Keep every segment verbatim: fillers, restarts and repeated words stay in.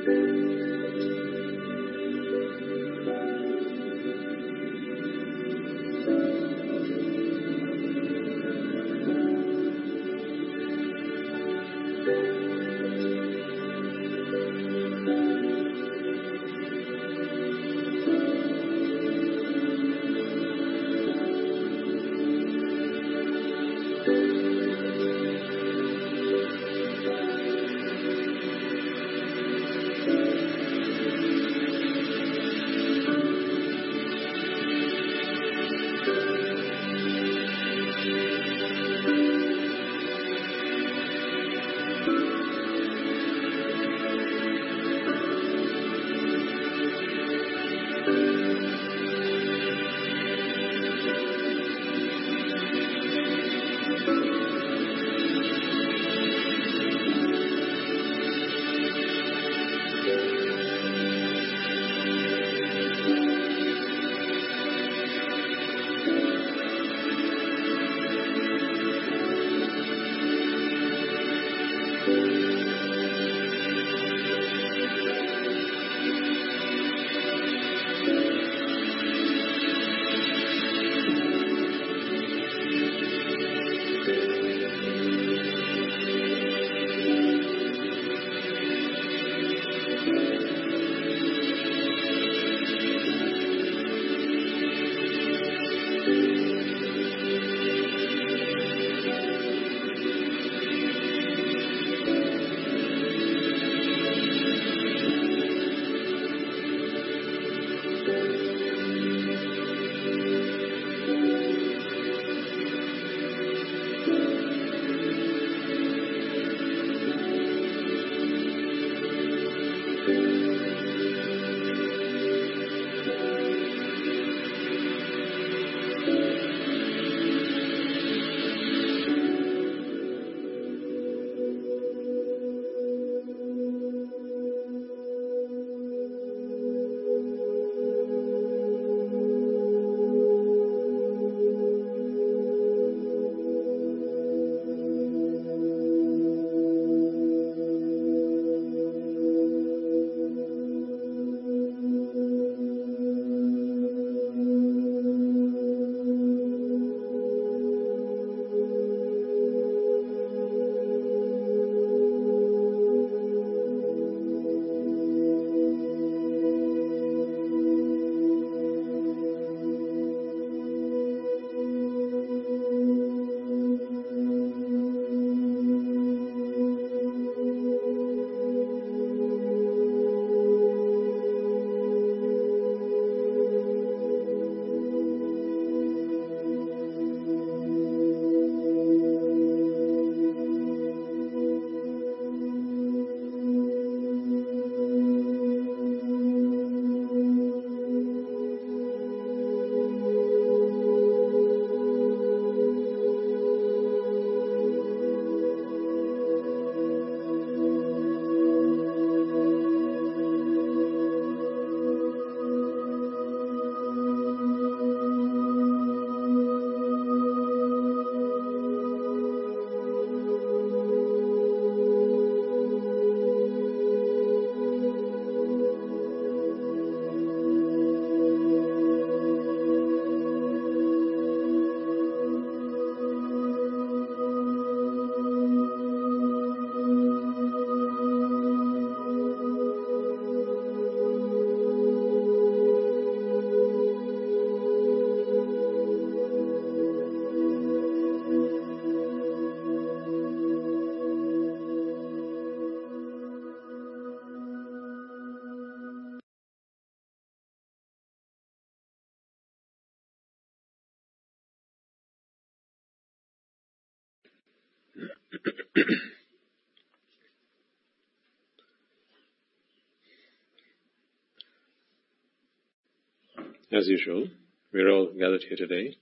As usual, we are all gathered here today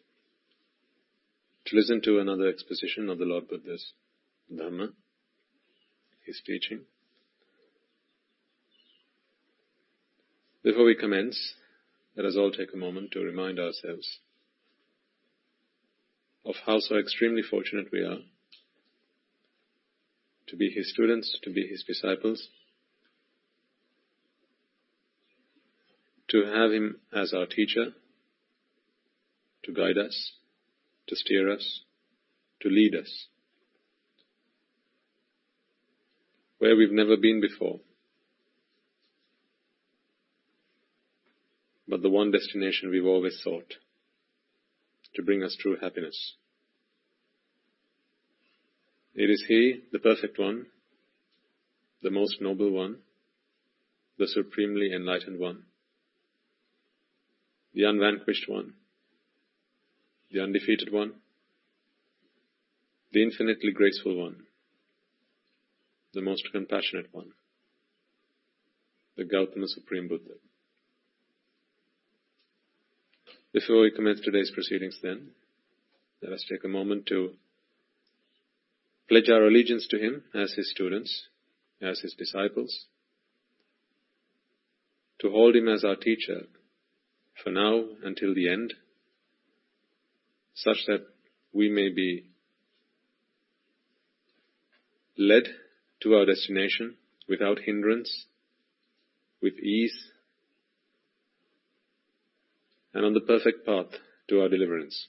to listen to another exposition of the Lord Buddha's Dhamma, his teaching. Before we commence, let us all take a moment to remind ourselves of how so extremely fortunate we are to be his students, to be his disciples, to have him as our teacher, to guide us, to steer us, to lead us, where we've never been before, but the one destination we've always sought, to bring us true happiness. It is He, the perfect one, the most noble one, the supremely enlightened one, the unvanquished one, the undefeated one, the infinitely graceful one, the most compassionate one, the Gautama Supreme Buddha. Before we commence today's proceedings then, let us take a moment to pledge our allegiance to Him as His students, as His disciples, to hold Him as our teacher for now until the end, such that we may be led to our destination without hindrance, with ease, and on the perfect path to our deliverance.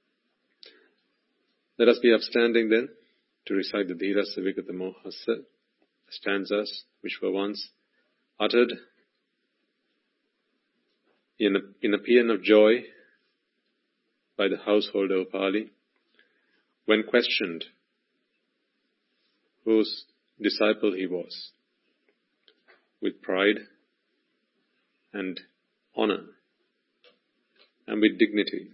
Let us be upstanding then to recite the Dhirassa Vigata Mohassa stanzas which were once uttered in a, in a paean of joy by the householder Upali when questioned whose disciple he was, with pride and honor and with dignity,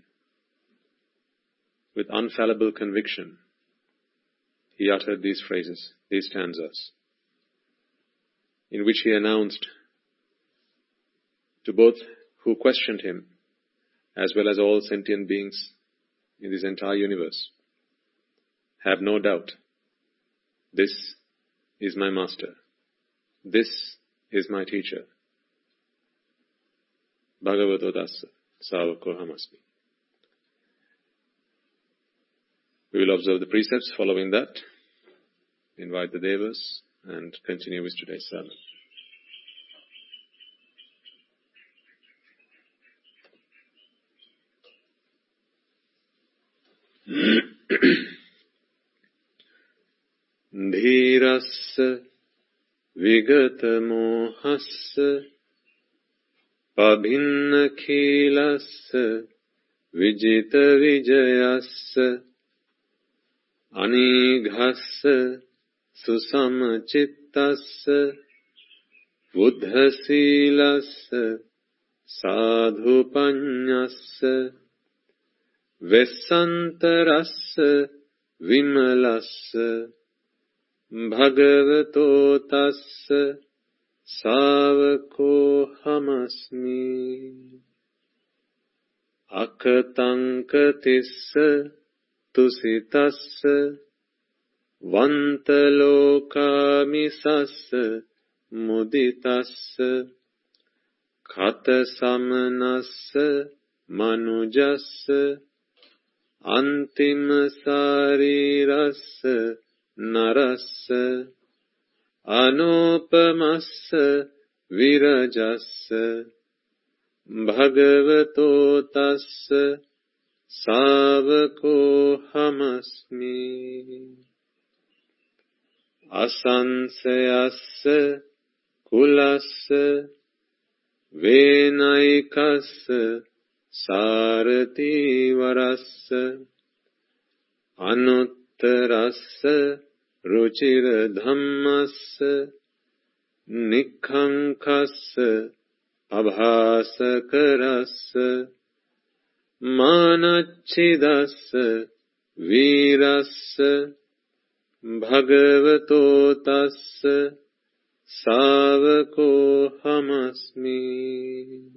with unfallible conviction, he uttered these phrases, these stanzas, in which he announced to both who questioned him, as well as all sentient beings in this entire universe, have no doubt, this is my master, this is my teacher, Bhagavato Dassa Savako Hamasmi. We will observe the precepts. Following that, invite the Devas and continue with today's sermon. Dhirassa Vigata Mohassa Pabhinna Khilassa Vijita Vijayassa Anighassa Susamachitassa Buddha Silassa Sadhupanyassa Vesantarassa Vimalassa Bhagavato Tassa Savako Hamasmi Akatankatissa Tusitassa Vantalokamissassa Muditassa Khatasamanassa Manujassa Antima Sarirassa Narassa Anupamassa Virajassa Bhagavato Tassa Savako Hamasmi Asansayassa Kulassa Venaikassa Sarati Varassa Anuttarassa Ruchira Dhammassa Nikhankassa Abhasakarassa Manachidassa Virassa Bhagavato Tassa Savako Hamasmi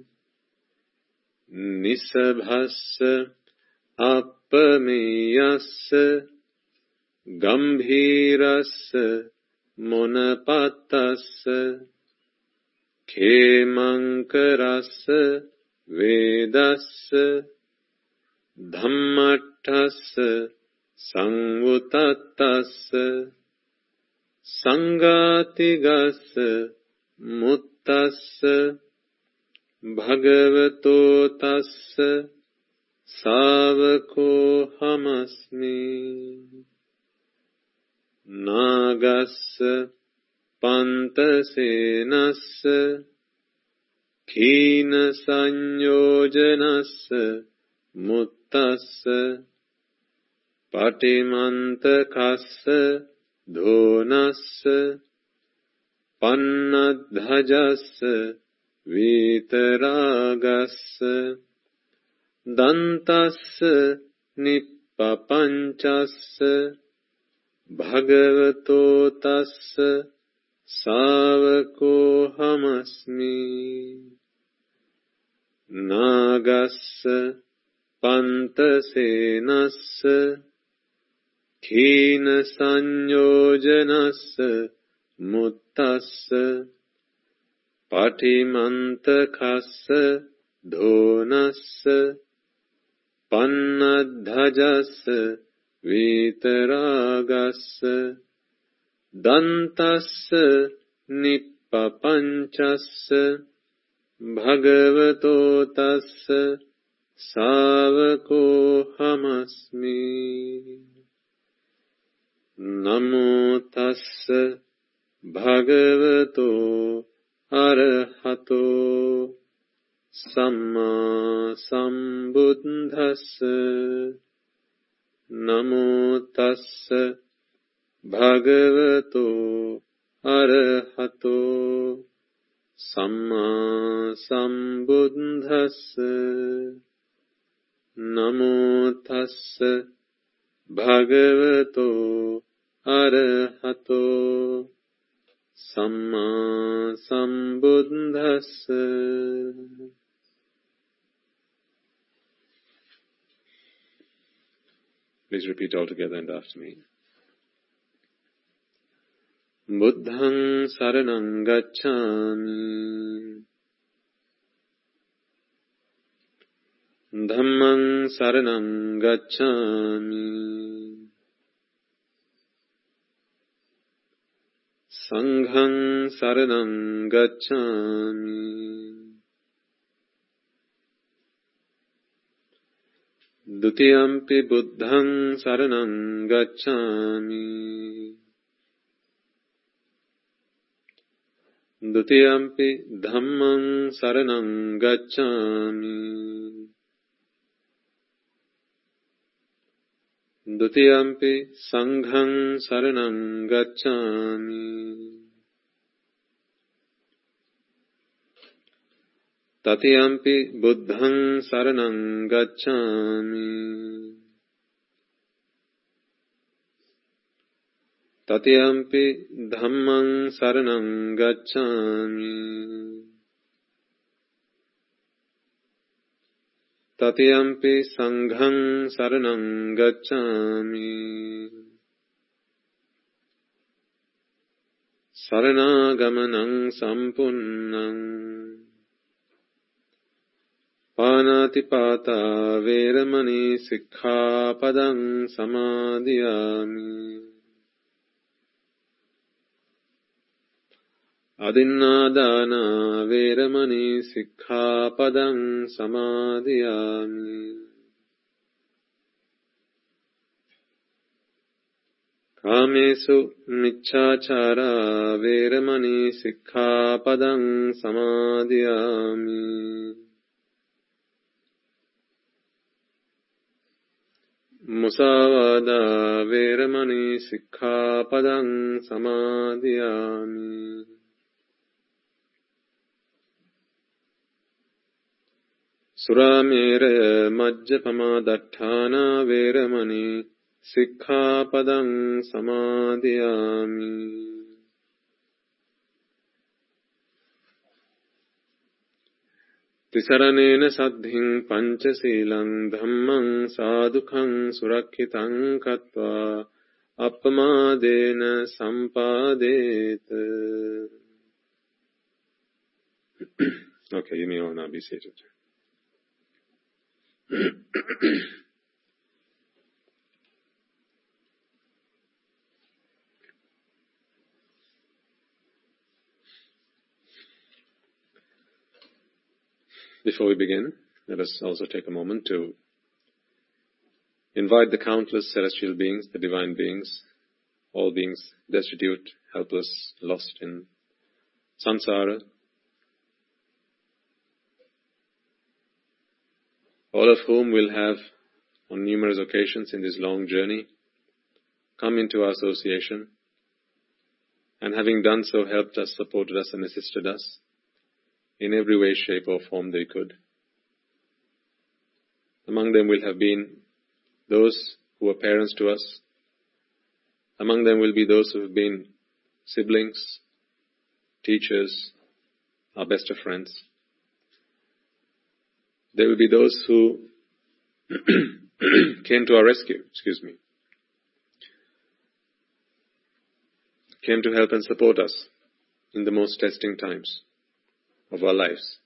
Nisabhassa Appameyassa Gambhirassa Monapatassa Khemankarassa Vedassa Dhammattassa Sangutattassa Sangatigassa Muttassa Bhagavato tassa savako hamasmi nagassa pantasenassa khina sanyojanassa muttassa patimantakassa dhonassa pannadhajassa vitaragassa dantassa nippapanchassa bhagavato tassa savako hamasmi nagassa pantasenassa khina sanyojanassa muttassa patimantakassa dhonassa pannadhajassa vitaragassa dantassa nippapanchassa bhagavato tassa savako hamasmi namo tassa bhagavato arahato samma sambuddhassa namo tassa bhagavato arahato samma sambuddhassa namo tassa bhagavato arahato samma sambuddhassa. Please repeat all together and after me. Buddhaṃ saraṇaṃ gacchāmi Dhammaṃ saraṇaṃ gacchāmi Saṅghaṃ saraṇaṃ gacchāmi Dutiyampi buddhaṃ saraṇaṃ gacchāmi Dutiyampi dhammaṃ saraṇaṃ gacchāmi Dutiyampi saṅghaṃ saraṇaṃ gacchāmi Tatiyampi buddhaṃ saraṇaṃ gacchāmi Tatiyampi dhammaṃ saraṇaṃ gacchāmi Tatiyampi saṅghaṃ saraṇaṃ gacchāmi Saranāgamaṇaṃ sampunnaṃ Pānātipātā vēramaṇī sikkhapaдаṃ samādhiyāmi Adinādāna vēramaṇī sikkhapaдаṃ samādhiyāmi Kāmesu miccāchārā vēramaṇī sikkhapadaṃ samādhiyāmi Musāvādā vēramaṇī sikkhapadaṃ samādhiyāmi Surāmeraya majjapamā daṭṭhānā vēramaṇī sikkhapadaṃ samādhiyāmi Tisaranena saddhiṃ pañcasīlaṃ dhammaṃ sādhukaṃ surakkhitāṃ kattvā appamādena sampādeta. Okay, you may all now be seated. Before we begin, let us also take a moment to invite the countless celestial beings, the divine beings, all beings destitute, helpless, lost in samsara, all of whom will have, on numerous occasions in this long journey, come into our association, and having done so, helped us, supported us, and assisted us in every way, shape, or form they could. Among them will have been those who are parents to us. Among them will be those who have been siblings, teachers, our best of friends. There will be those who came to our rescue, excuse me, came to help and support us in the most testing times of our lives.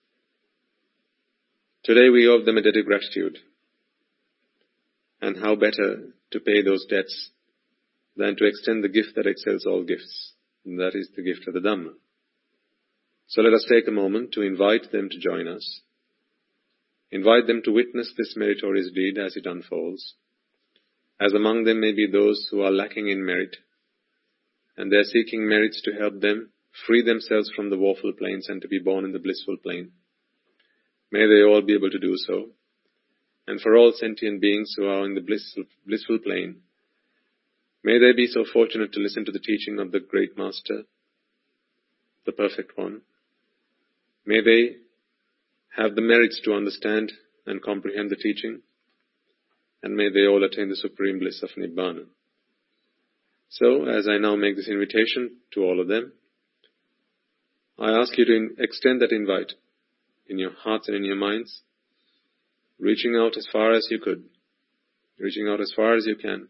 Today we owe them a debt of gratitude. And how better to pay those debts than to extend the gift that excels all gifts, and that is the gift of the Dhamma. So let us take a moment to invite them to join us. Invite them to witness this meritorious deed as it unfolds, as among them may be those who are lacking in merit, and they are seeking merits to help them free themselves from the woeful planes and to be born in the blissful plane. May they all be able to do so. And for all sentient beings who are in the blissful, blissful plane, may they be so fortunate to listen to the teaching of the Great Master, the Perfect One. May they have the merits to understand and comprehend the teaching, and may they all attain the supreme bliss of Nibbana. So, as I now make this invitation to all of them, I ask you to in- extend that invite in your hearts and in your minds, reaching out as far as you could, reaching out as far as you can.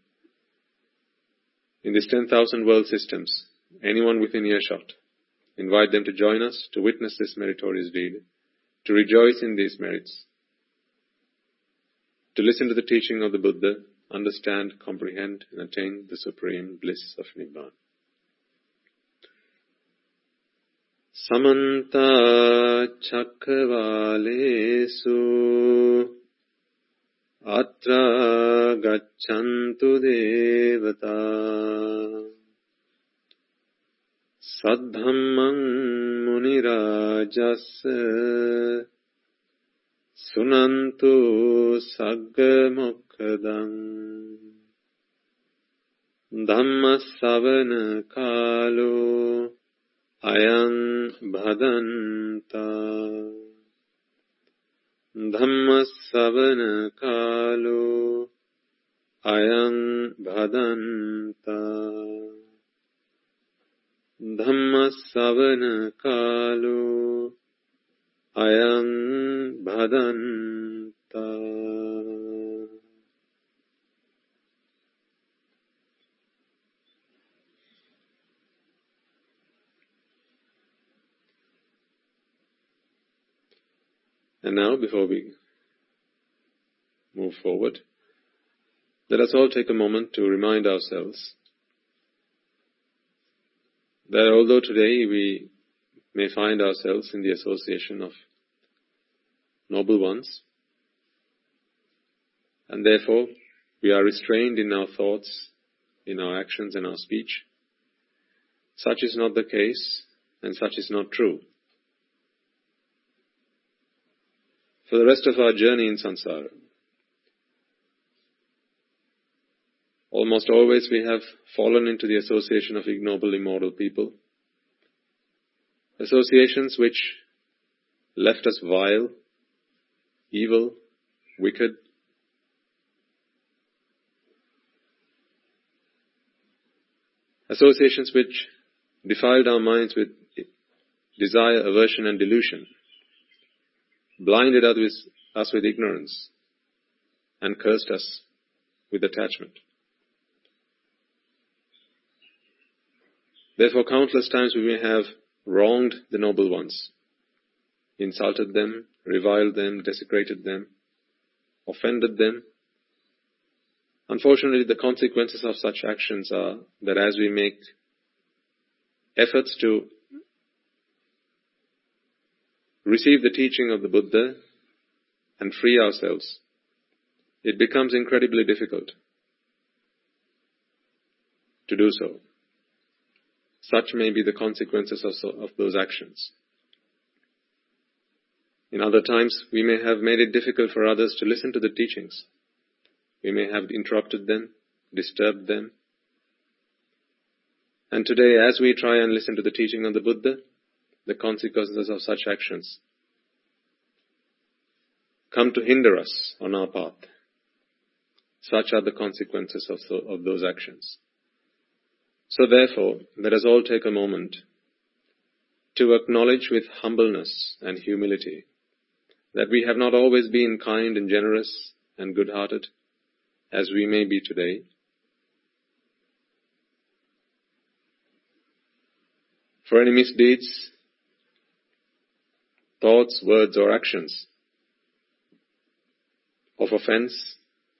In these ten thousand world systems, anyone within earshot, invite them to join us to witness this meritorious deed, to rejoice in these merits, to listen to the teaching of the Buddha, understand, comprehend, and attain the supreme bliss of Nibbana. Samanta Chakravalesu Atra Gachantu Devata Saddhammang Munirajassa Sunantu Saggamokkadang Dhammasavana Kalo Ayang Bhadanta Dhammasavana Kalo Ayang Bhadanta Dhammasavana Kalo Ayang Bhadanta. And now, before we move forward, let us all take a moment to remind ourselves that although today we may find ourselves in the association of noble ones, and therefore we are restrained in our thoughts, in our actions and our speech, such is not the case, and such is not true. For the rest of our journey in samsara, almost always we have fallen into the association of ignoble, immoral people, associations which left us vile, evil, wicked, associations which defiled our minds with desire, aversion and delusion, blinded us with, us with ignorance, and cursed us with attachment. Therefore, countless times we may have wronged the noble ones, insulted them, reviled them, desecrated them, offended them. Unfortunately, the consequences of such actions are that as we make efforts to receive the teaching of the Buddha and free ourselves, it becomes incredibly difficult to do so. Such may be the consequences of, of those actions. In other times, we may have made it difficult for others to listen to the teachings. We may have interrupted them, disturbed them. And today, as we try and listen to the teaching of the Buddha, the consequences of such actions come to hinder us on our path. Such are the consequences of, so, of those actions. So therefore, let us all take a moment to acknowledge with humbleness and humility that we have not always been kind and generous and good-hearted as we may be today. For any misdeeds, thoughts, words or actions of offense,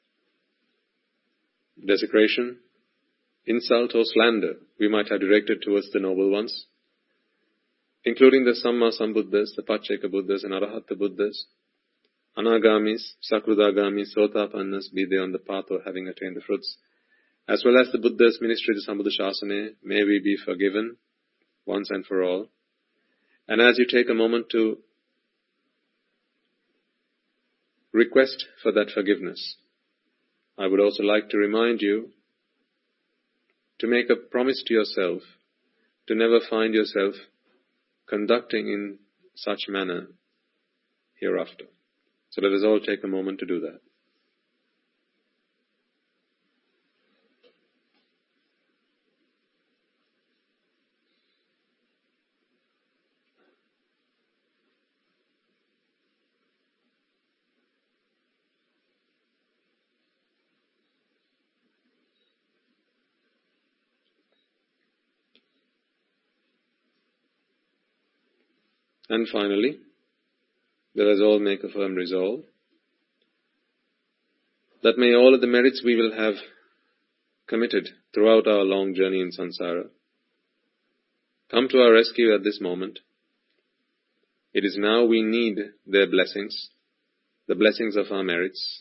desecration, insult or slander we might have directed towards the noble ones, including the Samma Sambuddhas, the Pacceka Buddhas and Arahata Buddhas, Anagamis, Sakrudagamis, Sotapannas, be they on the path or having attained the fruits, as well as the Buddha's ministry, the Sambuddha Shasana, may we be forgiven once and for all. And as you take a moment to request for that forgiveness, I would also like to remind you to make a promise to yourself to never find yourself conducting in such manner hereafter. So let us all take a moment to do that. And finally, let us all make a firm resolve that may all of the merits we will have committed throughout our long journey in samsara come to our rescue at this moment. It is now we need their blessings, the blessings of our merits.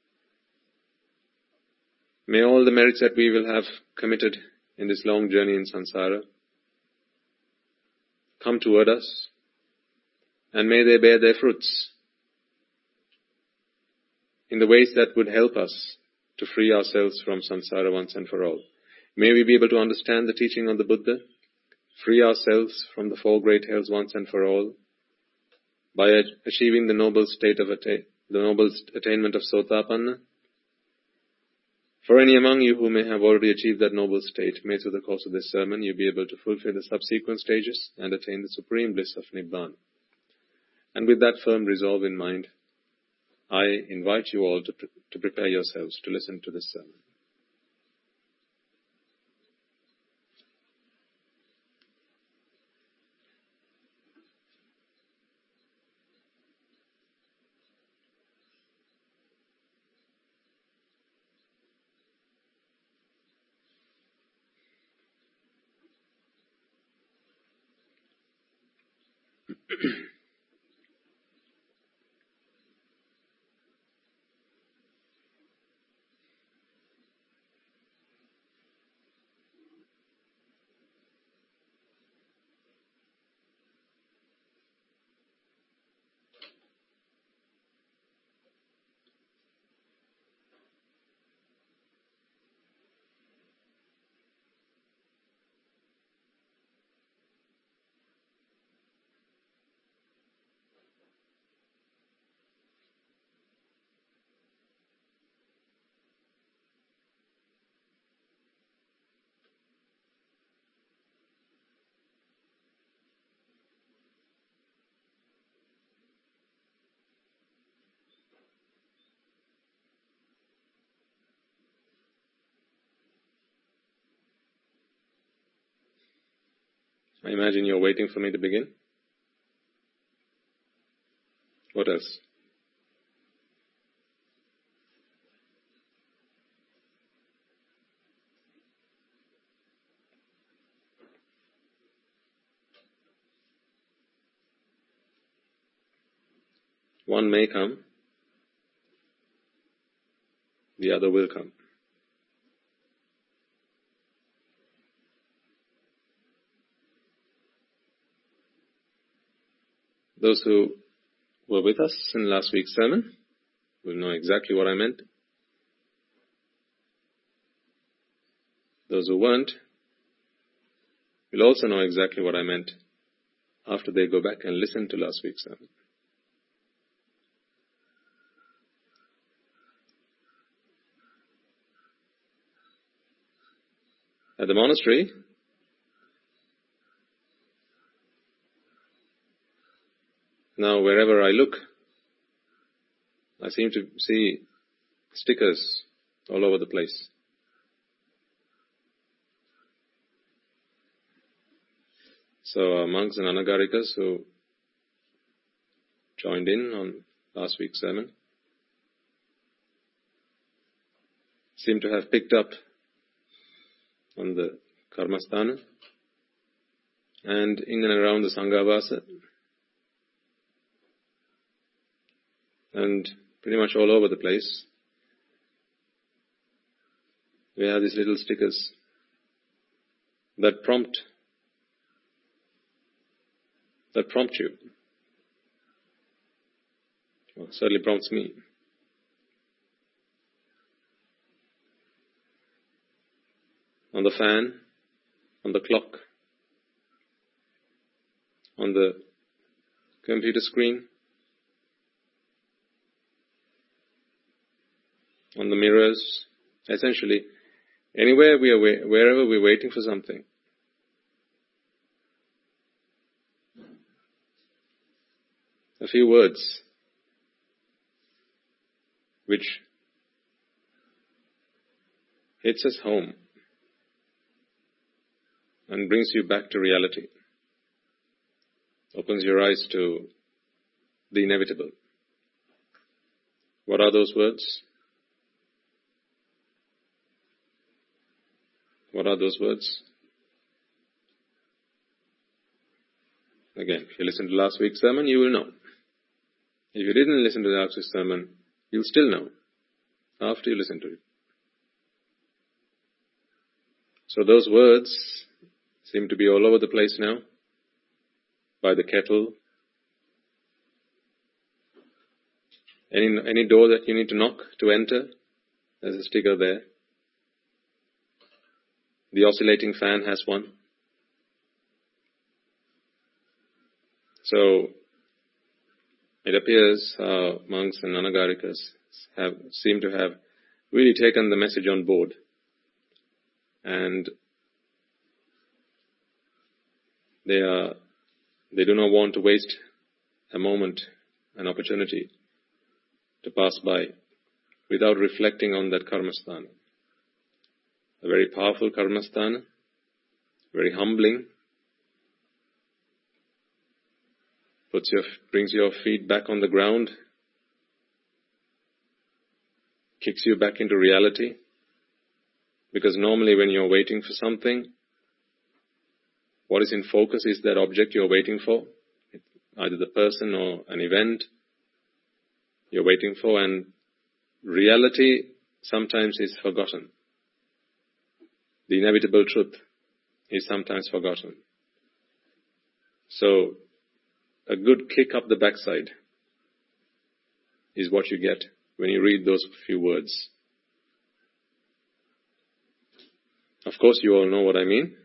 May all the merits that we will have committed in this long journey in samsara come toward us, and may they bear their fruits in the ways that would help us to free ourselves from samsara once and for all. May we be able to understand the teaching of the Buddha, free ourselves from the four great hells once and for all, by achieving the noble state of atta- the noble attainment of Sotapanna. For any among you who may have already achieved that noble state, may through the course of this sermon you be able to fulfill the subsequent stages and attain the supreme bliss of Nibbana. And with that firm resolve in mind, I invite you all to, pre- to prepare yourselves to listen to this sermon. I imagine you're waiting for me to begin. What else? One may come, the other will come. Those who were with us in last week's sermon will know exactly what I meant. Those who weren't will also know exactly what I meant after they go back and listen to last week's sermon. At the monastery, now wherever I look, I seem to see stickers all over the place. So our monks and anagarikas who joined in on last week's sermon seem to have picked up on the karmasthana and in and around the Sanghāvāsa and pretty much all over the place. We have these little stickers that prompt that prompt you. Well, it certainly prompts me. On the fan, on the clock, on the computer screen, on the mirrors, essentially anywhere we are, wherever we're waiting for something. A few words which hits us home and brings you back to reality, opens your eyes to the inevitable. What are those words? What are those words? Again, if you listen to last week's sermon, you will know. If you didn't listen to last week's sermon, you'll still know after you listen to it. So those words seem to be all over the place now. By the kettle. Any, any door that you need to knock to enter, there's a sticker there. The oscillating fan has one. So, it appears uh, monks and anagarikas have, seem to have really taken the message on board. And they are, they do not want to waste a moment, an opportunity to pass by without reflecting on that karmasthana. A very powerful karmasthana, very humbling, puts your, brings your feet back on the ground, kicks you back into reality. Because normally when you're waiting for something, what is in focus is that object you're waiting for, either the person or an event you're waiting for, and reality sometimes is forgotten. The inevitable truth is sometimes forgotten. So, a good kick up the backside is what you get when you read those few words. Of course, you all know what I mean.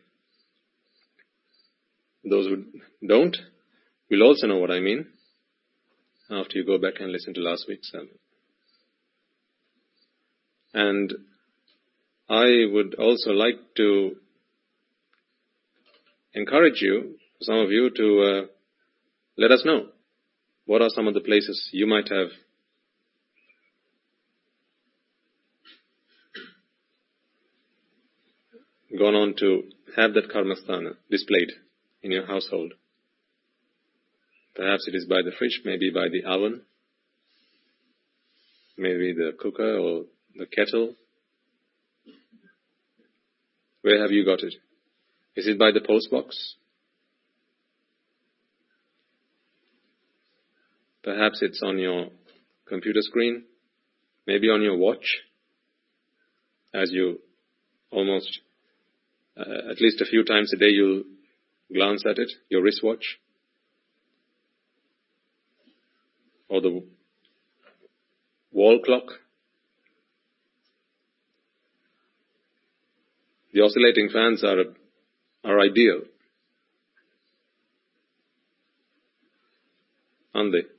Those who don't will also know what I mean after you go back and listen to last week's sermon. And I would also like to encourage you, some of you, to uh, let us know what are some of the places you might have gone on to have that karmasthana displayed in your household. Perhaps it is by the fridge, maybe by the oven, maybe the cooker or the kettle. Where have you got it? Is it by the post box? Perhaps it's on your computer screen, maybe on your watch, as you almost, uh, at least a few times a day you'll glance at it, your wristwatch, or the wall clock. The oscillating fans are, are ideal, aren't they?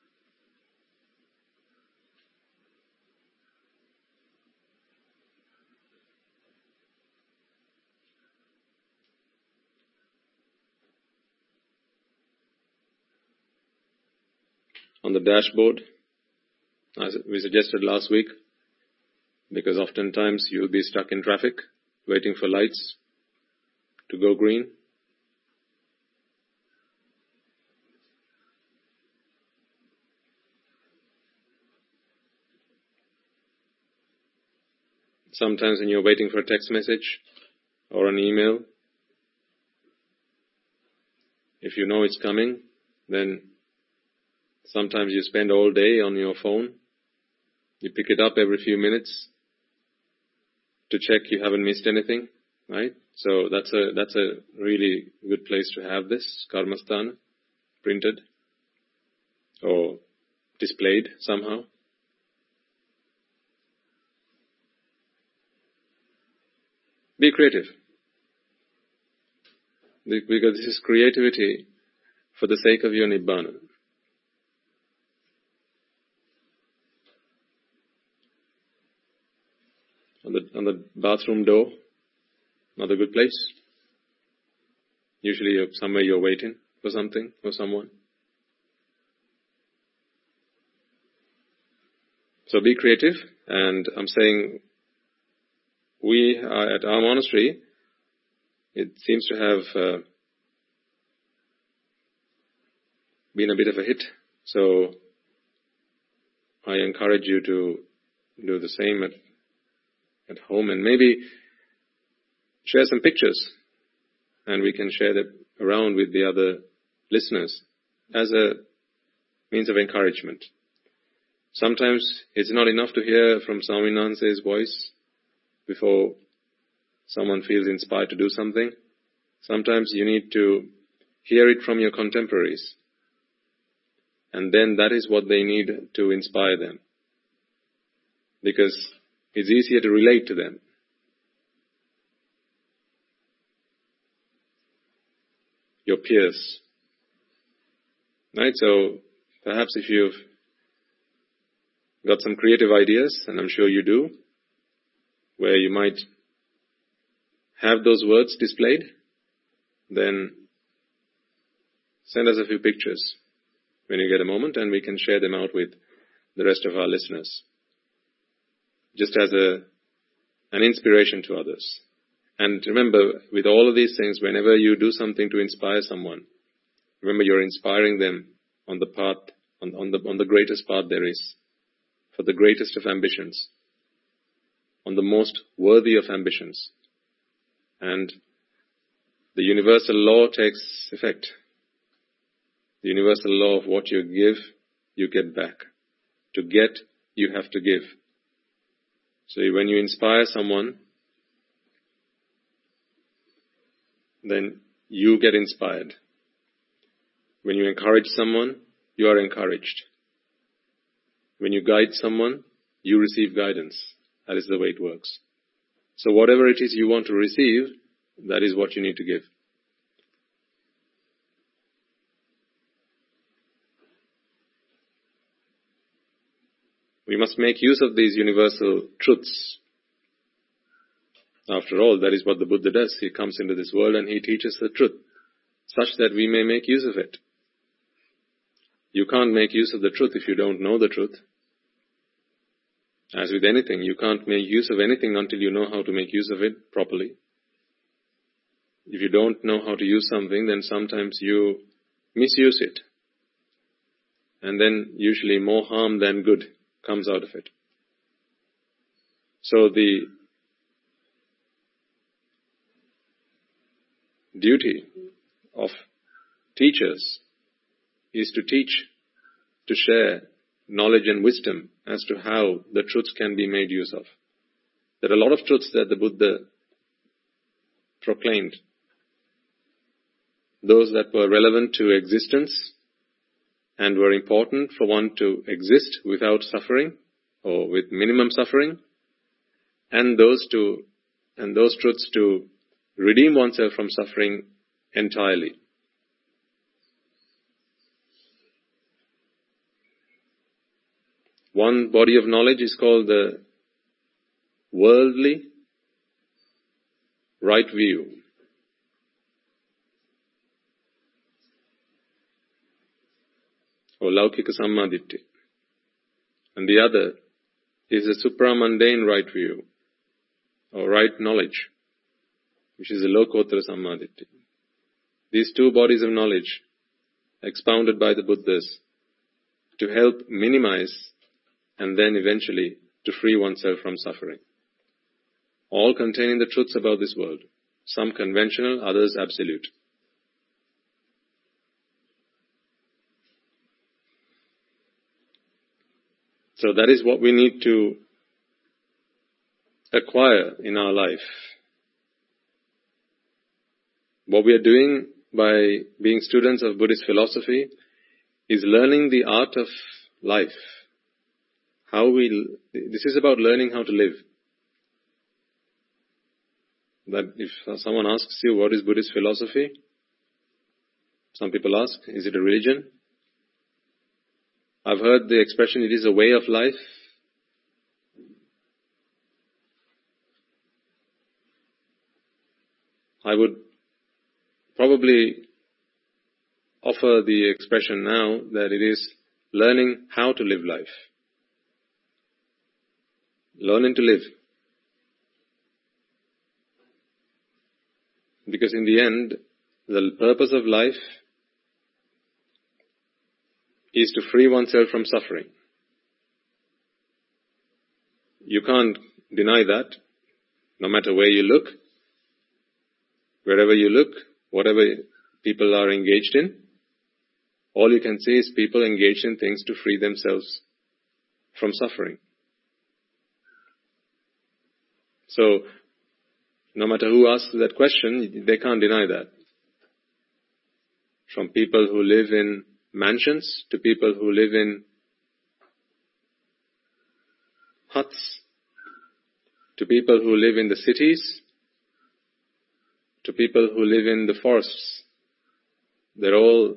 On the dashboard, as we suggested last week, because oftentimes you'll be stuck in traffic, waiting for lights to go green. Sometimes when you're waiting for a text message or an email, if you know it's coming, then sometimes you spend all day on your phone. You pick it up every few minutes to check you haven't missed anything, right? So that's a that's a really good place to have this karmasthana printed or displayed somehow. Be creative, because this is creativity for the sake of your nibbana. On the, on the bathroom door, another good place. Usually you're somewhere you're waiting for something or someone. So be creative, and I'm saying we are at our monastery, it seems to have uh, been a bit of a hit. So I encourage you to do the same at at home, and maybe share some pictures, and we can share them around with the other listeners as a means of encouragement. Sometimes it's not enough to hear from Swaminathan's voice before someone feels inspired to do something. Sometimes you need to hear it from your contemporaries, and then that is what they need to inspire them, because it's easier to relate to them. Your peers. Right? So perhaps if you've got some creative ideas, and I'm sure you do, where you might have those words displayed, then send us a few pictures when you get a moment, and we can share them out with the rest of our listeners, just as a an inspiration to others. And remember, with all of these things, whenever you do something to inspire someone, remember you're inspiring them on the path, on, on the on the greatest path there is, for the greatest of ambitions, on the most worthy of ambitions. And the universal law takes effect. The universal law of what you give, you get back. To get, you have to give. So when you inspire someone, then you get inspired. When you encourage someone, you are encouraged. When you guide someone, you receive guidance. That is the way it works. So whatever it is you want to receive, that is what you need to give. We must make use of these universal truths. After all, that is what the Buddha does. He comes into this world and he teaches the truth, such that we may make use of it. You can't make use of the truth if you don't know the truth. As with anything, you can't make use of anything until you know how to make use of it properly. If you don't know how to use something, then sometimes you misuse it. And then usually more harm than good comes out of it. So the duty of teachers is to teach to share knowledge and wisdom as to how the truths can be made use of. There are a lot of truths that the Buddha proclaimed. Those that were relevant to existence and were important for one to exist without suffering or with minimum suffering, and those to and those truths to redeem oneself from suffering entirely. One body of knowledge is called the worldly right view. Or Laukika Sammaditthi. And the other is the supramundane right view, or right knowledge, which is the Lokottara Sammaditthi. These two bodies of knowledge, expounded by the Buddhas, to help minimize and then eventually to free oneself from suffering. All containing the truths about this world, some conventional, others absolute. So that is what we need to acquire in our life. What we are doing by being students of Buddhist philosophy is learning the art of life. How we, this is about learning how to live. That if someone asks you what is Buddhist philosophy, some people ask, is it a religion? I've heard the expression, it is a way of life. I would probably offer the expression now that it is learning how to live life. Learning to live. Because in the end, the purpose of life is to free oneself from suffering. You can't deny that, no matter where you look, wherever you look, whatever people are engaged in, all you can see is people engaged in things to free themselves from suffering. So, no matter who asks that question, they can't deny that. From people who live in mansions to people who live in huts, to people who live in the cities, to people who live in the forests. They're all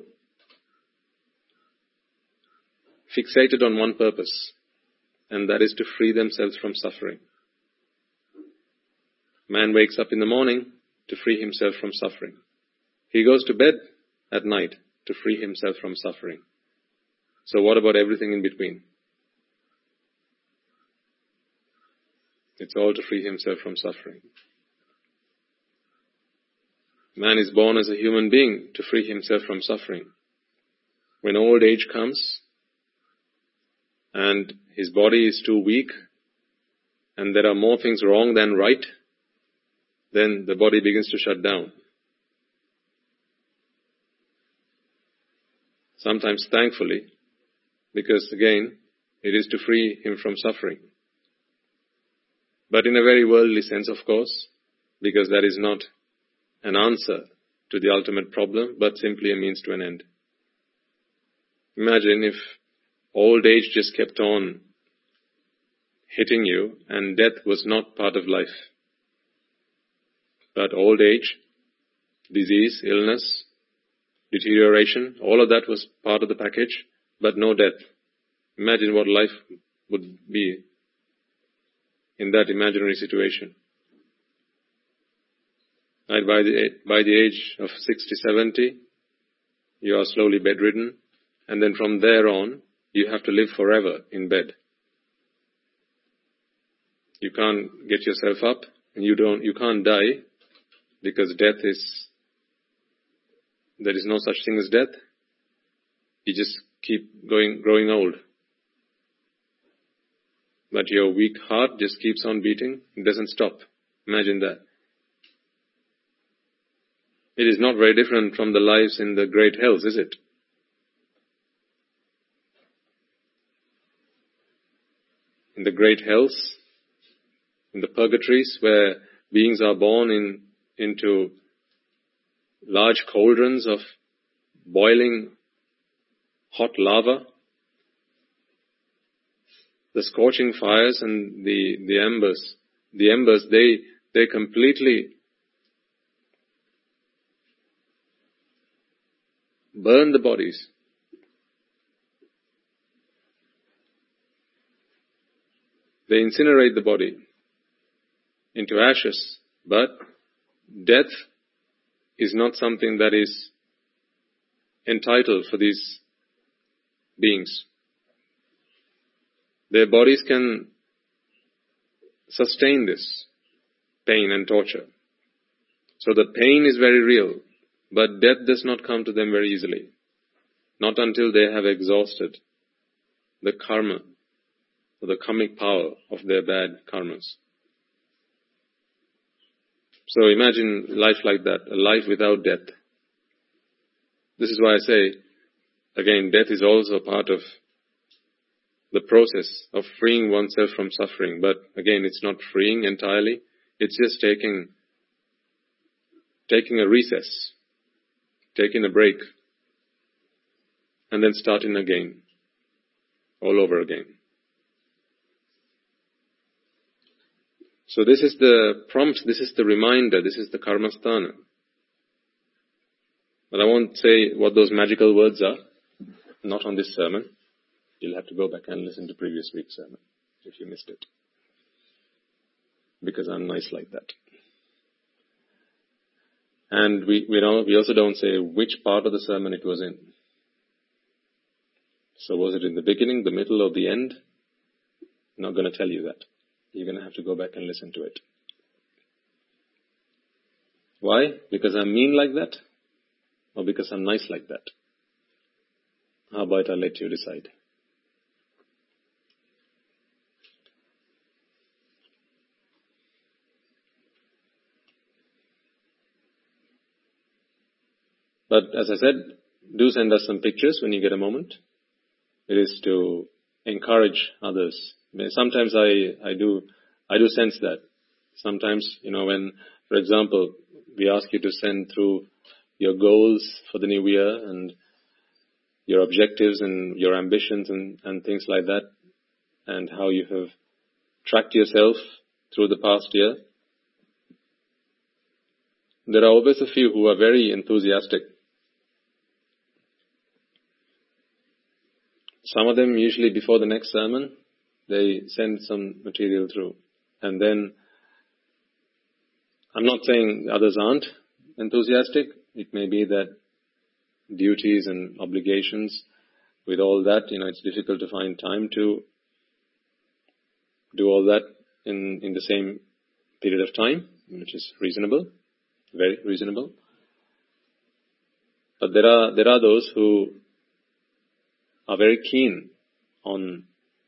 fixated on one purpose, and that is to free themselves from suffering. Man wakes up in the morning to free himself from suffering. He goes to bed at night to free himself from suffering. So what about everything in between? It's all to free himself from suffering. Man is born as a human being to free himself from suffering. When old age comes and his body is too weak and there are more things wrong than right, then the body begins to shut down. Sometimes thankfully, because again, it is to free him from suffering. But in a very worldly sense, of course, because that is not an answer to the ultimate problem, but simply a means to an end. Imagine if old age just kept on hitting you and death was not part of life. But old age, disease, illness, deterioration, all of that was part of the package, but no death. Imagine what life would be in that imaginary situation. Right, by the, by the age of sixty, seventy, you are slowly bedridden, and then from there on, you have to live forever in bed. You can't get yourself up, and you don't, you can't die, because death is, there is no such thing as death. You just keep going, growing old. But your weak heart just keeps on beating, it doesn't stop. Imagine that. It is not very different from the lives in the great hells, is it? in the great hells, in the purgatories where beings are born in into large cauldrons of boiling hot lava, the scorching fires and the, the embers. The embers, they, they completely burn the bodies. They incinerate the body into ashes. But death is not something that is entitled for these beings. Their bodies can sustain this pain and torture. So the pain is very real, but death does not come to them very easily. Not until they have exhausted the karma, or the karmic power of their bad karmas. So imagine life like that, a life without death. This is why I say, again, death is also part of the process of freeing oneself from suffering. But again, it's not freeing entirely. It's just taking, taking a recess, taking a break, and then starting again, all over again. So this is the prompt, this is the reminder, this is the karmasthana. But I won't say what those magical words are, not on this sermon. You'll have to go back and listen to previous week's sermon if you missed it. Because I'm nice like that. And we, we, don't, we also don't say which part of the sermon it was in. So was it in the beginning, the middle, or the end? I'm not going to tell you that. You're going to have to go back and listen to it. Why? Because I'm mean like that? Or because I'm nice like that? How about I let you decide? But as I said, do send us some pictures when you get a moment. It is to encourage others. Sometimes I, I do, I do sense that. Sometimes, you know, when, for example, we ask you to send through your goals for the new year and your objectives and your ambitions and, and things like that, and how you have tracked yourself through the past year. There are always a few who are very enthusiastic. Some of them, usually before the next sermon, they send some material through. And then, I'm not saying others aren't enthusiastic. It may be that duties and obligations, with all that, you know, it's difficult to find time to do all that in, in the same period of time, which is reasonable, very reasonable. But there are, there are those who are very keen on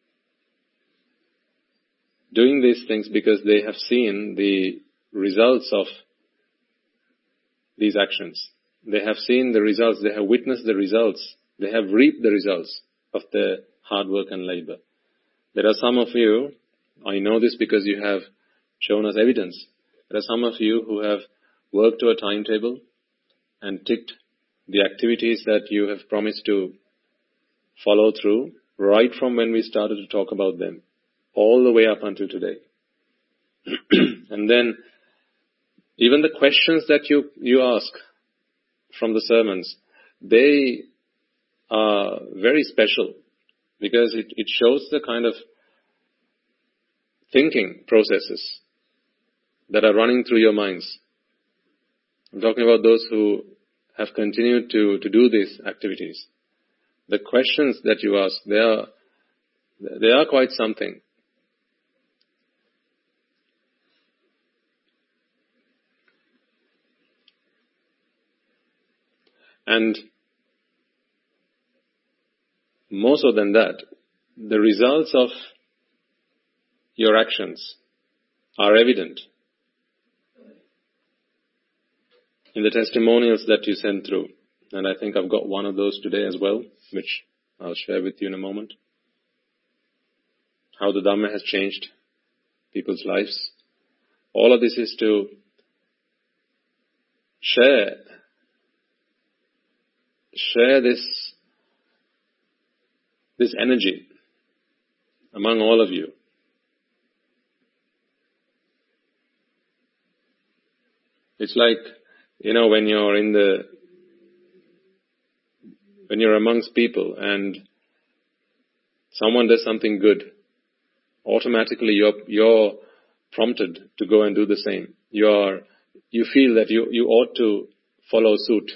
doing these things because they have seen the results of these actions. They have seen the results, they have witnessed the results, they have reaped the results of their hard work and labor. There are some of you, I know this because you have shown us evidence, there are some of you who have worked to a timetable and ticked the activities that you have promised to follow through right from when we started to talk about them, all the way up until today. And then, even the questions that you, you ask from the sermons, they are very special because it, it shows the kind of thinking processes that are running through your minds. I'm talking about those who have continued to, to do these activities. The questions that you ask, they are, they are quite something. And more so than that, the results of your actions are evident in the testimonials that you send through. And I think I've got one of those today as well, which I'll share with you in a moment. how the Dhamma has changed people's lives. All of this is to share, share this, this energy among all of you. It's like, you know, when you're in the, when you're amongst people and someone does something good, automatically you're, you're prompted to go and do the same. You're, you feel that you, you ought to follow suit.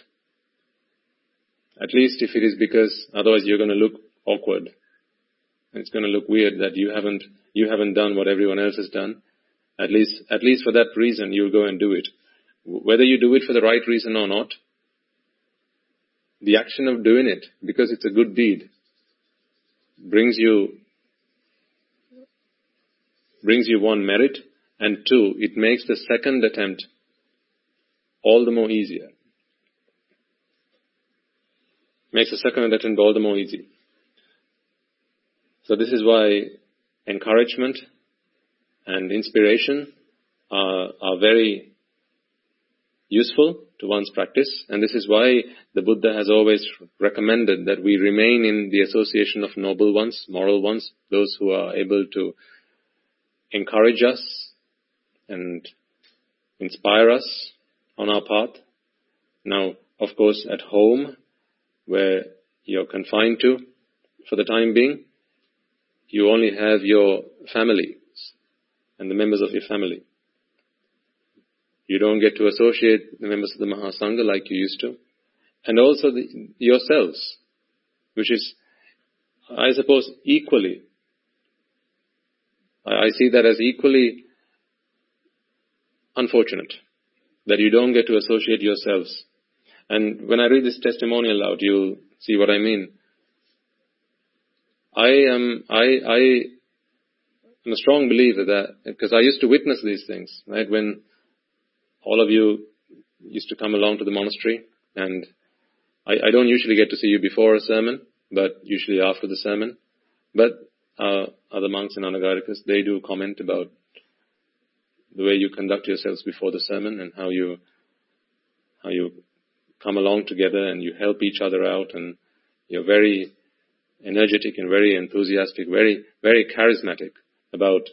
At least if it is because otherwise you're going to look awkward. It's going to look weird that you haven't, you haven't done what everyone else has done. At least, at least for that reason, you'll go and do it. Whether you do it for the right reason or not, the action of doing it, because it's a good deed, brings you, brings you one, merit, and two, it makes the second attempt all the more easier. Makes the second attempt all the more easy. So this is why encouragement and inspiration are, are very useful to one's practice, and this is why the Buddha has always recommended that we remain in the association of noble ones, moral ones, those who are able to encourage us and inspire us on our path. Now, of course, at home, where you're confined to for the time being, you only have your family and the members of your family. You don't get to associate the members of the Mahasangha like you used to. And also the, yourselves, which is, I suppose, equally. I, I see that as equally unfortunate, that you don't get to associate yourselves. And when I read this testimonial out, you'll see what I mean. I am, I, I am a strong believer that, because I used to witness these things, right, when all of you used to come along to the monastery, and I, I don't usually get to see you before a sermon, but usually after the sermon. But uh, other monks and Anagarikas, they do comment about the way you conduct yourselves before the sermon and how you how you come along together and you help each other out, and you're very energetic and very enthusiastic, very very charismatic about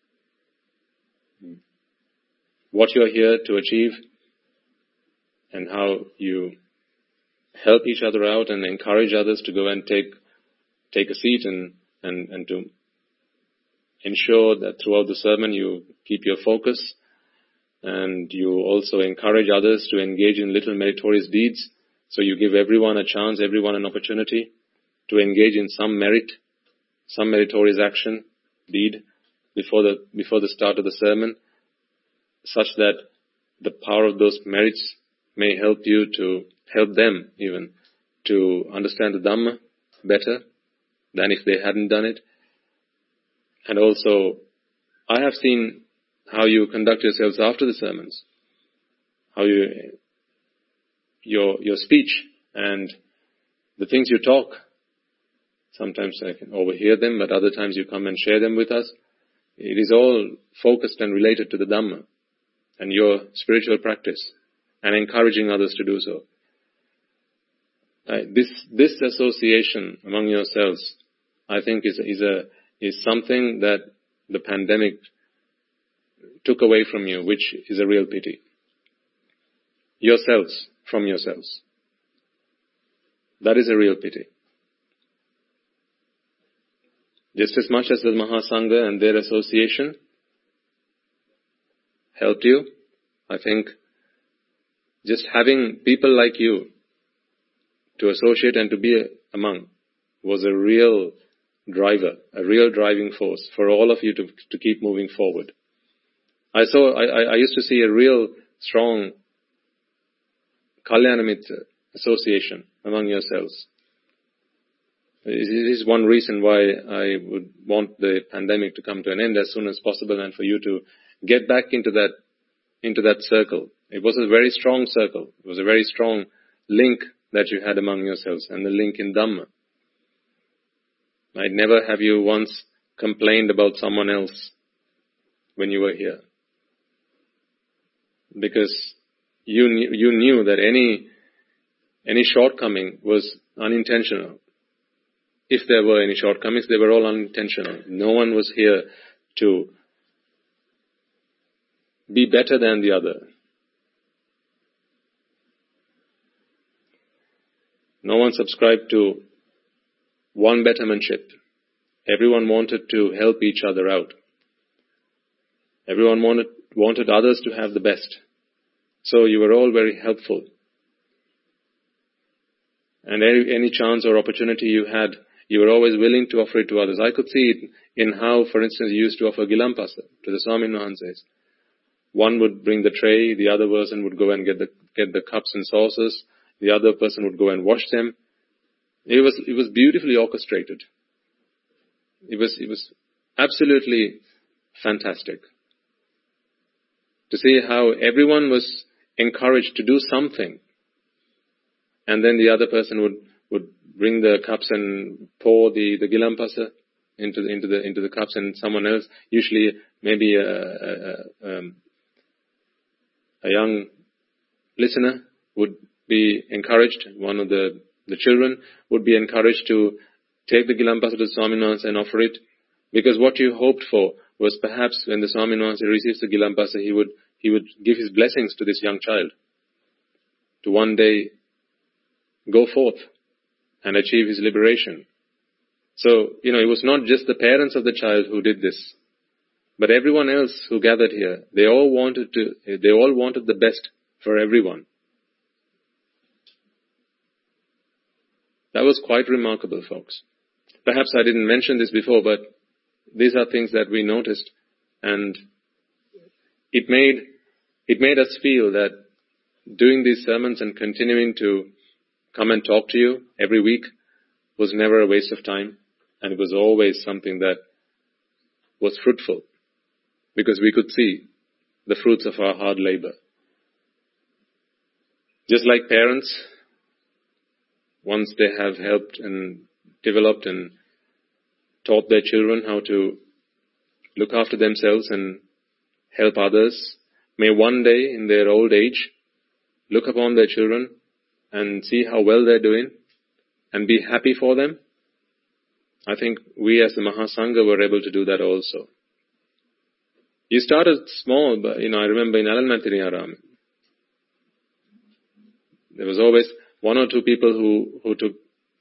what you're here to achieve and how you help each other out and encourage others to go and take take a seat and, and, and to ensure that throughout the sermon you keep your focus, and you also encourage others to engage in little meritorious deeds. So you give everyone a chance, everyone an opportunity to engage in some merit, some meritorious action, deed before the before the start of the sermon, such that the power of those merits may help you to help them even to understand the Dhamma better than if they hadn't done it. And also, I have seen how you conduct yourselves after the sermons, how you, your your speech and the things you talk. Sometimes I can overhear them, but other times you come and share them with us. It is all focused and related to the Dhamma and your spiritual practice, and encouraging others to do so. Uh, this this association among yourselves, I think, is is a is something that the pandemic took away from you, which is a real pity. Yourselves, from yourselves. That is a real pity. Just as much as the Mahasangha and their association helped you, I think just having people like you to associate and to be among was a real driver, a real driving force for all of you to, to keep moving forward. I saw, I, I used to see a real strong Kalyana Mitra association among yourselves. It is one reason why I would want the pandemic to come to an end as soon as possible, and for you to get back into that, into that circle. It was a very strong circle. It was a very strong link that you had among yourselves, and the link in Dhamma. I'd never have you once complained about someone else when you were here. Because you knew, you knew that any, any shortcoming was unintentional. If there were any shortcomings, they were all unintentional. No one was here to be better than the other. No one subscribed to one bettermentship. Everyone wanted to help each other out. Everyone wanted, wanted others to have the best. So you were all very helpful. And any, any chance or opportunity you had, you were always willing to offer it to others. I could see it in how, for instance, you used to offer Gilampasa to the Swamin Wahanses. One would bring the tray, the other person would go and get the, get the cups and saucers, the other person would go and wash them. It was, it was beautifully orchestrated. It was, it was absolutely fantastic to see how everyone was encouraged to do something. And then the other person would, would bring the cups and pour the, the Gilampasa into the, into the, into the cups, and someone else, usually maybe a, a, a, um, a young listener would be encouraged, one of the, the children would be encouraged to take the Gilampasa to the Swamin Wahanse and offer it, because what you hoped for was perhaps when the Swamin Wahanse receives the Gilampasa, he would, he would give his blessings to this young child to one day go forth and achieve his liberation. So, you know, it was not just the parents of the child who did this, but everyone else who gathered here. They all wanted to, they all wanted the best for everyone. That was quite remarkable, folks. Perhaps I didn't mention this before, but these are things that we noticed, and it made, it made us feel that doing these sermons and continuing to come and talk to you every week was never a waste of time, and it was always something that was fruitful, because we could see the fruits of our hard labor. Just like parents, once they have helped and developed and taught their children how to look after themselves and help others, may one day in their old age look upon their children and see how well they're doing and be happy for them. I think we as the Mahasangha were able to do that also. You started small, but, you know, I remember in Alanmantiniyaram, there was always one or two people who, who took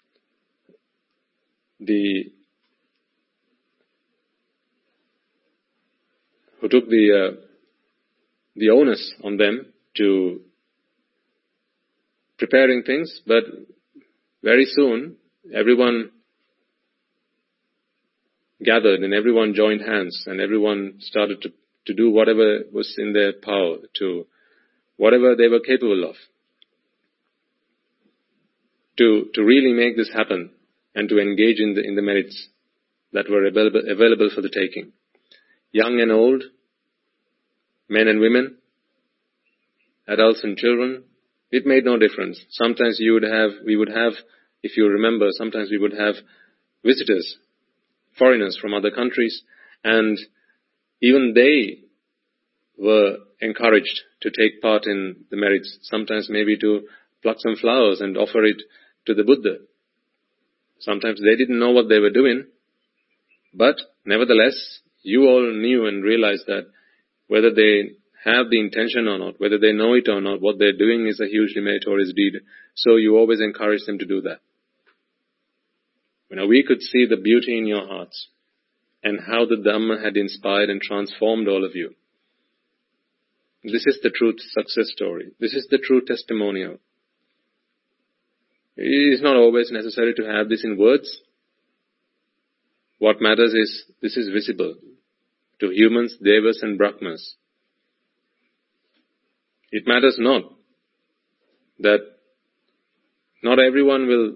the, who took the, uh, the onus on them to preparing things, but very soon everyone gathered and everyone joined hands and everyone started to, to do whatever was in their power, to whatever they were capable of, to, to really make this happen and to engage in the, in the merits that were available, available for the taking. Young and old, men and women, adults and children, it made no difference. Sometimes you would have, we would have, if you remember, sometimes we would have visitors, foreigners from other countries, and even they were encouraged to take part in the merits, sometimes maybe to pluck some flowers and offer it to the Buddha. Sometimes they didn't know what they were doing, but nevertheless, you all knew and realized that whether they have the intention or not, whether they know it or not, what they're doing is a hugely meritorious deed. So you always encourage them to do that. You know, we could see the beauty in your hearts and how the Dhamma had inspired and transformed all of you. This is the true success story. This is the true testimonial. It is not always necessary to have this in words. What matters is this is visible to humans, devas and brahmas. It matters not that not everyone will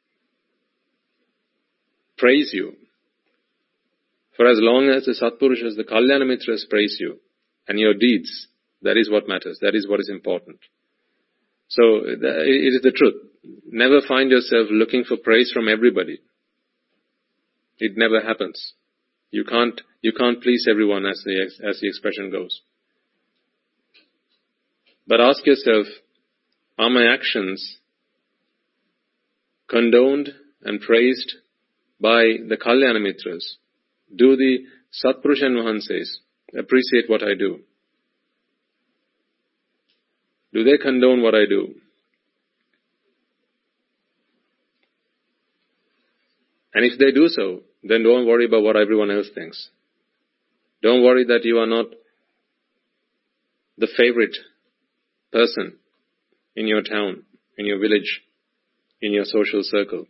praise you. For as long as the Satpurushas, the Kalyana Mitras praise you and your deeds, that is what matters. That is what is important. So it is the truth. Never find yourself looking for praise from everybody. It never happens. You can't, you can't please everyone, as the, as the expression goes. But ask yourself, are my actions condoned and praised by the Kalyana Mitras? Do the Satpurusha and Mahanses appreciate what I do? Do they condone what I do? And if they do so, then don't worry about what everyone else thinks. Don't worry that you are not the favorite person in your town, in your village, in your social circle.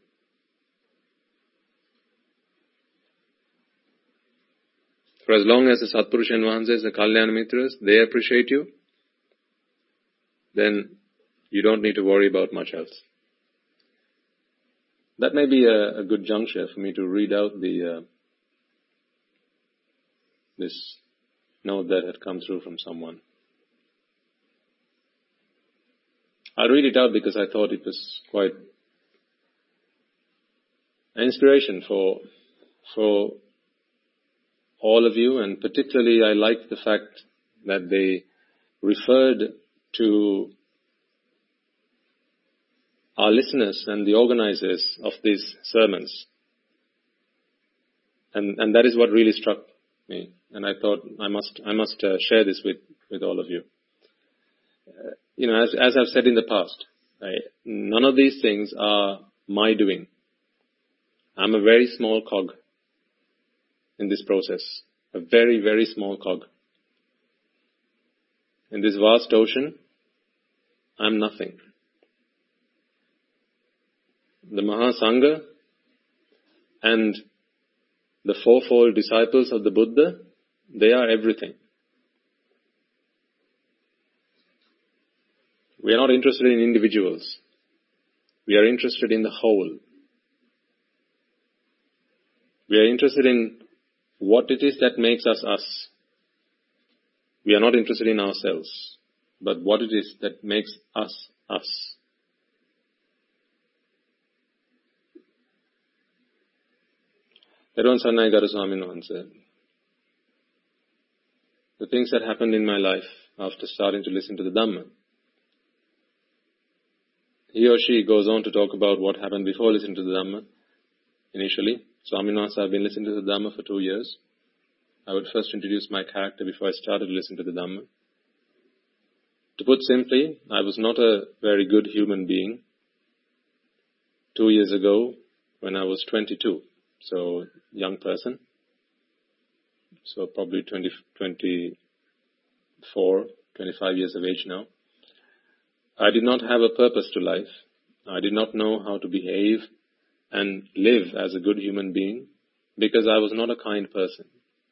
For as long as the Satpurusha and Mahanses, the Kalyana Mitras, they appreciate you, then you don't need to worry about much else. That may be a, a good juncture for me to read out the uh, this note that had come through from someone. I'll read it out because I thought it was quite an inspiration for for all of you, and particularly I liked the fact that they referred to our listeners and the organizers of these sermons. And, and that is what really struck me. And I thought I must, I must uh, share this with, with all of you. Uh, you know, as, as I've said in the past, I, none of these things are my doing. I'm a very small cog in this process. A very, very small cog. In this vast ocean, I'm nothing. The Mahasangha and the fourfold disciples of the Buddha, they are everything. We are not interested in individuals. We are interested in the whole. We are interested in what it is that makes us us. We are not interested in ourselves, but what it is that makes us us. Teruvan Saranai Garu Swamin Wahanse. The things that happened in my life after starting to listen to the Dhamma. He or she goes on to talk about what happened before listening to the Dhamma. Initially, Swamin Wahanse, I've been listening to the Dhamma for two years. I would first introduce my character before I started to listen to the Dhamma. To put simply, I was not a very good human being two years ago when I was twenty-two. So, young person. So, probably twenty, twenty-four, twenty-five years of age now. I did not have a purpose to life. I did not know how to behave and live as a good human being because I was not a kind person.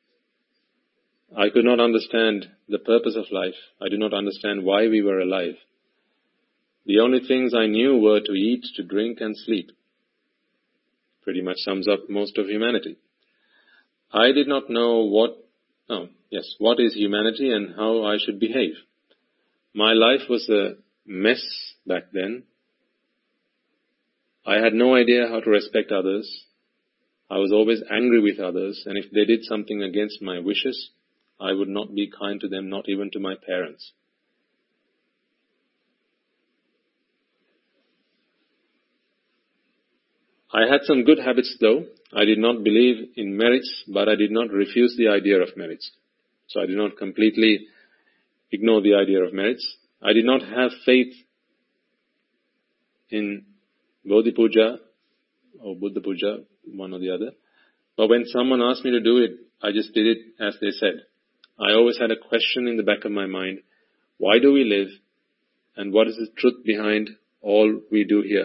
I could not understand the purpose of life. I did not understand why we were alive. The only things I knew were to eat, to drink and sleep. Pretty much sums up most of humanity. I did not know what, oh, yes, what is humanity and how I should behave. My life was a mess back then. I had no idea how to respect others. I was always angry with others, and if they did something against my wishes, I would not be kind to them, not even to my parents. I had some good habits though. I did not believe in merits, but I did not refuse the idea of merits. So I did not completely ignore the idea of merits. I did not have faith in Bodhi Puja or Buddha Puja, one or the other. But when someone asked me to do it, I just did it as they said. I always had a question in the back of my mind. Why do we live? And what is the truth behind all we do here?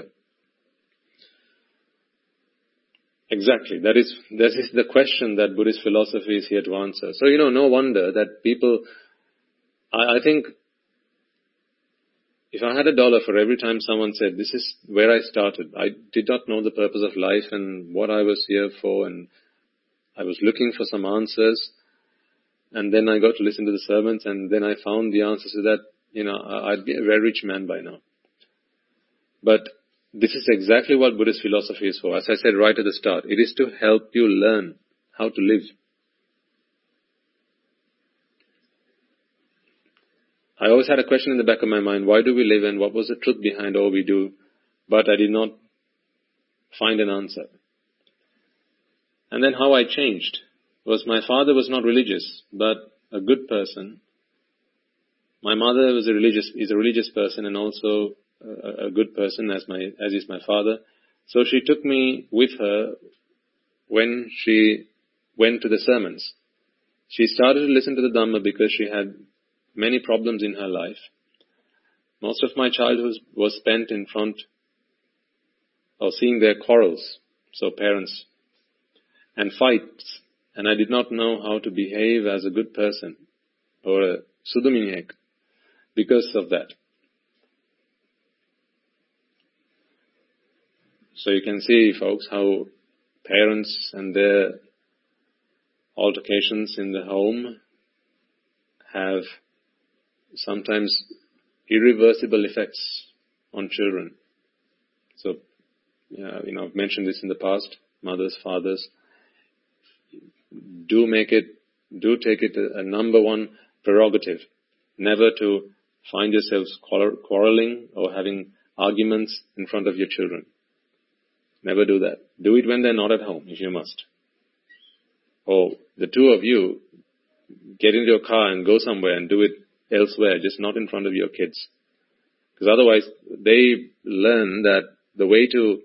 Exactly. That is, that is the question that Buddhist philosophy is here to answer. So, you know, no wonder that people, I, I think, if I had a dollar for every time someone said, this is where I started, I did not know the purpose of life and what I was here for, and I was looking for some answers, and then I got to listen to the sermons, and then I found the answers to that, you know, I'd be a very rich man by now. But this is exactly what Buddhist philosophy is for. As I said right at the start, it is to help you learn how to live. I always had a question in the back of my mind, why do we live and what was the truth behind all we do? But I did not find an answer. And then how I changed was my father was not religious, but a good person. My mother was a religious, is a religious person and also a, a good person as my, as is my father. So she took me with her when she went to the sermons. She started to listen to the Dhamma because she had many problems in her life. Most of my childhood was spent in front of seeing their quarrels, so parents, and fights, and I did not know how to behave as a good person or a suduminiek because of that. So you can see, folks, how parents and their altercations in the home have sometimes irreversible effects on children. So, yeah, you know, I've mentioned this in the past, mothers, fathers, do make it, do take it a, a number one prerogative, never to find yourselves quarreling or having arguments in front of your children. Never do that. Do it when they're not at home, if you must. Or the two of you get into your car and go somewhere and do it elsewhere, just not in front of your kids. Because otherwise, they learn that the way to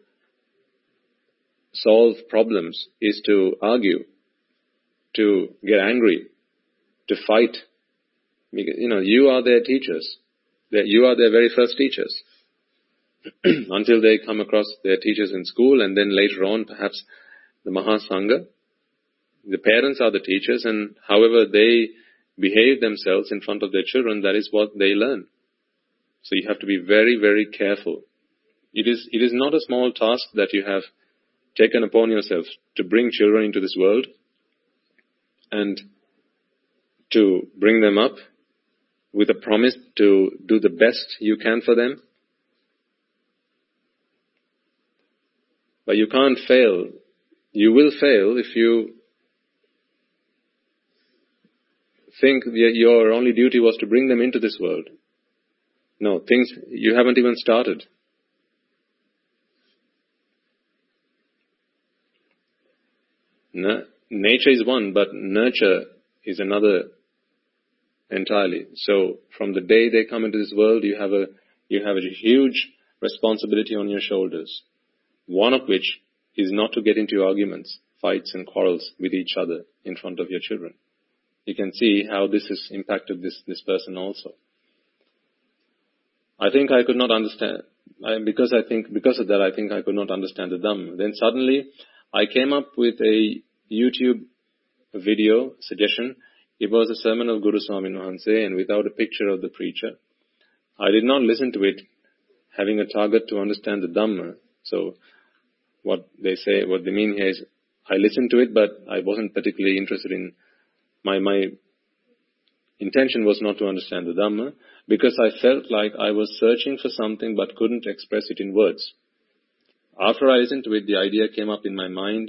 solve problems is to argue, to get angry, to fight. You know, you are their teachers. You are their very first teachers. Until they come across their teachers in school, and then later on, perhaps the Mahasangha. The parents are the teachers, and however they behave themselves in front of their children, that is what they learn. So you have to be very, very careful. It is, it is not a small task that you have taken upon yourself to bring children into this world and to bring them up with a promise to do the best you can for them. But you can't fail. You will fail if you think that your only duty was to bring them into this world. No, things, you haven't even started. Na- nature is one, but nurture is another entirely. So from the day they come into this world, you have a, you have a huge responsibility on your shoulders. One of which is not to get into arguments, fights and quarrels with each other in front of your children. You can see how this has impacted this, this person also. I think I could not understand, I, because I think, because of that I think I could not understand the Dhamma. Then suddenly I came up with a YouTube video suggestion. It was a sermon of Guru Swamin Wahanse and without a picture of the preacher. I did not listen to it having a target to understand the Dhamma. So what they say, what they mean here is, I listened to it, but I wasn't particularly interested in, my, my intention was not to understand the Dhamma, because I felt like I was searching for something but couldn't express it in words. After I listened to it, the idea came up in my mind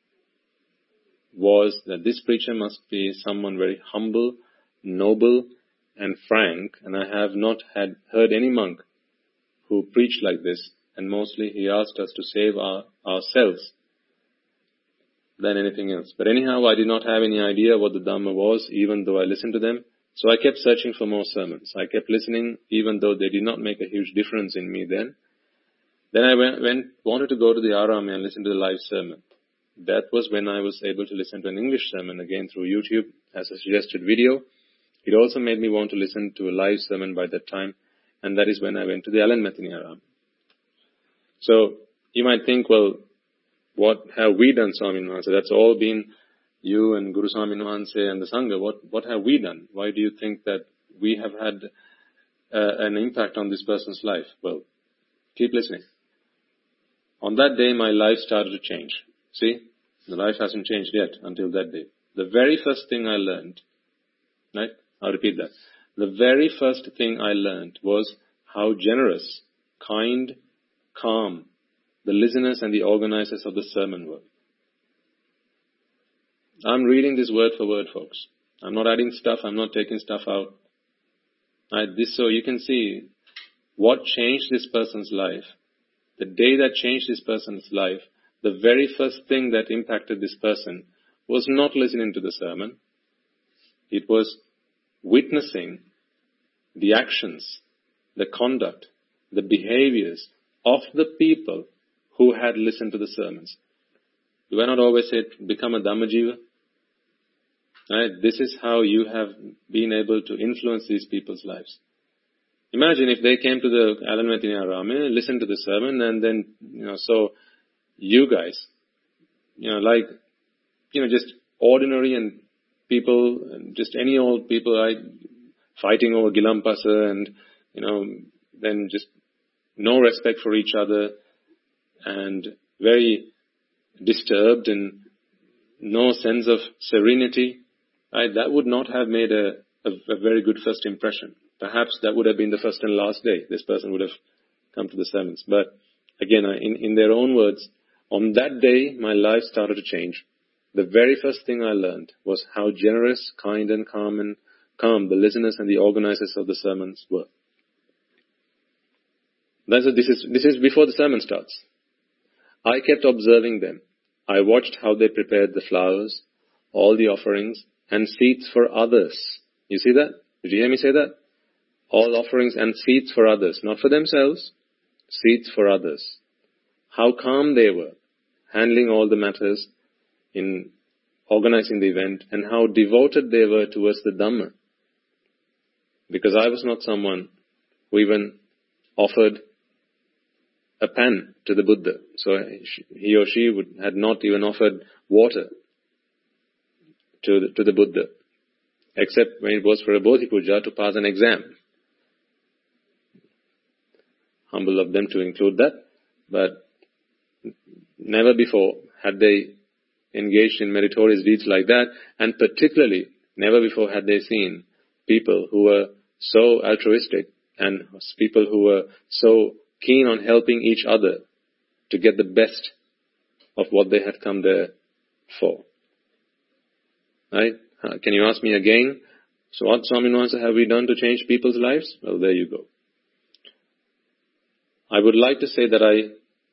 was that this preacher must be someone very humble, noble and frank, and I have not had heard any monk who preached like this. And mostly he asked us to save our, ourselves than anything else. But anyhow, I did not have any idea what the Dhamma was, even though I listened to them. So I kept searching for more sermons. I kept listening, even though they did not make a huge difference in me then. Then I went, went wanted to go to the Arama and listen to the live sermon. That was when I was able to listen to an English sermon again through YouTube as a suggested video. It also made me want to listen to a live sermon by that time, and that is when I went to the Alan Metheny Arama. So, you might think, well, what have we done, Swamin Wahanse? That's all been you and Guru Swamin Wahanse and the Sangha. What, what have we done? Why do you think that we have had uh, an impact on this person's life? Well, keep listening. On that day, my life started to change. See, the life hasn't changed yet until that day. The very first thing I learned, right? I'll repeat that. The very first thing I learned was how generous, kind, calm the listeners and the organizers of the sermon were. I'm reading this word for word, folks. I'm not adding stuff. I'm not taking stuff out. Right? This, so you can see what changed this person's life. The day that changed this person's life, the very first thing that impacted this person was not listening to the sermon. It was witnessing the actions, the conduct, the behaviors of the people who had listened to the sermons. Do I not always say, become a Dhammajiva? Right? This is how you have been able to influence these people's lives. Imagine if they came to the Alanmathiniyarame, listened to the sermon, and then, you know, so you guys, you know, like, you know, just ordinary and people, just any old people, like, fighting over Gilampasa and, you know, then just no respect for each other and very disturbed and no sense of serenity, right? That would not have made a, a, a very good first impression. Perhaps that would have been the first and last day this person would have come to the sermons. But again, in, in their own words, on that day, my life started to change. The very first thing I learned was how generous, kind and calm and calm the listeners and the organizers of the sermons were. That's a, this is, this is before the sermon starts. I kept observing them. I watched how they prepared the flowers, all the offerings and seats for others. You see that? Did you hear me say that? All offerings and seats for others, not for themselves, seats for others. How calm they were, handling all the matters in organizing the event, and how devoted they were towards the Dhamma. Because I was not someone who even offered a pan to the Buddha. So he or she would, had not even offered water to the, to the Buddha, except when it was for a Bodhi Puja to pass an exam. Humble of them to include that, but never before had they engaged in meritorious deeds like that, and particularly never before had they seen people who were so altruistic and people who were so keen on helping each other to get the best of what they had come there for. Right? Uh, can you ask me again? So what, Swami Nuwansa, have we done to change people's lives? Well, there you go. I would like to say that I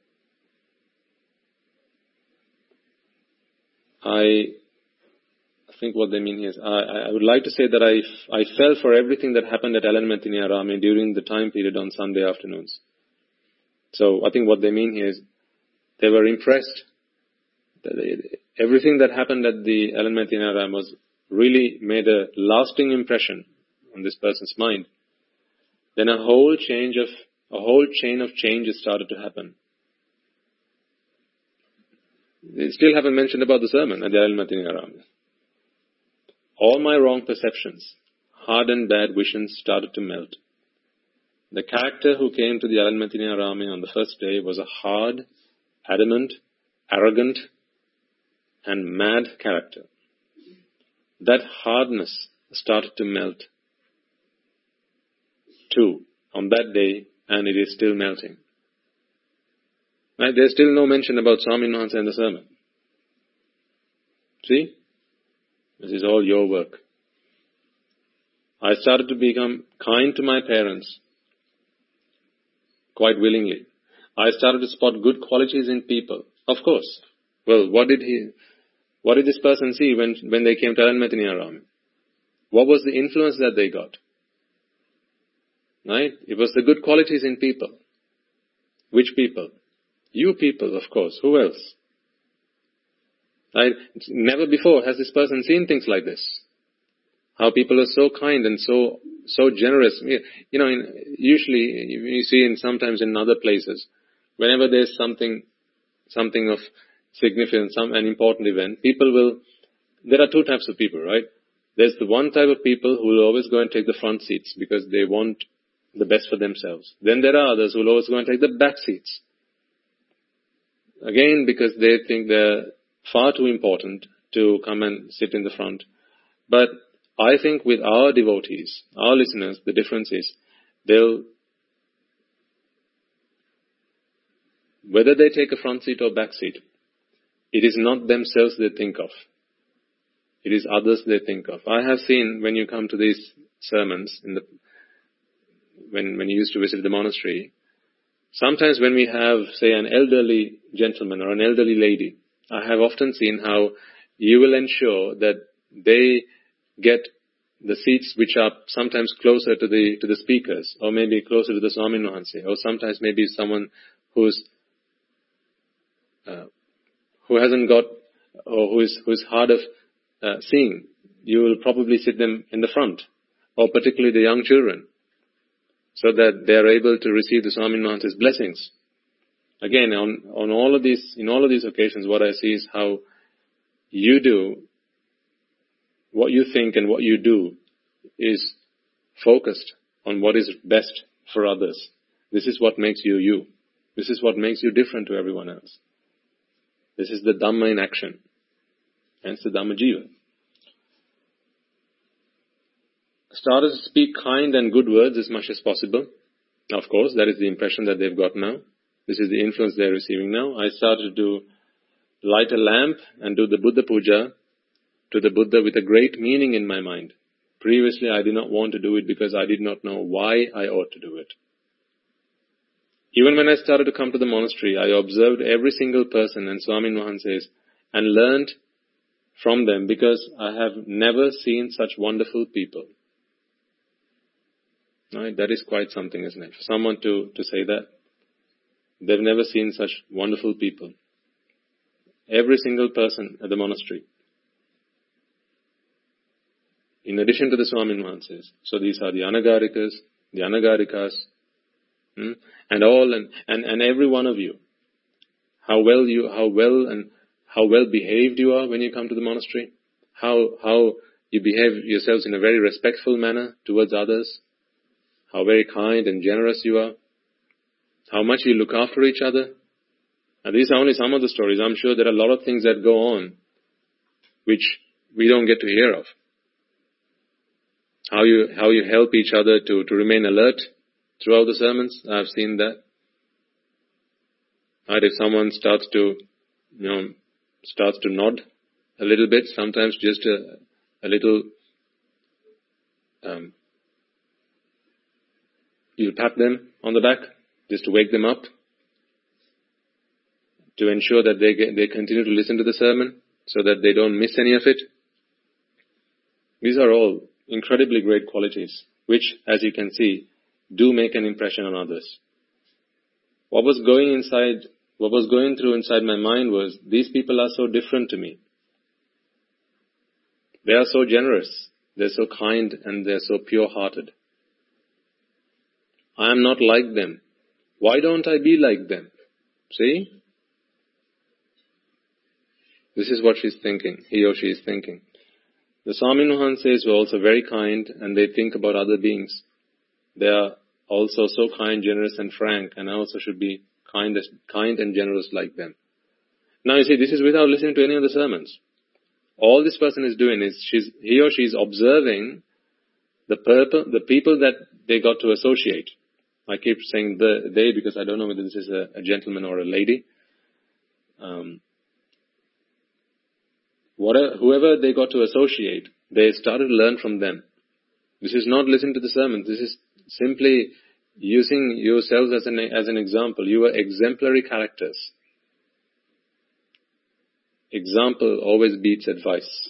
I think what they mean here is, I, I would like to say that I, I fell for everything that happened at Alanmathiniyarame during the time period on Sunday afternoons. So I think what they mean here is, they were impressed. That they, everything that happened at the Alanmathiniyarame was really made a lasting impression on this person's mind. Then a whole change of, a whole chain of changes started to happen. They still haven't mentioned about the sermon at the Alanmathiniyarame. All my wrong perceptions, hard and bad visions started to melt. The character who came to the Alanmathiniyarame on the first day was a hard, adamant, arrogant, and mad character. That hardness started to melt too on that day, and it is still melting. Right? There's still no mention about Swami Nuwansa in the sermon. See? This is all your work. I started to become kind to my parents quite willingly. I started to spot good qualities in people. Of course. Well, what did he, what did this person see when, when they came to Alanmathiniyarame? What was the influence that they got? Right? It was the good qualities in people. Which people? You people, of course. Who else? Right? Never before has this person seen things like this. How people are so kind and so so generous. You know, in, usually you see in sometimes in other places, whenever there's something something of significance, some an important event, people will. There are two types of people, right? There's the one type of people who will always go and take the front seats because they want the best for themselves. Then there are others who will always go and take the back seats. Again, because they think they're far too important to come and sit in the front. But I think with our devotees, our listeners, the difference is they'll, whether they take a front seat or back seat, it is not themselves they think of. It is others they think of. I have seen when you come to these sermons, in the, when, when he used to visit the monastery, sometimes when we have, say, an elderly gentleman or an elderly lady, I have often seen how you will ensure that they get the seats which are sometimes closer to the to the speakers, or maybe closer to the Swami Mahanse, or sometimes maybe someone who's uh, who hasn't got, or who is who is hard of uh, seeing. You will probably sit them in the front, or particularly the young children, so that they are able to receive the Swami Mahanse's blessings. Again, on on all of these, in all of these occasions, what I see is how you do, what you think and what you do is focused on what is best for others. This is what makes you you. This is what makes you different to everyone else. This is the Dhamma in action. Hence the Dhamma Jiva. Started to speak kind and good words as much as possible. Of course, that is the impression that they've got now. This is the influence they're receiving now. I started to light a lamp and do the Buddha Puja to the Buddha with a great meaning in my mind. Previously, I did not want to do it because I did not know why I ought to do it. Even when I started to come to the monastery, I observed every single person and Swami Mahanses and learned from them, because I have never seen such wonderful people. Right? That is quite something, isn't it? For someone to, to say that. They've never seen such wonderful people. Every single person at the monastery. In addition to the Swami Mahanses. So these are the Anagarikas, the Anagarikas, hmm? and all, and, and, and every one of you. How well you, how well and how well behaved you are when you come to the monastery. How, how you behave yourselves in a very respectful manner towards others. How very kind and generous you are. How much you look after each other. And these are only some of the stories. I'm sure there are a lot of things that go on which we don't get to hear of. How you how you help each other to, to remain alert throughout the sermons. I've seen that. Right, if someone starts to, you know, starts to nod a little bit, sometimes just a, a little, um, you'll pat them on the back just to wake them up, to ensure that they get, they continue to listen to the sermon so that they don't miss any of it. These are all incredibly great qualities, which, as you can see, do make an impression on others. What was going inside, what was going through inside my mind was, these people are so different to me. They are so generous, they're so kind, and they're so pure-hearted. I am not like them. Why don't I be like them? See? This is what she's thinking, he or she is thinking. The Swami Mahanses were also very kind, and they think about other beings. They are also so kind, generous and frank, and I also should be kind, as, kind and generous like them. Now you see, this is without listening to any of the sermons. All this person is doing is, she's, he or she is observing the purpose, the people that they got to associate. I keep saying the, they because I don't know whether this is a, a gentleman or a lady. Um, whatever, whoever they got to associate, they started to learn from them. This is not listening to the sermon. This is simply using yourselves as an, as an example. You are exemplary characters. Example always beats advice.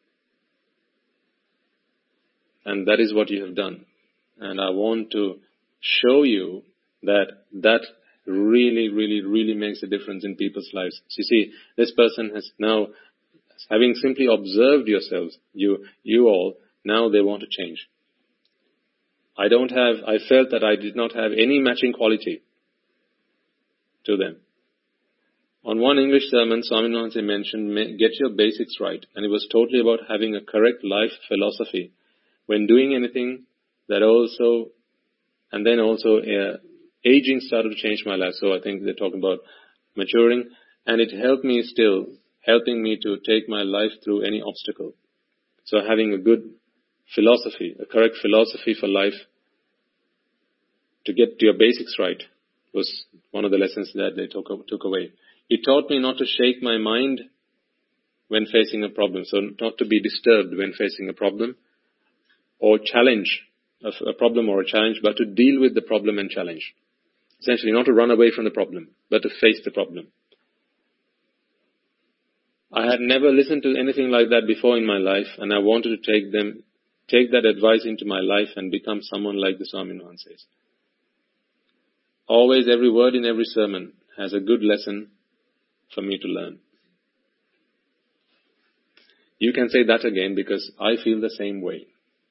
And that is what you have done. And I want to show you that that really, really, really makes a difference in people's lives. So you see, this person has now, having simply observed yourselves, you, you all, now they want to change. I don't have, I felt that I did not have any matching quality to them. On one English sermon, Swami Mahanse mentioned, get your basics right. And it was totally about having a correct life philosophy. When doing anything, that also, and then also uh, aging started to change my life. So I think they're talking about maturing. And it helped me still, helping me to take my life through any obstacle. So having a good philosophy, a correct philosophy for life, to get your basics right, was one of the lessons that they took, took away. It taught me not to shake my mind when facing a problem. So not to be disturbed when facing a problem, or challenge a, a problem or a challenge, but to deal with the problem and challenge. Essentially, not to run away from the problem, but to face the problem. I had never listened to anything like that before in my life, and I wanted to take them, take that advice into my life and become someone like the Swami says. Always, every word in every sermon has a good lesson for me to learn. You can say that again because I feel the same way.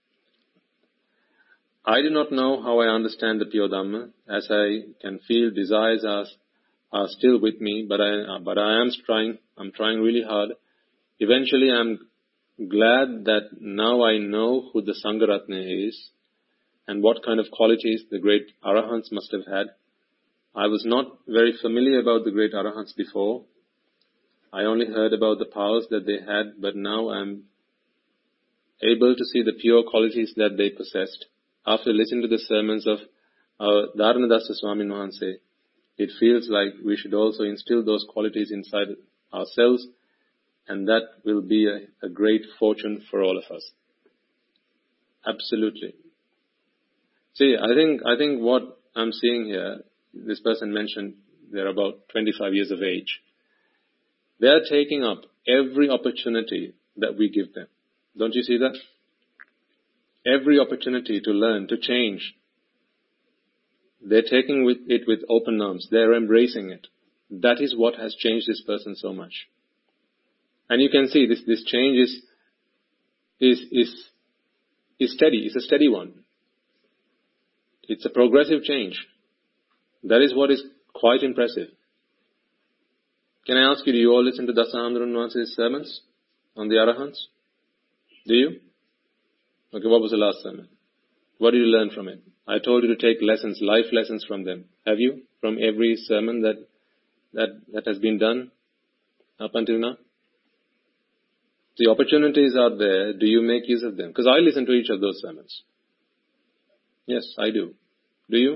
I do not know how I understand the pure Dhamma, as I can feel desires are, are still with me, but I, but I am trying, I'm trying really hard. Eventually I'm glad that now I know who the Sangharatna is and what kind of qualities the great Arahants must have had. I was not very familiar about the great Arahants before. I only heard about the powers that they had, but now I'm able to see the pure qualities that they possessed. After listening to the sermons of our Dharanadasa Swami Mahanse, it feels like we should also instill those qualities inside ourselves, and that will be a, a great fortune for all of us. Absolutely. See, I think, I think what I'm seeing here, this person mentioned they're about twenty-five years of age. They're taking up every opportunity that we give them. Don't you see that? Every opportunity to learn, to change. They're taking with it with open arms. They're embracing it. That is what has changed this person so much. And you can see this, this change is, is, is, is steady. It's a steady one. It's a progressive change. That is what is quite impressive. Can I ask you, do you all listen to Dasahamdurun Wahanse's sermons on the Arahants? Do you? Okay, what was the last sermon? What did you learn from it? I told you to take lessons, life lessons from them. Have you? From every sermon that, that, that has been done up until now? The opportunities are there. Do you make use of them? Because I listen to each of those sermons. Yes, I do. Do you?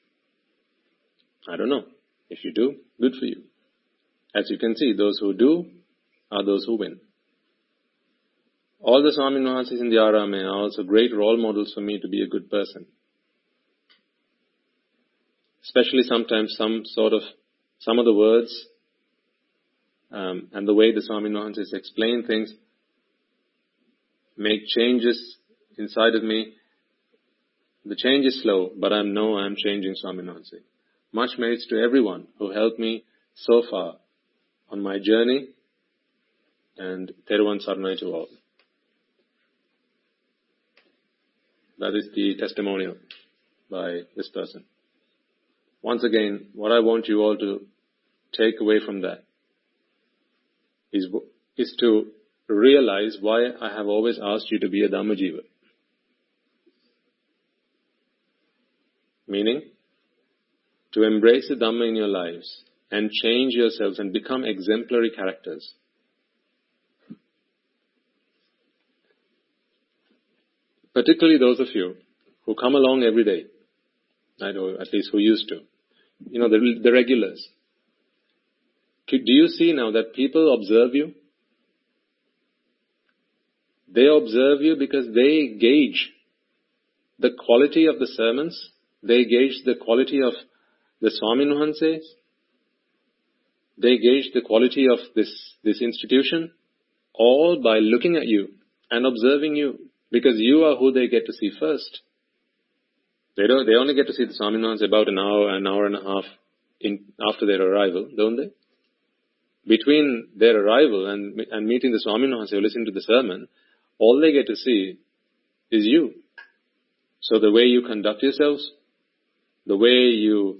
I don't know. If you do, good for you. As you can see, those who do are those who win. All the Swami Mahanses in the Arame are also great role models for me to be a good person. Especially sometimes some sort of, some of the words um, and the way the Swami Mahanses explain things make changes inside of me. The change is slow, but I know I am changing, Swami Mahanse. Much merits to everyone who helped me so far on my journey, and Theruvan Saranai to all. That is the testimonial by this person. Once again, what I want you all to take away from that is, is to realize why I have always asked you to be a Dhammajiva. Meaning, to embrace the Dhamma in your lives and change yourselves and become exemplary characters. Particularly those of you who come along every day, I know, at least who used to. You know, the, the regulars. Do you see now that people observe you? They observe you because they gauge the quality of the sermons. They gauge the quality of the Swami Mahanses. They gauge the quality of this, this institution, all by looking at you and observing you, because you are who they get to see first. They don't, they only get to see the Swami Mahanses about an hour, an hour and a half in, after their arrival, don't they? Between their arrival and, and meeting the Swami Mahanses or listening to the sermon, all they get to see is you. So the way you conduct yourselves, the way you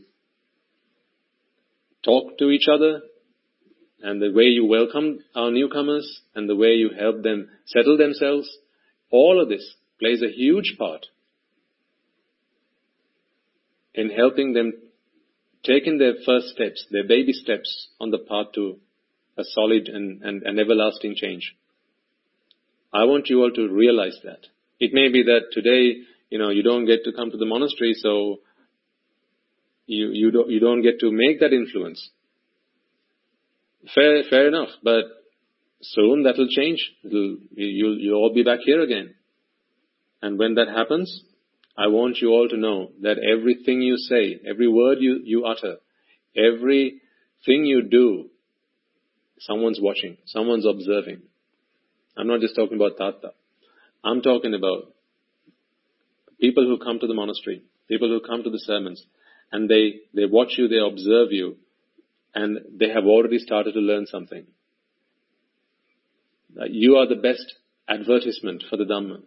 talk to each other, and the way you welcome our newcomers, and the way you help them settle themselves, all of this plays a huge part in helping them taking their first steps, their baby steps on the path to a solid and, and, and everlasting change. I want you all to realize that. It may be that today, you know, you don't get to come to the monastery, so You, you don't, you don't get to make that influence. Fair, fair enough, but soon that will change. It'll, you'll, you'll all be back here again. And when that happens, I want you all to know that everything you say, every word you, you utter, everything you do, someone's watching, someone's observing. I'm not just talking about Tata. I'm talking about people who come to the monastery, people who come to the sermons, and they, they watch you, they observe you, and they have already started to learn something. Uh, you are the best advertisement for the Dhamma.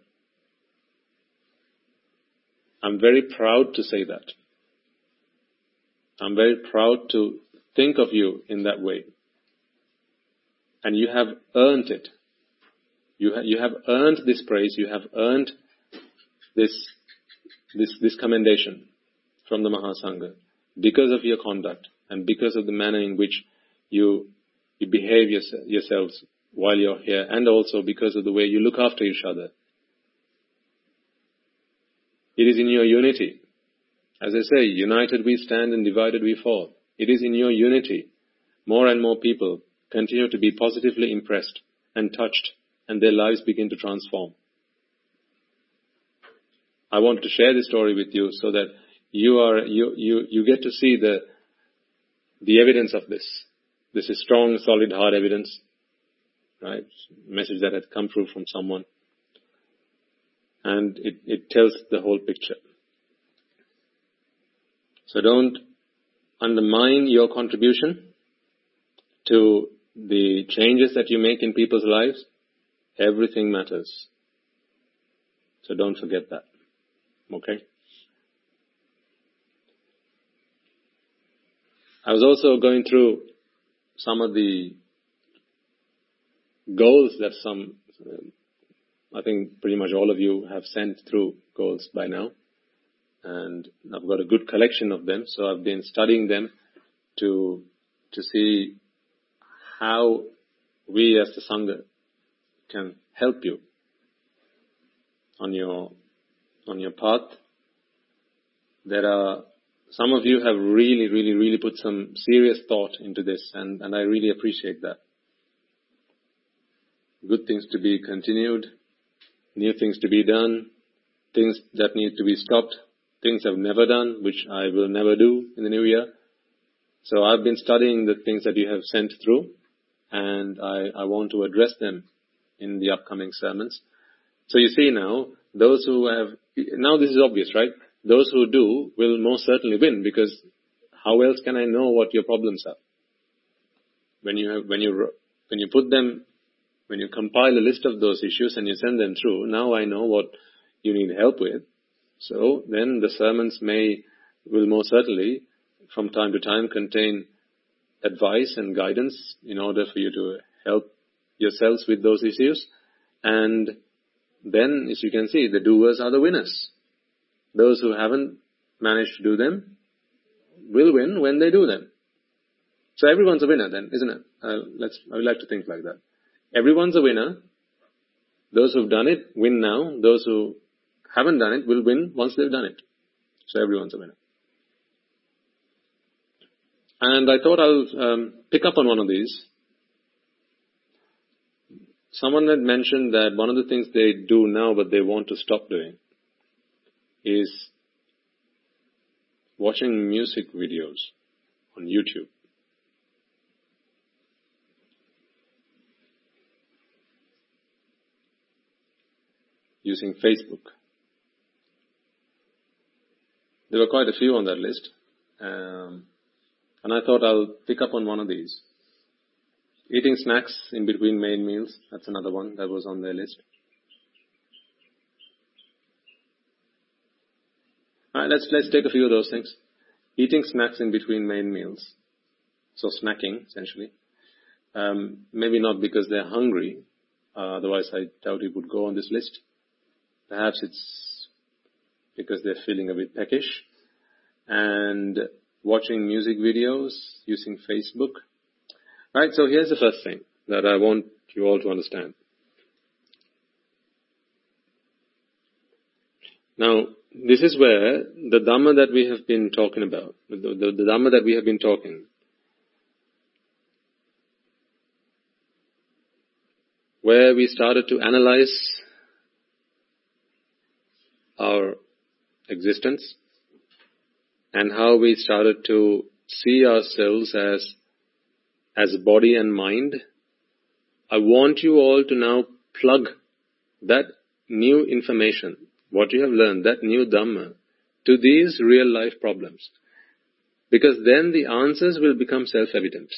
I'm very proud to say that. I'm very proud to think of you in that way. And you have earned it. You, ha- you have earned this praise. You have earned this, this, this commendation from the Mahasangha because of your conduct and because of the manner in which you, you behave yours- yourselves while you're here, and also because of the way you look after each other. It is in your unity. As I say, united we stand and divided we fall. It is in your unity. More and more people continue to be positively impressed and touched, and their lives begin to transform. I wanted to share this story with you so that you are you you, you get to see the the evidence of this. This is strong, solid, hard evidence, right? Message that had come through from someone. And it, it tells the whole picture. So don't undermine your contribution to the changes that you make in people's lives. Everything matters. So don't forget that. Okay? I was also going through some of the goals that some... I think pretty much all of you have sent through goals by now. And I've got a good collection of them. So I've been studying them to to see how we as the Sangha can help you on your on your path. There are some of you have really, really, really put some serious thought into this, and, and I really appreciate that. Good things to be continued. New things to be done, things that need to be stopped, things I've never done, which I will never do in the new year. So I've been studying the things that you have sent through, and I, I want to address them in the upcoming sermons. So you see now, those who have, now this is obvious, right? Those who do will most certainly win, because how else can I know what your problems are? When you have, when you, when you put them When you compile a list of those issues and you send them through, now I know what you need help with. So then the sermons may, will most certainly, from time to time, contain advice and guidance in order for you to help yourselves with those issues. And then, as you can see, the doers are the winners. Those who haven't managed to do them will win when they do them. So everyone's a winner then, isn't it? Uh, let's, I would like to think like that. Everyone's a winner. Those who've done it win now. Those who haven't done it will win once they've done it. So everyone's a winner. And I thought I'll um, pick up on one of these. Someone had mentioned that one of the things they do now but they want to stop doing is watching music videos on YouTube. Using Facebook. There were quite a few on that list. Um, and I thought I'll pick up on one of these. Eating snacks in between main meals. That's another one that was on their list. All right, let's, let's take a few of those things. Eating snacks in between main meals. So snacking, essentially. Um, maybe not because they're hungry. Uh, otherwise I doubt it would go on this list. Perhaps it's because they're feeling a bit peckish. And watching music videos, using Facebook. Right, so here's the first thing that I want you all to understand. Now, this is where the Dhamma that we have been talking about, the, the, the Dhamma that we have been talking, where we started to analyze our existence, and how we started to see ourselves as, as body and mind. I want you all to now plug that new information, what you have learned, that new Dhamma, to these real life problems. Because then the answers will become self-evident.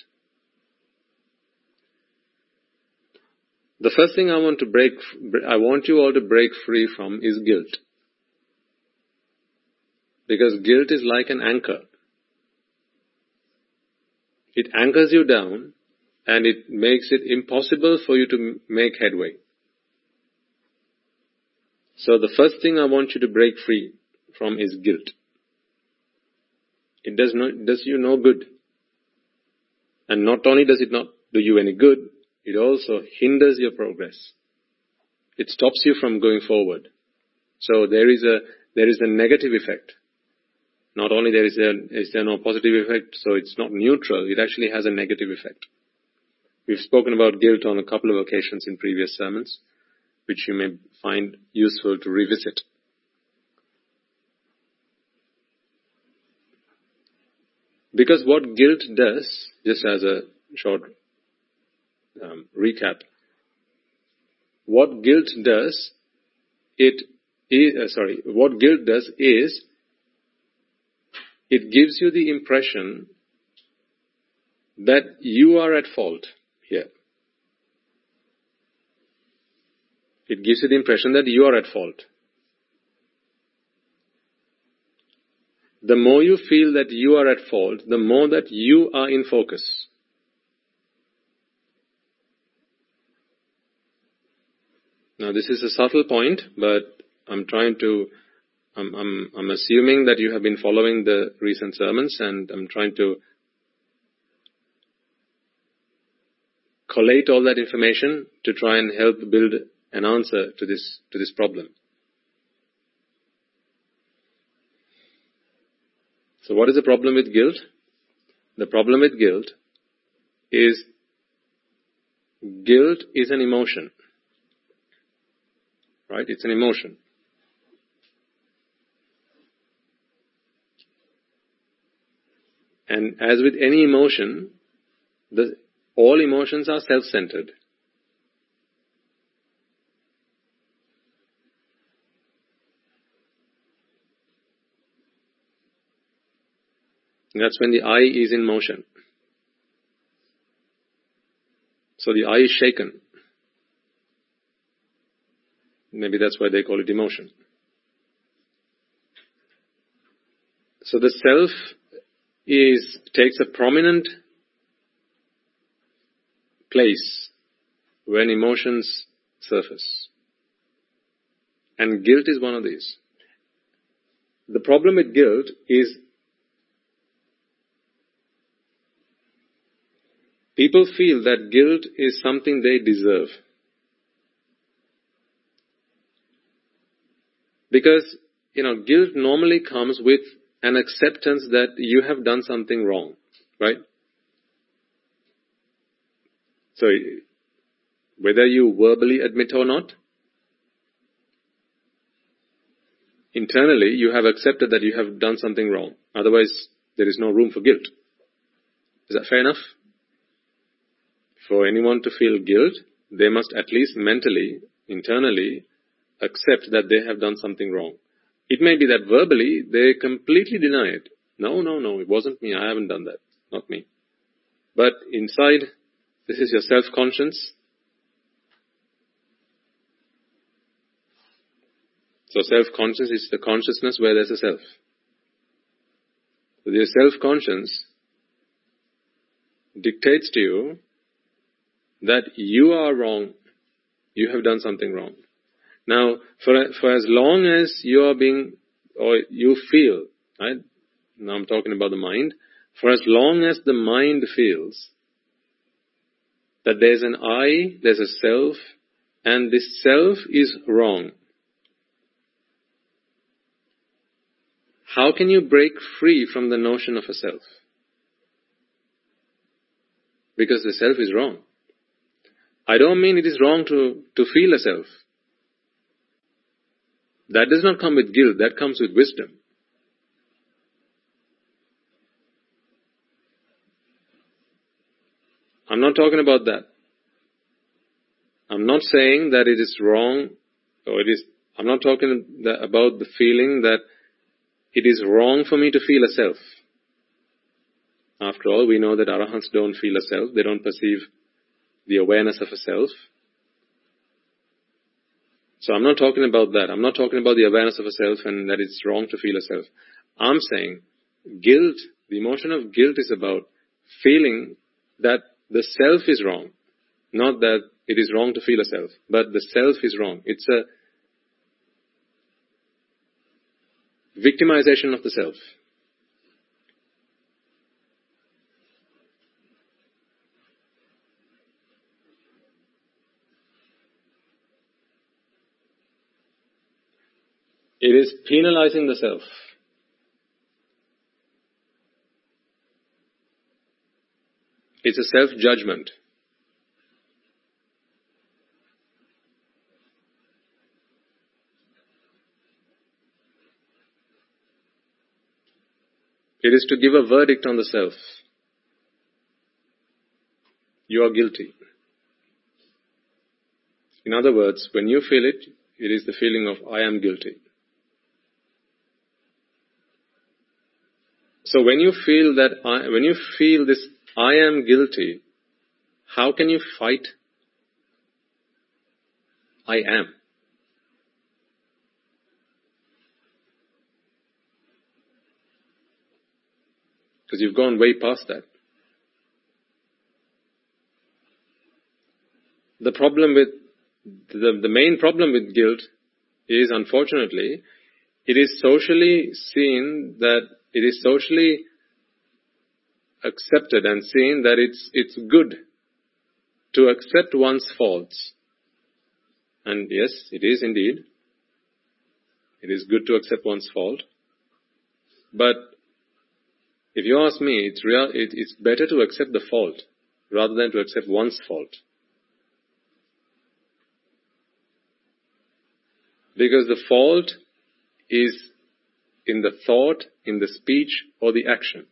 The first thing I want to break, I want you all to break free from is guilt. Because guilt is like an anchor. It anchors you down and it makes it impossible for you to make headway. So the first thing I want you to break free from is guilt. It does not, does you no good. And not only does it not do you any good, it also hinders your progress. It stops you from going forward. So there is a, there is a negative effect. Not only there is, a, is there no positive effect, so it's not neutral, it actually has a negative effect. We've spoken about guilt on a couple of occasions in previous sermons, which you may find useful to revisit. Because what guilt does, just as a short um, recap, what guilt does, it is, uh, sorry, what guilt does is, it gives you the impression that you are at fault here. It gives you the impression that you are at fault. The more you feel that you are at fault, the more that you are in focus. Now this is a subtle point, but I'm trying to, I'm, I'm, I'm assuming that you have been following the recent sermons, and I'm trying to collate all that information to try and help build an answer to this, to this problem. So what is the problem with guilt? The problem with guilt is guilt is an emotion. Right? It's an emotion. And as with any emotion, the, all emotions are self-centered. That's when the I is in motion. So the I is shaken. Maybe that's why they call it emotion. So the self is, takes a prominent place when emotions surface. And guilt is one of these. The problem with guilt is people feel that guilt is something they deserve. Because, you know, guilt normally comes with an acceptance that you have done something wrong, right? So, whether you verbally admit or not, internally you have accepted that you have done something wrong. Otherwise, there is no room for guilt. Is that fair enough? For anyone to feel guilt, they must at least mentally, internally, accept that they have done something wrong. It may be that verbally they completely deny it. No, no, no, it wasn't me. I haven't done that. Not me. But inside, this is your self-conscience. So self-conscious is the consciousness where there's a self. So your self-conscience dictates to you that you are wrong. You have done something wrong. Now, for, for as long as you are being, or you feel, right? Now I'm talking about the mind. For as long as the mind feels that there's an I, there's a self, and this self is wrong, how can you break free from the notion of a self? Because the self is wrong. I don't mean it is wrong to, to feel a self. That does not come with guilt, that comes with wisdom. I'm not talking about that. I'm not saying that it is wrong, or it is, I'm not talking about the feeling that it is wrong for me to feel a self. After all, we know that arahants don't feel a self, they don't perceive the awareness of a self. So I'm not talking about that. I'm not talking about the awareness of a self and that it's wrong to feel a self. I'm saying guilt, the emotion of guilt is about feeling that the self is wrong. Not that it is wrong to feel a self, but the self is wrong. It's a victimization of the self. It is penalizing the self. It's a self-judgment. It is to give a verdict on the self. You are guilty. In other words, when you feel it, it is the feeling of I am guilty. So when you feel that, I, when you feel this I am guilty, how can you fight I am? Because you've gone way past that. The problem with, the, the main problem with guilt is, unfortunately, it is socially seen that, it is socially accepted and seen that it's, it's good to accept one's faults. And yes, it is indeed. It is good to accept one's fault. But if you ask me, it's real, it, it's better to accept the fault rather than to accept one's fault. Because the fault is in the thought, in the speech, or the action.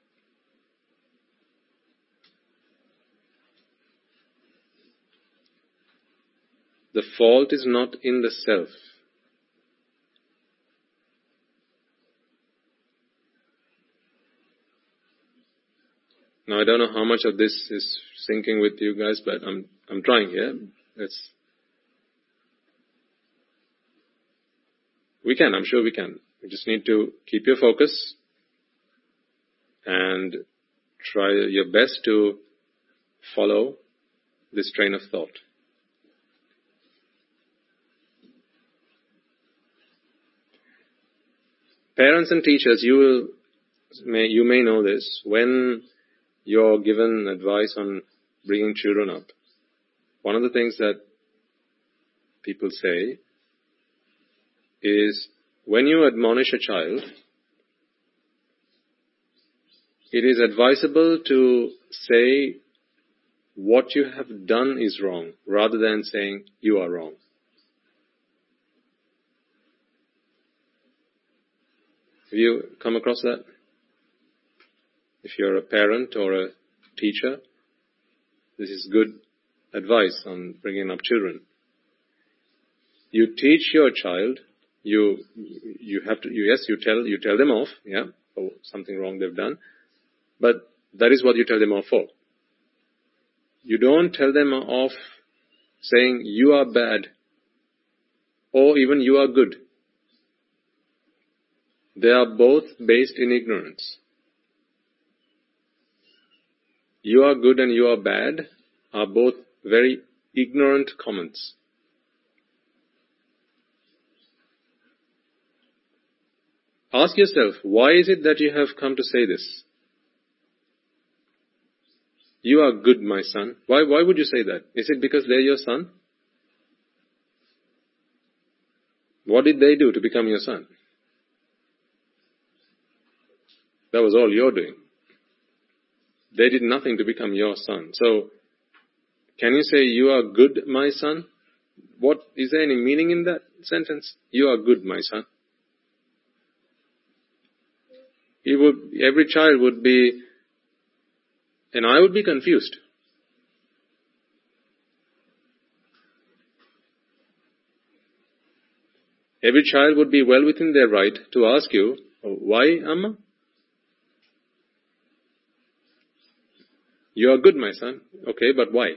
The fault is not in the self. Now, I don't know how much of this is sinking with you guys, but I'm I'm trying here. Let's. We can, I'm sure we can. You just need to keep your focus and try your best to follow this train of thought. Parents and teachers, you will may you may know this, when you're given advice on bringing children up, one of the things that people say is, when you admonish a child, it is advisable to say what you have done is wrong, rather than saying you are wrong. Have you come across that? If you're a parent or a teacher, this is good advice on bringing up children. You teach your child. You you have to you, yes you tell you tell them off, yeah, for something wrong they've done, but that is what you tell them off for. You don't tell them off saying you are bad or even you are good. They are both based in ignorance. You are good and you are bad are both very ignorant comments. Ask yourself, why is it that you have come to say this? You are good, my son. Why, why would you say that? Is it because they're your son? What did they do to become your son? That was all you're doing. They did nothing to become your son. So, can you say, you are good, my son? what, is there any meaning in that sentence? You are good, my son. He would, every child would be, and I would be confused. Every child would be well within their right to ask you, why, Amma? You are good, my son. Okay, but why?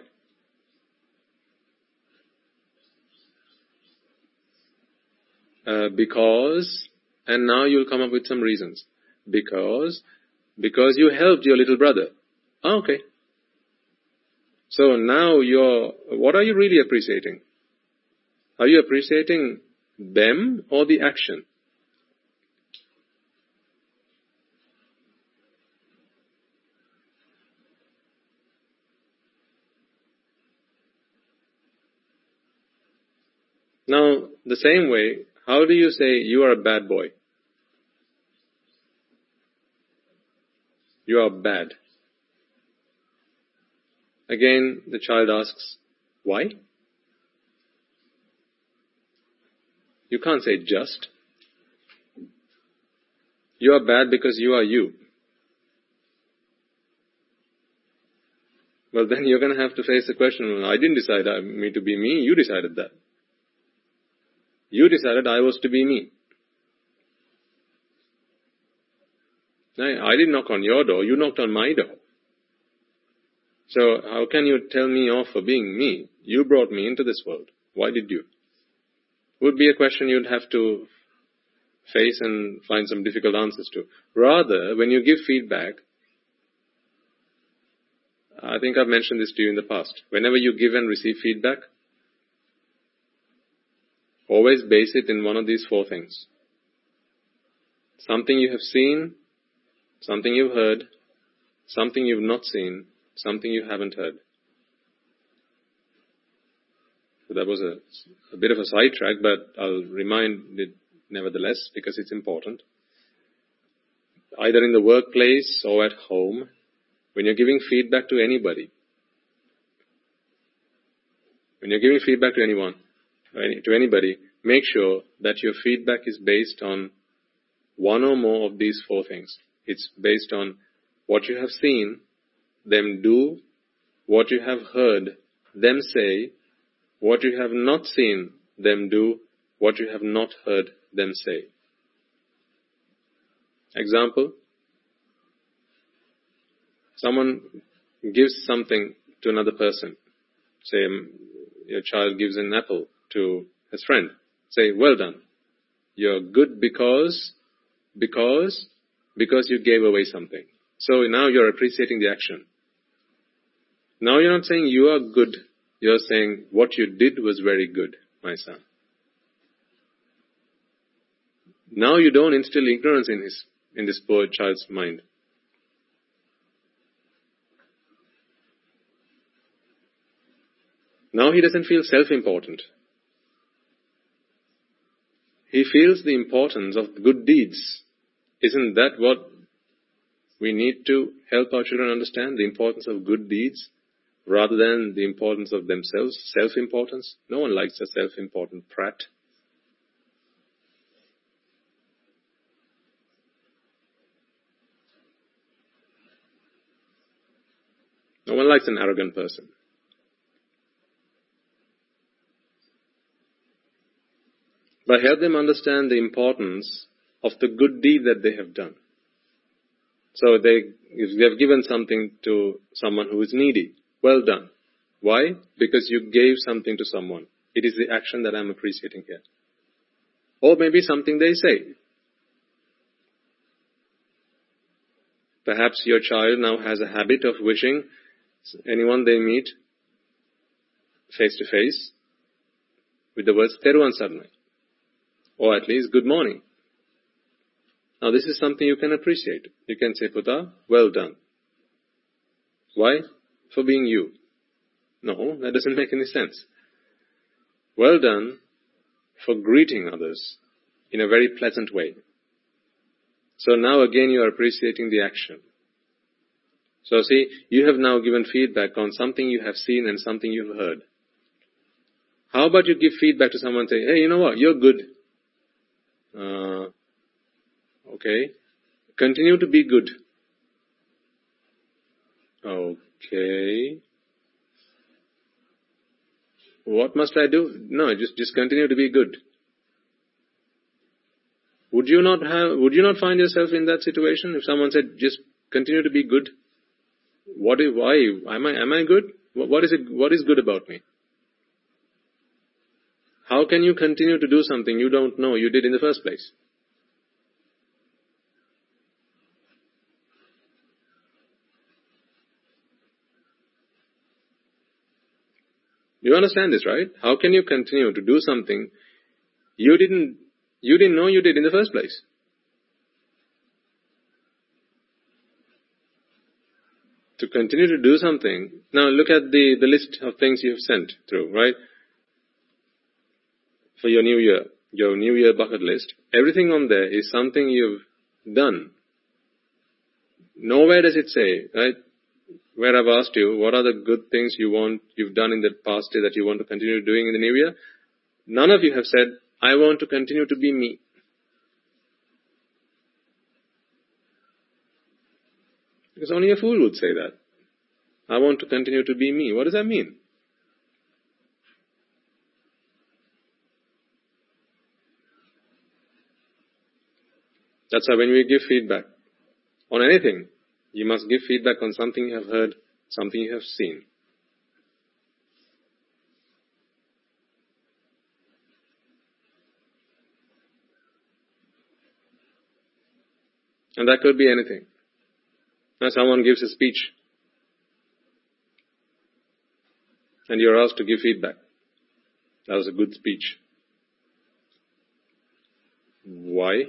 Uh, because, and now you'll come up with some reasons. Because, because you helped your little brother. Oh, okay. So now you're, what are you really appreciating? Are you appreciating them or the action? Now, the same way, how do you say you are a bad boy? You are bad. Again, the child asks, why? You can't say just. You are bad because you are you. Well, then you're going to have to face the question, I didn't decide me to be me, you decided that. You decided I was to be me. I didn't knock on your door, you knocked on my door. So how can you tell me off for being me? You brought me into this world. Why did you? Would be a question you'd have to face and find some difficult answers to. Rather, when you give feedback, I think I've mentioned this to you in the past. Whenever you give and receive feedback, always base it in one of these four things. Something you have seen, something you've heard, something you've not seen, something you haven't heard. So that was a, a bit of a sidetrack, but I'll remind it nevertheless because it's important. Either in the workplace or at home, when you're giving feedback to anybody, when you're giving feedback to anyone, to anybody, make sure that your feedback is based on one or more of these four things. It's based on what you have seen them do, what you have heard them say, what you have not seen them do, what you have not heard them say. Example, someone gives something to another person. Say, your child gives an apple to his friend. Say, well done. You're good because, because, because you gave away something. So now you're appreciating the action. Now you're not saying you are good. You're saying what you did was very good, my son. Now you don't instill ignorance in his, in this poor child's mind. Now he doesn't feel self-important. He feels the importance of good deeds. Isn't that what we need to help our children understand? The importance of good deeds rather than the importance of themselves, self-importance? No one likes a self-important prat. No one likes an arrogant person. But help them understand the importance of the good deed that they have done. So they, if they have given something to someone who is needy, well done. Why? Because you gave something to someone. It is the action that I'm appreciating here. Or maybe something they say. Perhaps your child now has a habit of wishing anyone they meet face to face with the words Teruvan Saranai, or at least good morning. Now this is something you can appreciate. You can say, Puta, well done. Why? For being you. No, that doesn't make any sense. Well done for greeting others in a very pleasant way. So now again you are appreciating the action. So see, you have now given feedback on something you have seen and something you have heard. How How about you give feedback to someone and say, hey, you know what, you're good. Uh, okay. Continue to be good. Okay. What must I do? No, just, just continue to be good. Would you not have, would you not find yourself in that situation if someone said, just continue to be good? What is, why? Am I, am I good? What is it, what is good about me? How can you continue to do something you don't know you did in the first place? You understand this, right? How can you continue to do something you didn't, you didn't know you did in the first place? To continue to do something, now look at the, the list of things you have sent through, right? For your new year, your new year bucket list, everything on there is something you've done. Nowhere does it say, right? Where I've asked you, what are the good things you want, you've done in the past year that you want to continue doing in the new year? None of you have said, I want to continue to be me. Because only a fool would say that. I want to continue to be me. What does that mean? That's why when we give feedback on anything, you must give feedback on something you have heard, something you have seen. And that could be anything. Now someone gives a speech, and you're asked to give feedback. That was a good speech. Why?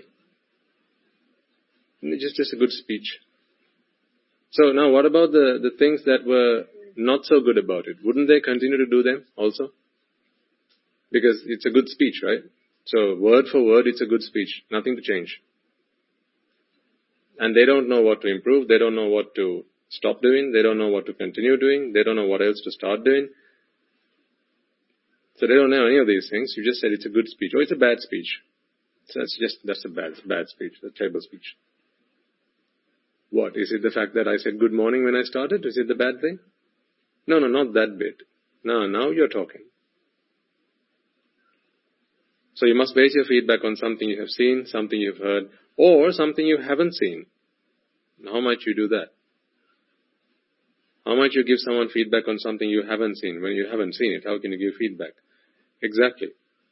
Just, just a good speech. So now what about the, the things that were not so good about it? Wouldn't they continue to do them also? Because it's a good speech, right? So word for word, it's a good speech. Nothing to change. And they don't know what to improve. They don't know what to stop doing. They don't know what to continue doing. They don't know what else to start doing. So they don't know any of these things. You just said it's a good speech. Or it's a bad speech. So that's just, that's a bad, bad speech. That's a terrible speech. What? Is it the fact that I said good morning when I started? Is it the bad thing? No, no, not that bit. No, now you're talking. So you must base your feedback on something you have seen, something you've heard, or something you haven't seen. How might you do that? How might you give someone feedback on something you haven't seen? When you haven't seen it, how can you give feedback? Exactly.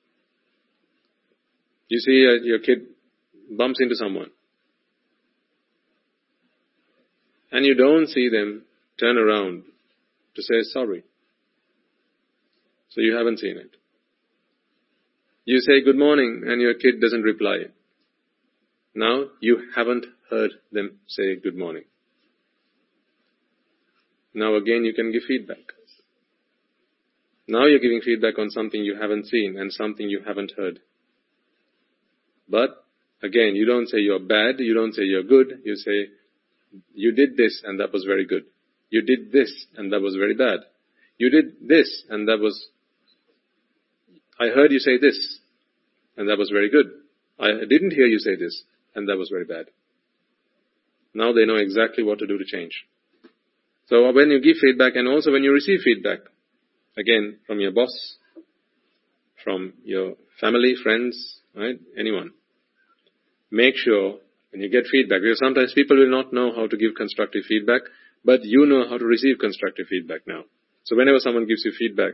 You see uh, your kid bumps into someone, and you don't see them turn around to say sorry. So you haven't seen it. You say good morning and your kid doesn't reply. Now you haven't heard them say good morning. Now again you can give feedback. Now you're giving feedback on something you haven't seen and something you haven't heard. But again, you don't say you're bad, you don't say you're good, you say you did this and that was very good. You did this and that was very bad. You did this and that was, I heard you say this and that was very good. I didn't hear you say this and that was very bad. Now they know exactly what to do to change. So when you give feedback and also when you receive feedback, again, from your boss, from your family, friends, right, anyone, make sure when you get feedback, because sometimes people will not know how to give constructive feedback, but you know how to receive constructive feedback now. So whenever someone gives you feedback,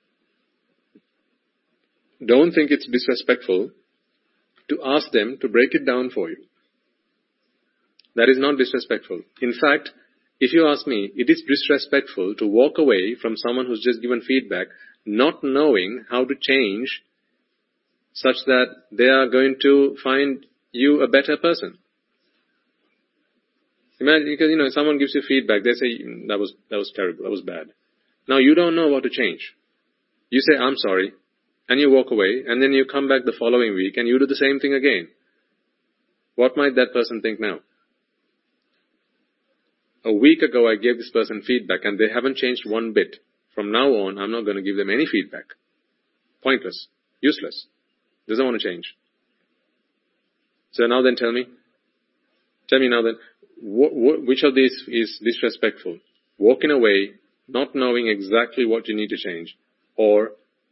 don't think it's disrespectful to ask them to break it down for you. That is not disrespectful. In fact, if you ask me, it is disrespectful to walk away from someone who's just given feedback, not knowing how to change such that they are going to find you a better person. Imagine, because, you know, someone gives you feedback, they say, that was, that was terrible, that was bad. Now you don't know what to change. You say, I'm sorry, and you walk away, and then you come back the following week and you do the same thing again. What might that person think now? A week ago I gave this person feedback and they haven't changed one bit. From now on, I'm not going to give them any feedback. pointless, useless, doesn't want to change. So now then tell me, tell me now then, wh- wh- which of these is disrespectful? Walking away, not knowing exactly what you need to change, or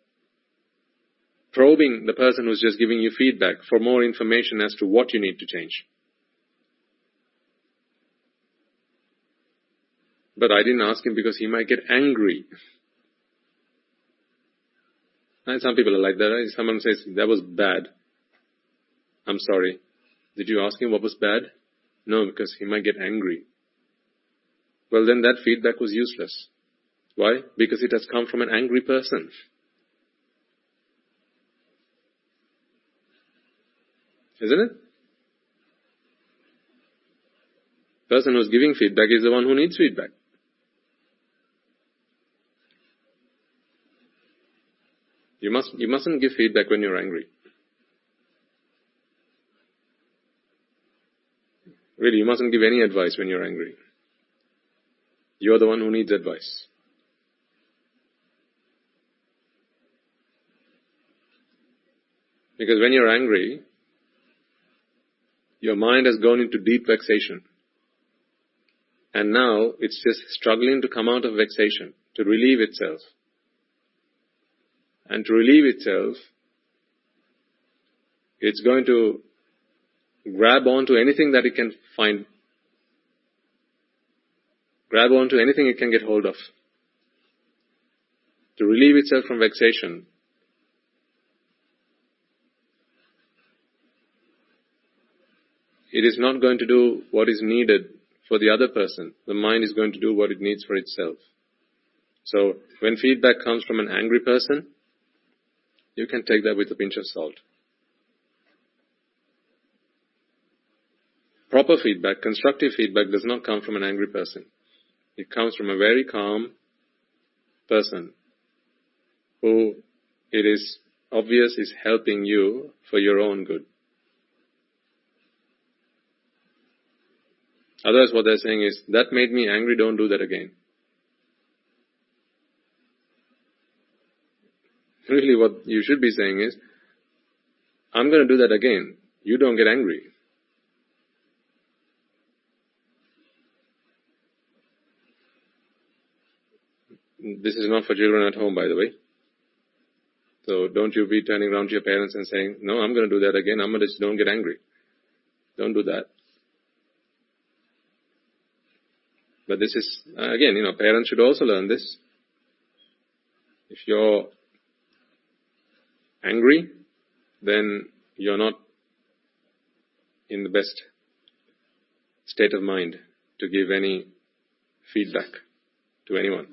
probing the person who's just giving you feedback for more information as to what you need to change. But I didn't ask him because he might get angry. And some people are like that. Right? Someone says, that was bad. I'm sorry. Did you ask him what was bad? No, because he might get angry. Well, then that feedback was useless. Why? Because it has come from an angry person. Isn't it? The person who's giving feedback is the one who needs feedback. You must, you mustn't give feedback when you're angry. Really, you mustn't give any advice when you're angry. You're the one who needs advice. Because when you're angry, your mind has gone into deep vexation. And now it's just struggling to come out of vexation, to relieve itself. And to relieve itself, it's going to grab onto anything that it can find. Grab onto anything it can get hold of. To relieve itself from vexation. It is not going to do what is needed for the other person. The mind is going to do what it needs for itself. So, when feedback comes from an angry person, you can take that with a pinch of salt. Proper feedback, constructive feedback does not come from an angry person. It comes from a very calm person who it is obvious is helping you for your own good. Otherwise what they're saying is, that made me angry, don't do that again. Really what you should be saying is, I'm going to do that again. You don't get angry. This is not for children at home, by the way. So don't you be turning around to your parents and saying, no, I'm going to do that again. I'm going to just don't get angry. Don't do that. But this is, again, you know, parents should also learn this. If you're angry, then you're not in the best state of mind to give any feedback to anyone.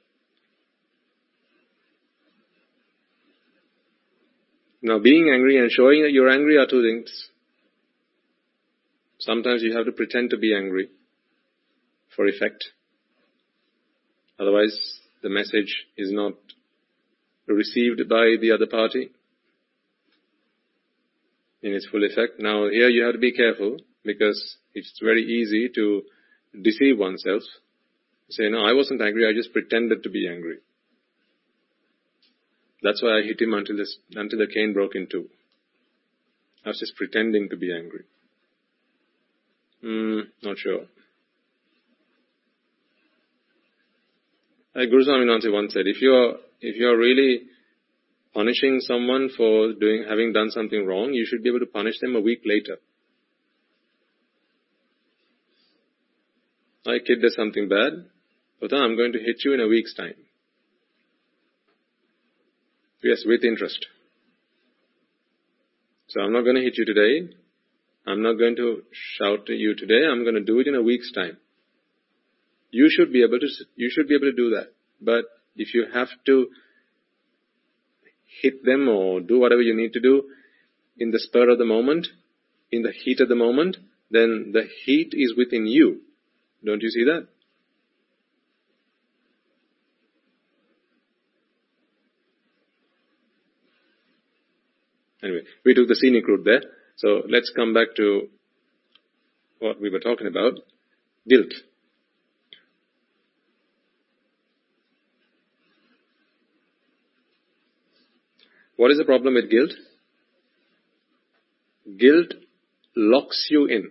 Now, being angry and showing that you're angry are two things. Sometimes you have to pretend to be angry for effect. Otherwise, the message is not received by the other party in its full effect. Now, here you have to be careful because it's very easy to deceive oneself. Say, no, I wasn't angry, I just pretended to be angry. That's why I hit him until, this, until the cane broke in two. I was just pretending to be angry. Hmm, not sure. Like Guru Swaminatha once said, if you're, if you're really punishing someone for doing, having done something wrong, you should be able to punish them a week later. My kid does something bad, but I'm going to hit you in a week's time. Yes, with interest. So I'm not going to hit you today. I'm not going to shout at you today. I'm going to do it in a week's time. You should be able to, you should be able to do that. But if you have to hit them or do whatever you need to do in the spur of the moment, in the heat of the moment, then the heat is within you. Don't you see that? Anyway, we took the scenic route there. So let's come back to what we were talking about. Guilt. What is the problem with guilt? Guilt locks you in.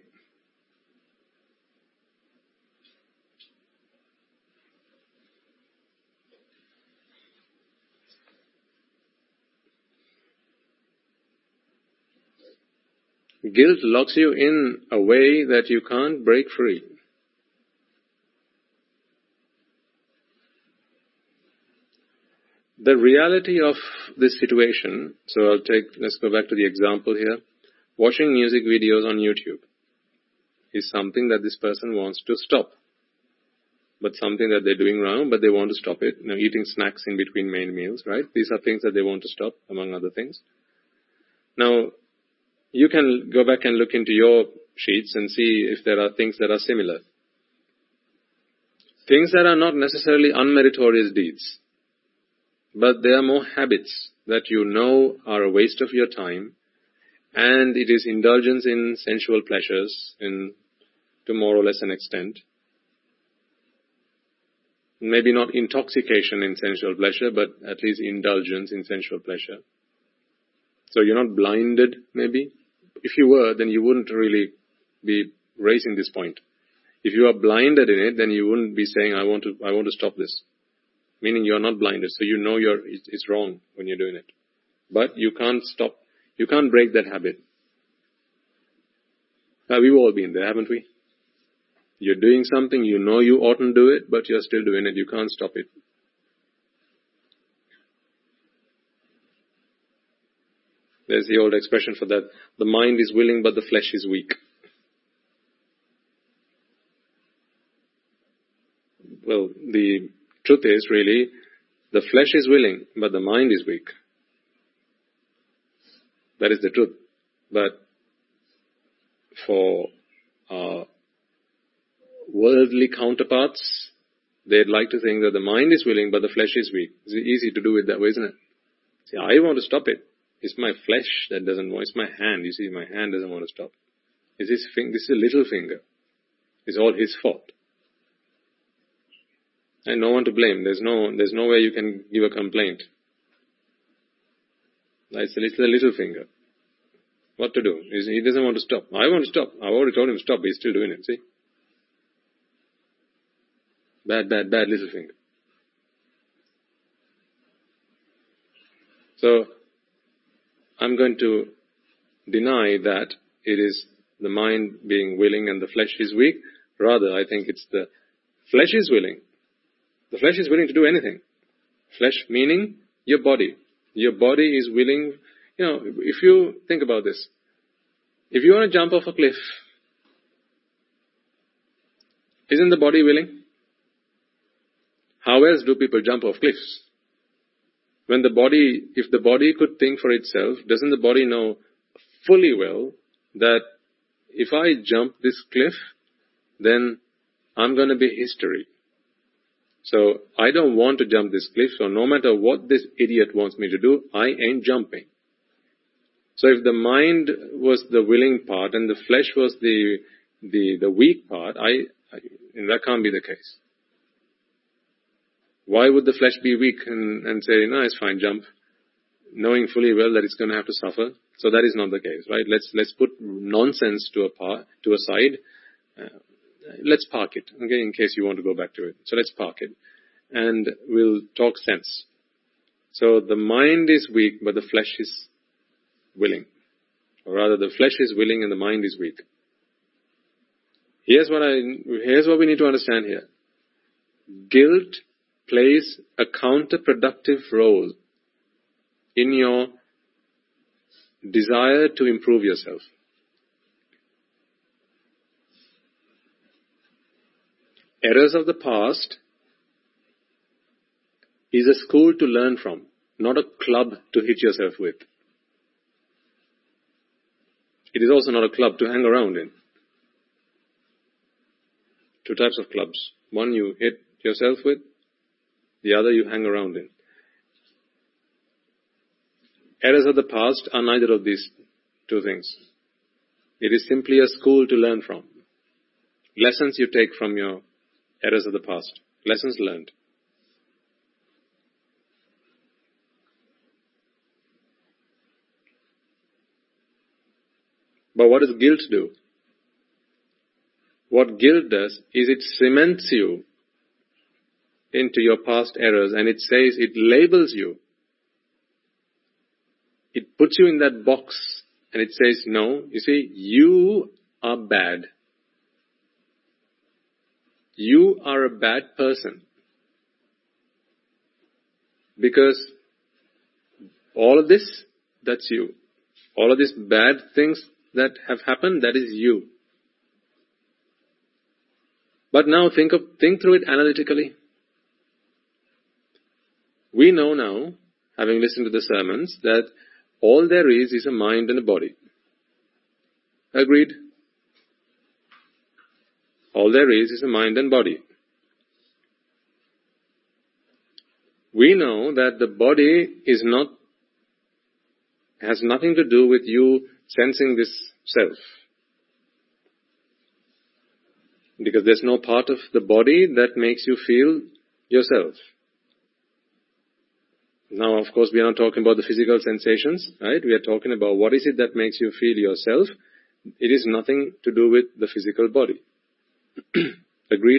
Guilt locks you in a way that you can't break free. The reality of this situation, so I'll take, let's go back to the example here. Watching music videos on YouTube is something that this person wants to stop. But something that they're doing wrong, but they want to stop it. You know, eating snacks in between main meals, right? These are things that they want to stop, among other things. Now, you can go back and look into your sheets and see if there are things that are similar. Things that are not necessarily unmeritorious deeds, but they are more habits that you know are a waste of your time, and it is indulgence in sensual pleasures in, to more or less an extent. Maybe not intoxication in sensual pleasure, but at least indulgence in sensual pleasure. So you're not blinded, maybe. If you were, then you wouldn't really be raising this point. If you are blinded in it, then you wouldn't be saying, I want to, I want to stop this. Meaning you're not blinded, so you know you're, it's wrong when you're doing it. But you can't stop, you can't break that habit. Now, we've all been there, haven't we? You're doing something, you know you oughtn't do it, but you're still doing it, you can't stop it. There's the old expression for that. The mind is willing, but the flesh is weak. Well, the truth is really, the flesh is willing, but the mind is weak. That is the truth. But for our worldly counterparts, they'd like to think that the mind is willing, but the flesh is weak. It's easy to do it that way, isn't it? See, I want to stop it. It's my flesh that doesn't want. It's my hand. You see, my hand doesn't want to stop. It's his finger. This is a little finger. It's all his fault. And no one to blame. There's no, there's no way you can give a complaint. It's a little, a little finger. What to do? He doesn't want to stop. I want to stop. I've already told him to stop, but he's still doing it, see? Bad, bad, bad little finger. So, I'm going to deny that it is the mind being willing and the flesh is weak. Rather, I think it's the flesh is willing. The flesh is willing to do anything. Flesh meaning your body. Your body is willing. You know, if you think about this, if you want to jump off a cliff, isn't the body willing? How else do people jump off cliffs? When the body, if the body could think for itself, doesn't the body know fully well that if I jump this cliff, then I'm going to be history. So I don't want to jump this cliff, so no matter what this idiot wants me to do, I ain't jumping. So if the mind was the willing part and the flesh was the the, the weak part, I, I and that can't be the case. Why would the flesh be weak and, and say, no, it's fine, jump, knowing fully well that it's going to have to suffer? So that is not the case, right? Let's let's put nonsense to a par, to a side. Uh, let's park it, okay, in case you want to go back to it. So let's park it, and we'll talk sense. So the mind is weak, but the flesh is willing. Or rather, the flesh is willing and the mind is weak. Here's what I, here's what we need to understand here. Guilt plays a counterproductive role in your desire to improve yourself. Errors of the past is a school to learn from, not a club to hit yourself with. It is also not a club to hang around in. Two types of clubs. One you hit yourself with, the other you hang around in. Errors of the past are neither of these two things. It is simply a school to learn from. Lessons you take from your errors of the past. Lessons learned. But what does guilt do? What guilt does is it cements you into your past errors, and it says, it labels you. It puts you in that box and it says, no, you see, you are bad. You are a bad person. Because all of this, that's you. All of these bad things that have happened, that is you. But now think of, think through it analytically. We know now, having listened to the sermons, that all there is is a mind and a body. Agreed? All there is is a mind and body. We know that the body is not, has nothing to do with you sensing this self. Because there's no part of the body that makes you feel yourself. Now, of course, we are not talking about the physical sensations, right? We are talking about what is it that makes you feel yourself. It is nothing to do with the physical body. Agreed?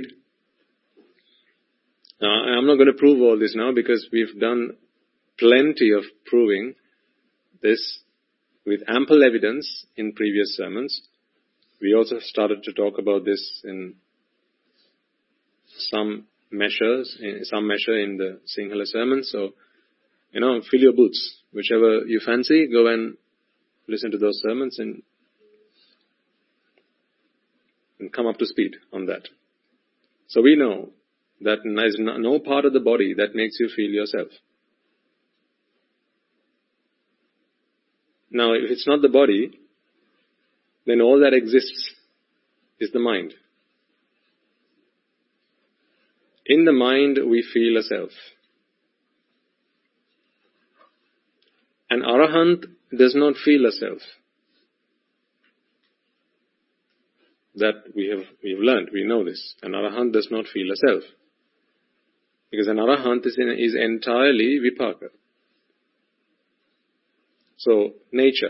Now, I'm not going to prove all this now because we've done plenty of proving this with ample evidence in previous sermons. We also started to talk about this in some measures, in some measure in the Sinhala sermon. So, you know, fill your boots. Whichever you fancy, go and listen to those sermons and, and come up to speed on that. So we know that there is no part of the body that makes you feel yourself. Now, if it's not the body, then all that exists is the mind. In the mind, we feel a self. An arahant does not feel a self. That we have we have learned, we know this. An arahant does not feel a self. Because an arahant is, in, is entirely vipaka. So, nature.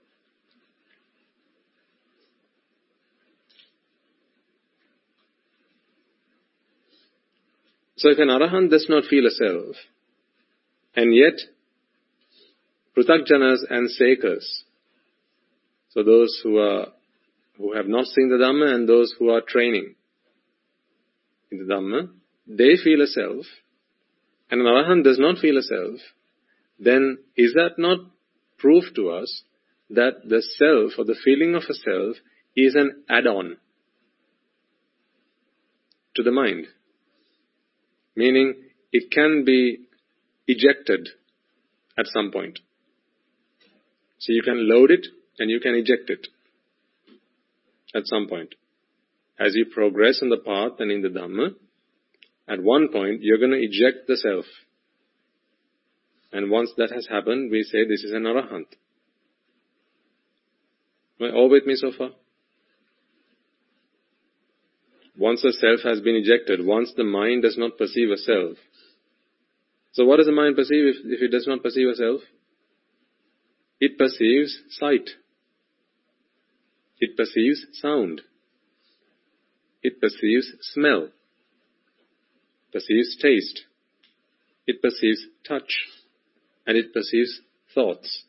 So if an arahant does not feel a self, and yet Pruthakjanas and Sekas, so those who are who have not seen the Dhamma and those who are training in the Dhamma, they feel a self, and an arahant does not feel a self, then is that not proof to us that the self or the feeling of a self is an add-on to the mind? Meaning, it can be ejected at some point. So you can load it and you can eject it at some point. As you progress in the path and in the Dhamma, at one point you're going to eject the self. And once that has happened, we say this is an arahant. Am I all with me so far? Once the self has been ejected, once the mind does not perceive a self. So what does the mind perceive if, if it does not perceive a self? It perceives sight. It perceives sound. It perceives smell. Perceives taste. It perceives touch. And it perceives thoughts.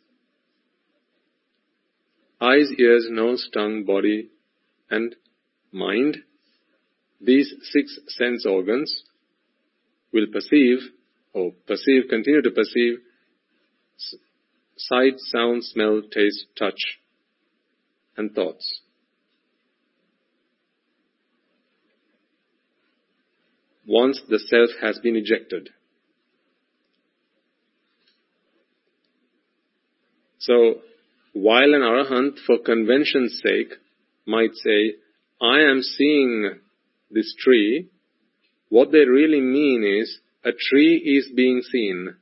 Eyes, ears, nose, tongue, body, and mind. These six sense organs will perceive, or perceive, continue to perceive, sight, sound, smell, taste, touch, and thoughts. Once the self has been ejected. So, while an arahant, for convention's sake, might say, I am seeing this tree, what they really mean is, a tree is being seen.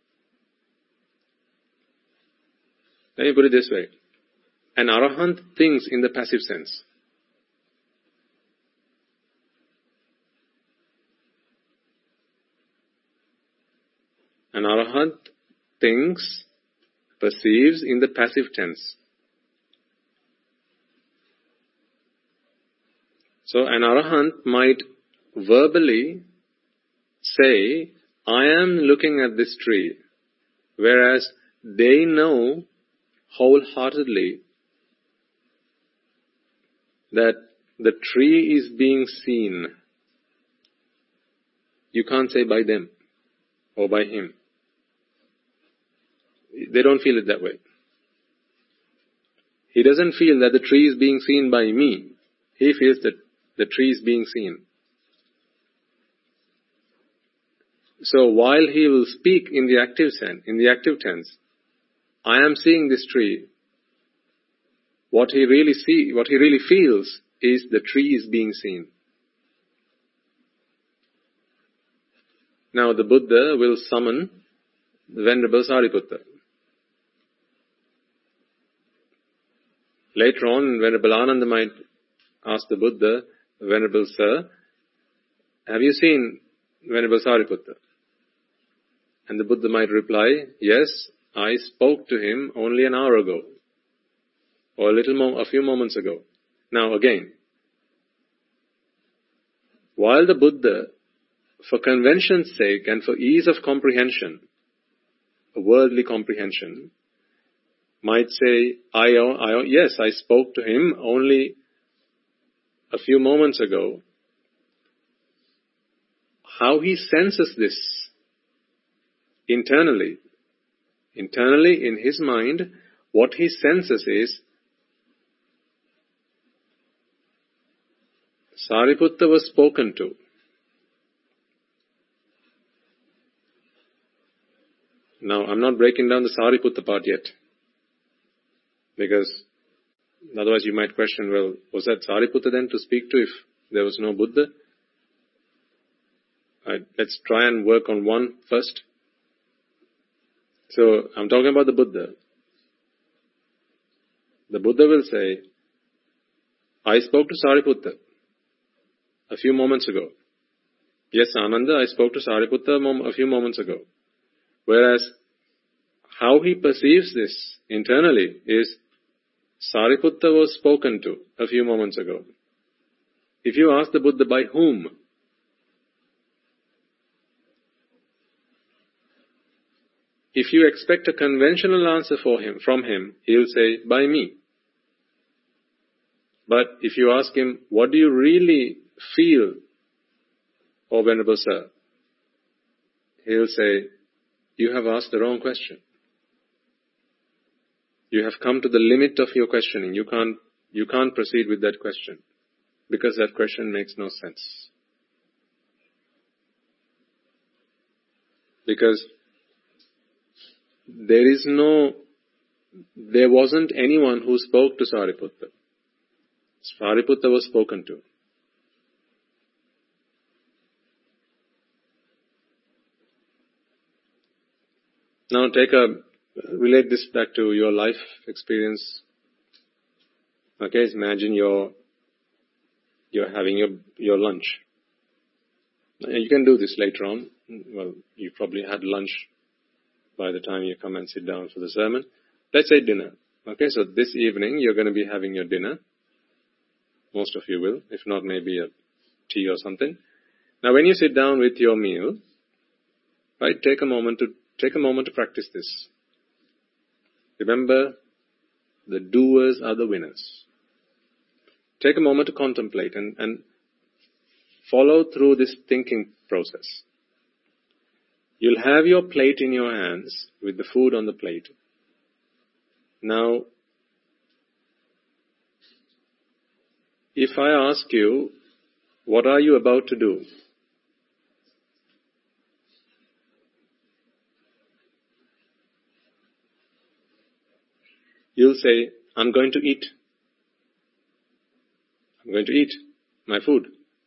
Let me put it this way. An arahant thinks in the passive sense. An arahant thinks, perceives in the passive tense. So an arahant might verbally say, I am looking at this tree, whereas they know wholeheartedly that the tree is being seen. You can't say by them or by him. They don't feel it that way. He doesn't feel that the tree is being seen by me. He feels that the tree is being seen. So while he will speak in the active sense, in the active tense, I am seeing this tree, what he really see, what he really feels is the tree is being seen. Now the Buddha will summon the Venerable Sariputta. Later on, Venerable Ananda might ask the Buddha, Venerable Sir, have you seen Venerable Sariputta? And the Buddha might reply, yes, I spoke to him only an hour ago, or a little more, a few moments ago. Now again, while the Buddha, for convention's sake and for ease of comprehension, a worldly comprehension, might say, I, I, yes, I spoke to him only a few moments ago. How he senses this internally, internally in his mind, what he senses is, Sariputta was spoken to. Now, I'm not breaking down the Sariputta part yet, because otherwise you might question, well, was that Sariputta then to speak to if there was no Buddha? Right, let's try and work on one first. So, I'm talking about the Buddha. The Buddha will say, I spoke to Sariputta a few moments ago. Yes, Ananda, I spoke to Sariputta a, mom- a few moments ago. Whereas, how he perceives this internally is, Sariputta was spoken to a few moments ago. If you ask the Buddha by whom, if you expect a conventional answer for him, from him, he'll say, by me. But if you ask him, what do you really feel, O Venerable Sir? He'll say, you have asked the wrong question. You have come to the limit of your questioning. You can't, you can't proceed with that question, because that question makes no sense. Because there is no, there wasn't anyone who spoke to Sariputta. Sariputta was spoken to. Now take a, relate this back to your life experience. Okay, imagine you're, you're having your, your lunch. And you can do this later on. Well, you probably had lunch by the time you come and sit down for the sermon. Let's say dinner. Okay, so this evening you're going to be having your dinner. Most of you will. If not, maybe a tea or something. Now when you sit down with your meal, right, take a moment to, take a moment to practice this. Remember, the doers are the winners. Take a moment to contemplate and, and follow through this thinking process. You'll have your plate in your hands with the food on the plate. Now, if I ask you, what are you about to do? You'll say, I'm going to eat. I'm going to eat my food.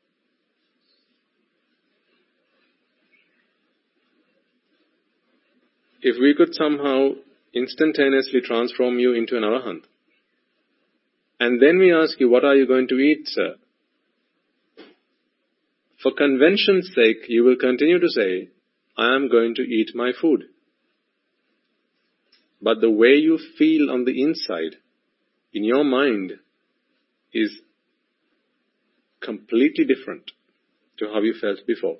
If we could somehow instantaneously transform you into an arahant, and then we ask you, what are you going to eat, sir? For convention's sake, you will continue to say, I am going to eat my food. But the way you feel on the inside, in your mind, is completely different to how you felt before.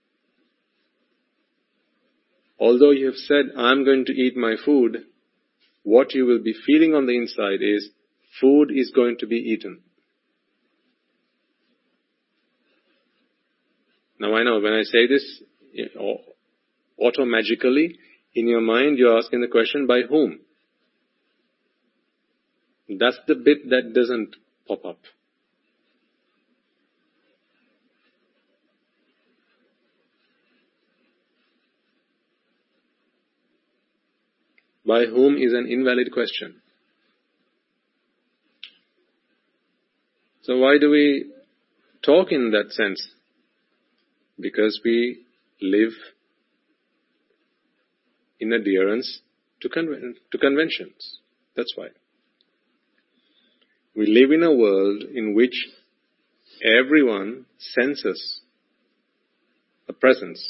Although you have said, I'm going to eat my food, what you will be feeling on the inside is, food is going to be eaten. Now I know when I say this, auto-magically, in your mind you're asking the question, by whom? That's the bit that doesn't pop up. By whom is an invalid question. So why do we talk in that sense? Because we live in adherence to, conven- to conventions. That's why. We live in a world in which everyone senses a presence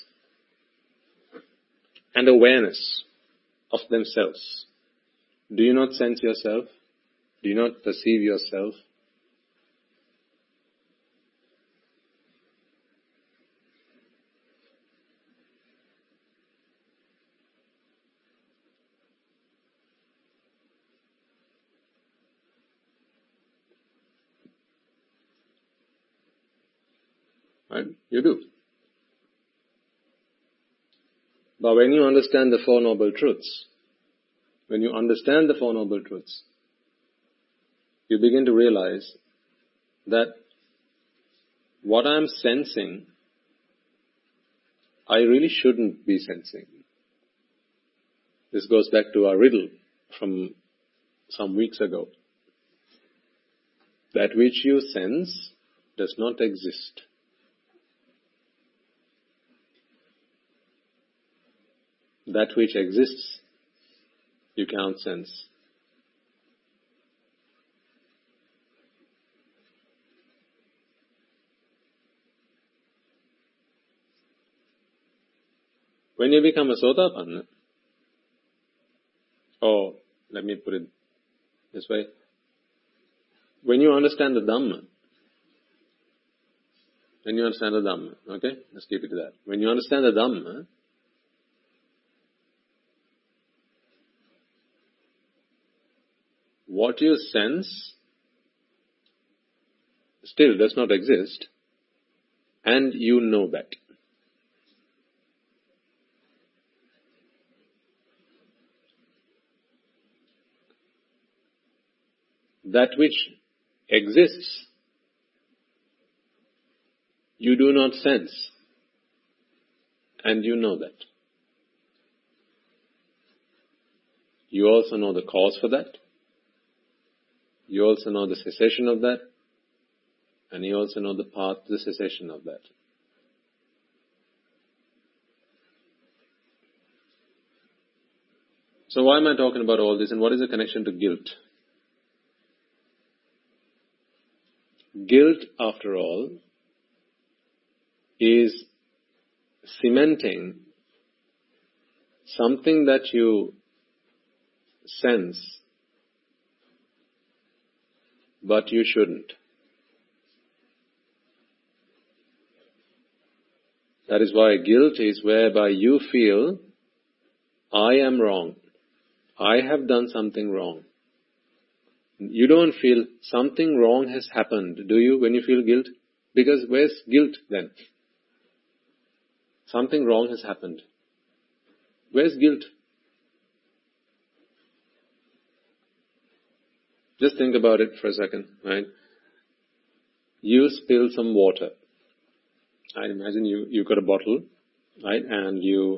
and awareness of themselves. Do you not sense yourself? Do you not perceive yourself? Right? You do. But when you understand the Four Noble Truths, when you understand the Four Noble Truths, you begin to realize that what I'm sensing, I really shouldn't be sensing. This goes back to our riddle from some weeks ago. That which you sense does not exist. That which exists, you cannot sense. When you become a Sotapanna, or let me put it this way, when you understand the Dhamma, when you understand the Dhamma, okay, let's keep it to that. When you understand the Dhamma, what you sense still does not exist, and you know that. That which exists, you do not sense, and you know that. You also know the cause for that. You also know the cessation of that, and you also know the path to the cessation of that. So why am I talking about all this, and what is the connection to guilt? Guilt, after all, is cementing something that you sense, but you shouldn't. That is why guilt is whereby you feel, I am wrong. I have done something wrong. You don't feel something wrong has happened, do you, when you feel guilt? Because where's guilt then? Something wrong has happened. Where's guilt? Just think about it for a second, right? You spill some water. I imagine you, you got a bottle, right? And you,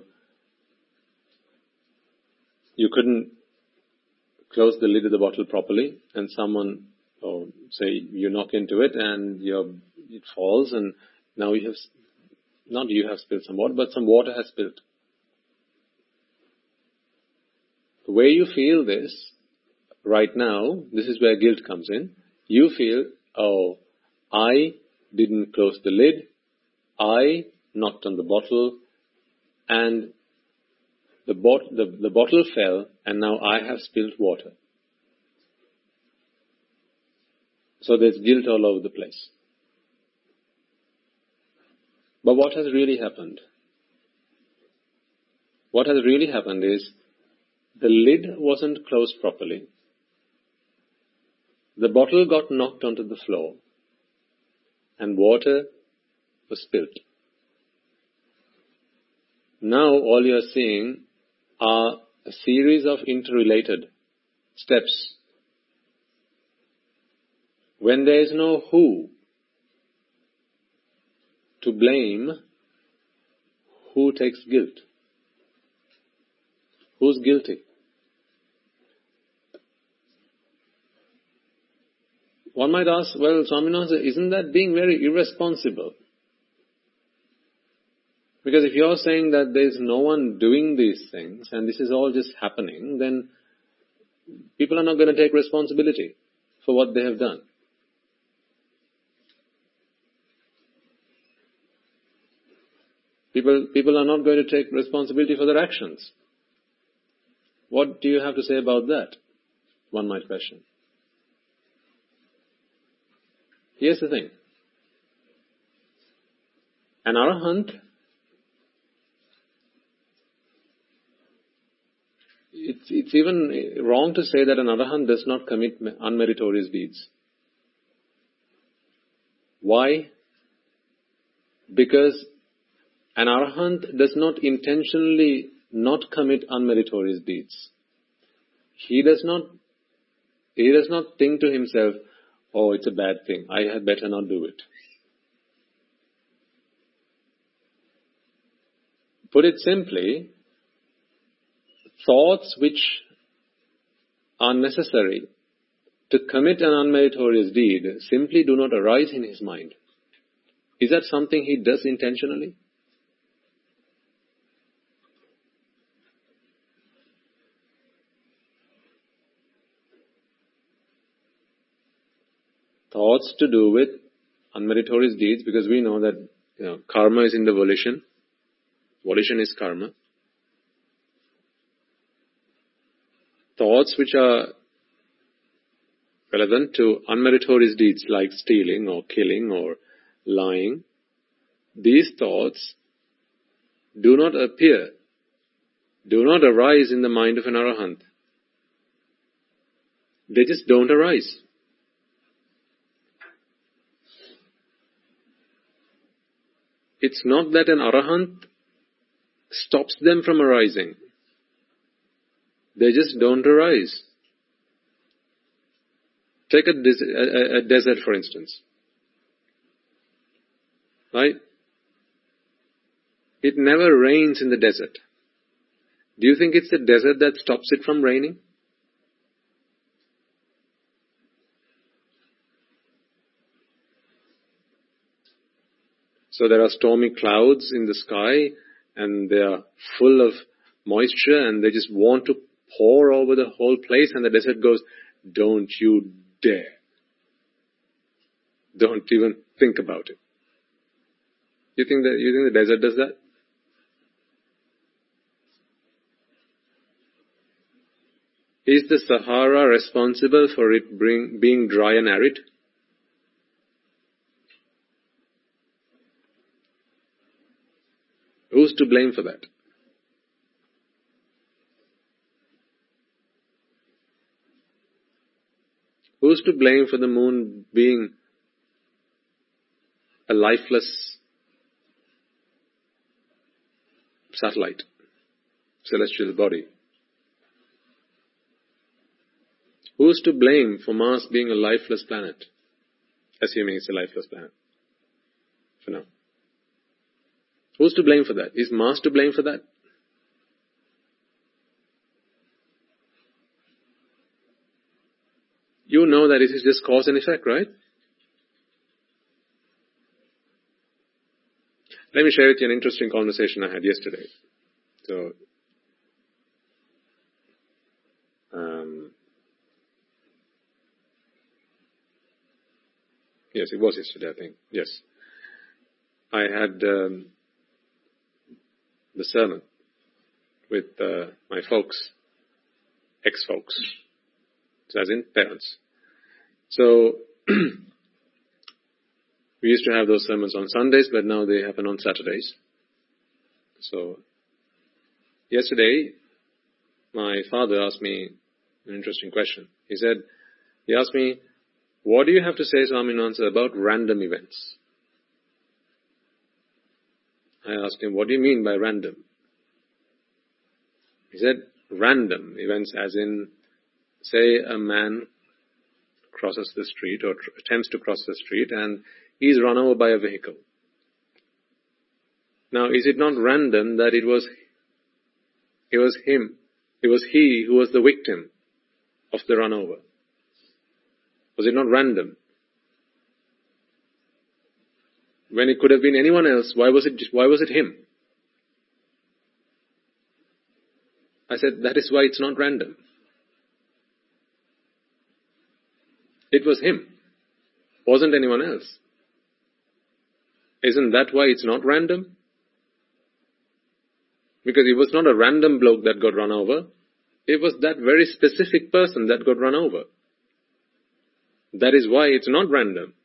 you couldn't close the lid of the bottle properly, and someone, or say you knock into it and your, it falls, and now you have, not you have spilled some water, but some water has spilled. The way you feel this, right now, this is where guilt comes in. You feel, oh, I didn't close the lid, I knocked on the bottle, and the, bot- the, the bottle fell, and now I have spilled water. So there's guilt all over the place. But what has really happened? What has really happened is the lid wasn't closed properly. The bottle got knocked onto the floor and water was spilled. Now all you are seeing are a series of interrelated steps. When there is no who to blame, who takes guilt? Who's guilty? One might ask, well, Swaminatha, isn't that being very irresponsible? Because if you're saying that there's no one doing these things and this is all just happening, then people are not going to take responsibility for what they have done. People, people are not going to take responsibility for their actions. What do you have to say about that? One might question. Here's the thing. An arahant, it's, it's even wrong to say that an arahant does not commit unmeritorious deeds. Why? Because an arahant does not intentionally not commit unmeritorious deeds. He does not, he does not think to himself, oh, it's a bad thing, I had better not do it. Put it simply, thoughts which are necessary to commit an unmeritorious deed simply do not arise in his mind. Is that something he does intentionally? Thoughts to do with unmeritorious deeds, because we know that you know, karma is in the volition. Volition is karma. Thoughts which are relevant to unmeritorious deeds like stealing or killing or lying, these thoughts do not appear, do not arise in the mind of an arahant. They just don't arise. It's not that an arahant stops them from arising. They just don't arise. Take a, des- a, a desert, for instance. Right? It never rains in the desert. Do you think it's the desert that stops it from raining? So there are stormy clouds in the sky and they are full of moisture and they just want to pour over the whole place, and the desert goes, don't you dare. Don't even think about it. You think that, you think the desert does that? Is the Sahara responsible for it bring, being dry and arid? Who's to blame for that? Who's to blame for the moon being a lifeless satellite, celestial body? Who's to blame for Mars being a lifeless planet? Assuming it's a lifeless planet. For now. Who's to blame for that? Is Mars to blame for that? You know that it is just cause and effect, right? Let me share with you an interesting conversation I had yesterday. So, um, yes, it was yesterday, I think. Yes. I had um, the sermon with uh, my folks, ex-folks, so as in parents. So, we We used to have those sermons on Sundays, but now they happen on Saturdays. So, yesterday, my father asked me an interesting question. He said, he asked me, what do you have to say, Swaminathan, about random events? I asked him, what do you mean by random? He said, random events as in, say a man crosses the street or tr- attempts to cross the street and he is run over by a vehicle. Now, is it not random that it was, it was him, it was he who was the victim of the run over? Was it not random? When it could have been anyone else, why was it, why was it him? I said, that is why it's not random. It was him. Wasn't anyone else. Isn't that why it's not random? Because it was not a random bloke that got run over. It was that very specific person that got run over. That is why it's not random.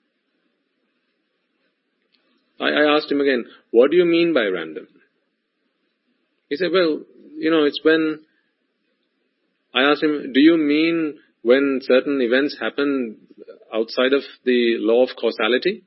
I, I asked him again, what do you mean by random? He said, well, you know, it's when... I asked him, do you mean when certain events happen outside of the law of causality?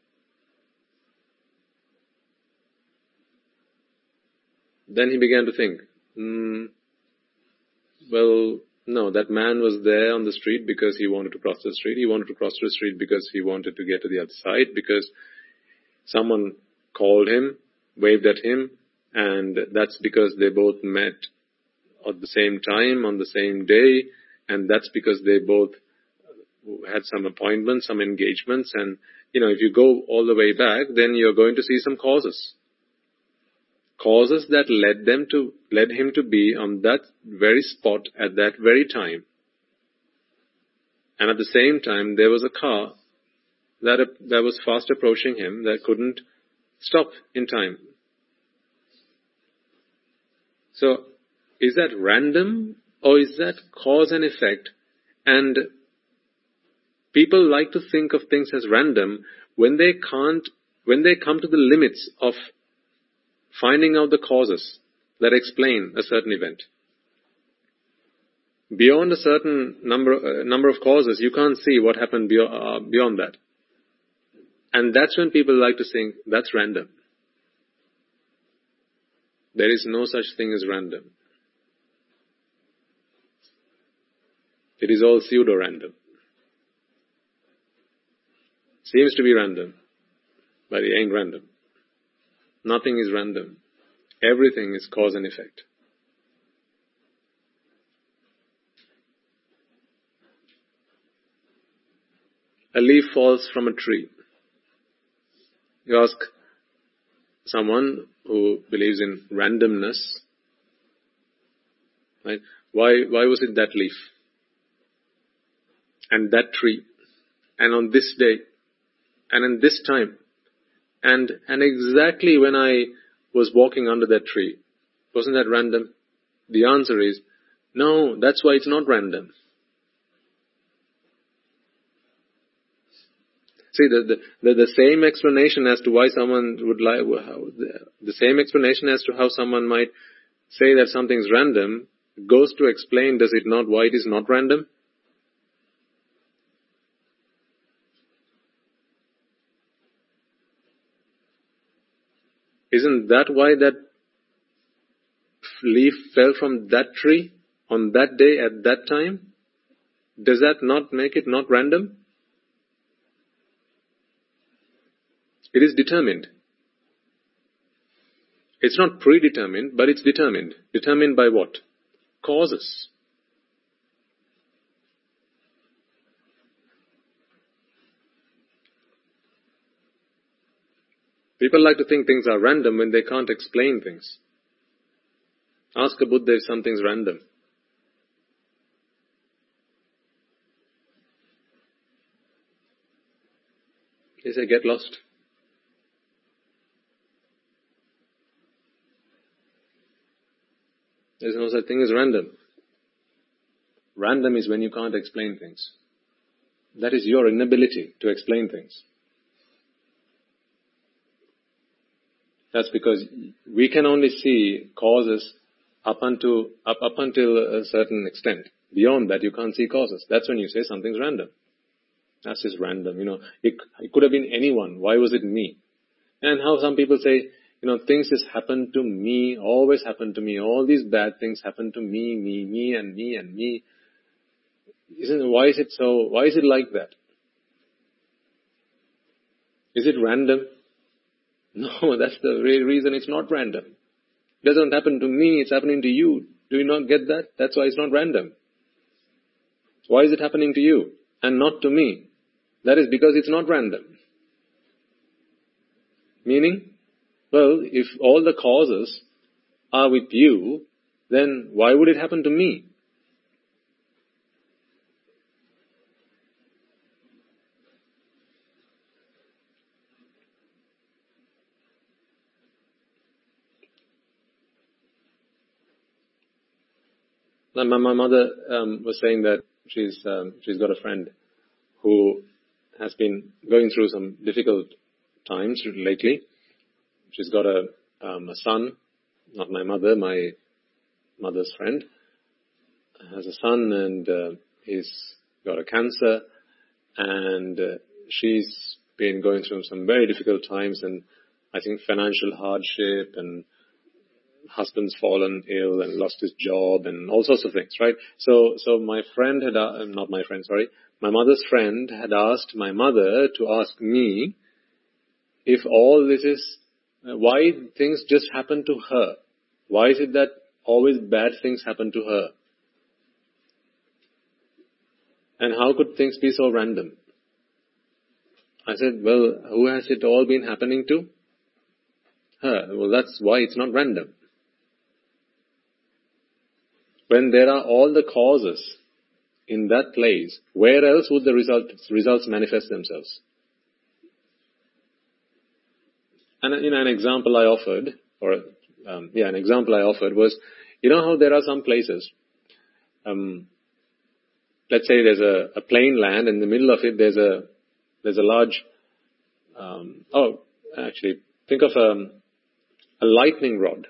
Then he began to think, mm, well, no, that man was there on the street because he wanted to cross the street. He wanted to cross the street because he wanted to get to the other side, because someone called him, waved at him, and that's because they both met at the same time, on the same day, and that's because they both had some appointments, some engagements, and, you know, if you go all the way back, then you're going to see some causes. Causes that led them to, led him to be on that very spot at that very time. And at the same time, there was a car that, that was fast approaching him that couldn't stop in time. So, is that random or is that cause and effect? And people like to think of things as random when they can't, when they come to the limits of finding out the causes that explain a certain event. Beyond a certain number, uh, number of causes, you can't see what happened beyond, uh, beyond that. And that's when people like to think, that's random. There is no such thing as random. It is all pseudo-random. Seems to be random, but it ain't random. Nothing is random. Everything is cause and effect. A leaf falls from a tree. You ask someone who believes in randomness, right? Why, why was it that leaf? And that tree? And on this day? And in this time? And, and exactly when I was walking under that tree, wasn't that random? The answer is, no, that's why it's not random. See, the, the, the, the same explanation as to why someone would like, the, the same explanation as to how someone might say that something's random goes to explain, does it not, why it is not random? Isn't that why that leaf fell from that tree on that day at that time? Does that not make it not random? It is determined. It's not predetermined, but it's determined. Determined by what? Causes. People like to think things are random when they can't explain things. Ask a Buddha if something's random. He said, get lost. There's no such thing as random. Random is when you can't explain things. That is your inability to explain things. That's because we can only see causes up until, up, up until a certain extent. Beyond that, you can't see causes. That's when you say something's random. That's just random, you know. It, it could have been anyone. Why was it me? And how some people say, you know, things just happen to me, always happen to me. All these bad things happen to me, me, me, and me, and me. Isn't, why is it so, why is it like that? Is it random? No, that's the real reason it's not random. It doesn't happen to me, it's happening to you. Do you not get that? That's why it's not random. Why is it happening to you and not to me? That is because it's not random. Meaning, well, if all the causes are with you, then why would it happen to me? My, my mother um, was saying that she's um, she's got a friend who has been going through some difficult times lately. She's got a um, a son, not my mother, my mother's friend, has a son, and uh, he's got a cancer, and uh, she's been going through some very difficult times, and I think financial hardship, and husband's fallen ill and lost his job and all sorts of things, right? So, so my friend had, uh, not my friend, sorry, my mother's friend had asked my mother to ask me if all this is, uh, why things just happen to her. Why is it that always bad things happen to her? And how could things be so random? I said, well, who has it all been happening to? Her. Well, that's why it's not random. When there are all the causes in that place, where else would the result, results manifest themselves? And you know, an example I offered, or um, yeah, an example I offered was, you know how there are some places, um, let's say there's a, a plain land, in the middle of it there's a there's a large, um, oh, actually, think of um, a lightning rod.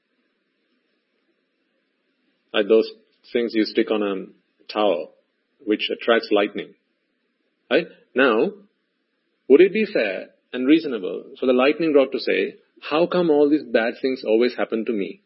Like those things you stick on a tower, which attracts lightning. Right? Now, would it be fair and reasonable for the lightning rod to say, how come all these bad things always happen to me?